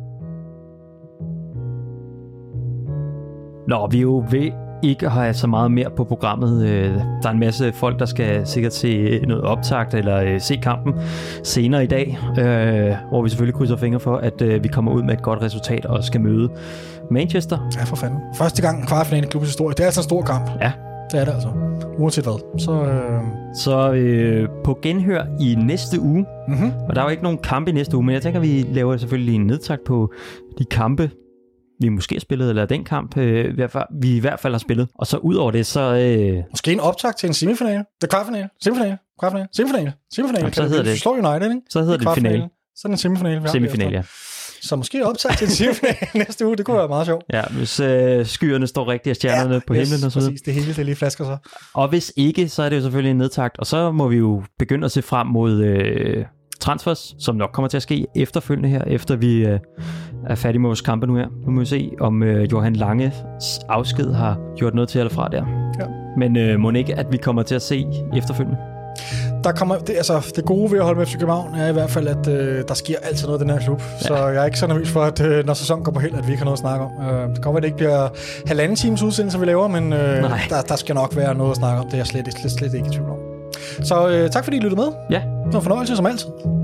Nå, vi er jo ved ikke have så meget mere på programmet. Der er en masse folk, der skal sikkert se noget optakt eller se kampen senere i dag, hvor vi selvfølgelig krydser fingre for, at vi kommer ud med et godt resultat og skal møde Manchester. Ja, for fanden. Første gang en kvartfinale i klubbens historie. Det er altså en stor kamp. Ja. Det er det altså. Uanset hvad. Så, øh... Så øh, på genhør i næste uge. Mm-hmm. Og der er jo ikke nogen kampe i næste uge, men jeg tænker, vi laver selvfølgelig en nedtakt på de kampe, vi måske har spillet, eller den kamp, øh, vi i hvert fald har spillet. Og så ud over det, så... Øh... Måske en optakt til en semifinale. Det er kvartfinale. Semifinale. Kvartfinale. Semifinale. Semifinale. Jamen, så hedder det... Slår United, ikke? Så hedder det, det finale. Så er det en semifinale. Semifinale, ja. Så måske optagt til en semifinale næste uge. Det kunne være meget sjovt. Ja, hvis øh, skyerne står rigtigt og stjernerne ja, på himlen yes, og så videre. Præcis. Det hele, det lige flasker sig. Og hvis ikke, så er det jo selvfølgelig en nedtakt. Og så må vi jo begynde at se frem mod... Øh... transfers, som nok kommer til at ske efterfølgende her, efter vi øh, er færdige med vores kampe nu her. Nu må vi se, om øh, Johan Langes afsked har gjort noget til eller fra der. Ja. Men øh, må ikke, at vi kommer til at se efterfølgende? Der kommer, det, altså, det gode ved at holde med F C København er i hvert fald, at øh, der sker altid noget i den her klub. Ja. Så jeg er ikke så nervøs for, at øh, når sæsonen går på held, at vi ikke har noget at snakke om. Øh, det kan godt være, at det ikke bliver halvanden times udsendelse, vi laver, men øh, der, der skal nok være noget at snakke om. Det er jeg slet, slet, slet ikke i tvivl om. Så øh, tak fordi I lyttede med. Ja. Det var en fornøjelse som altid.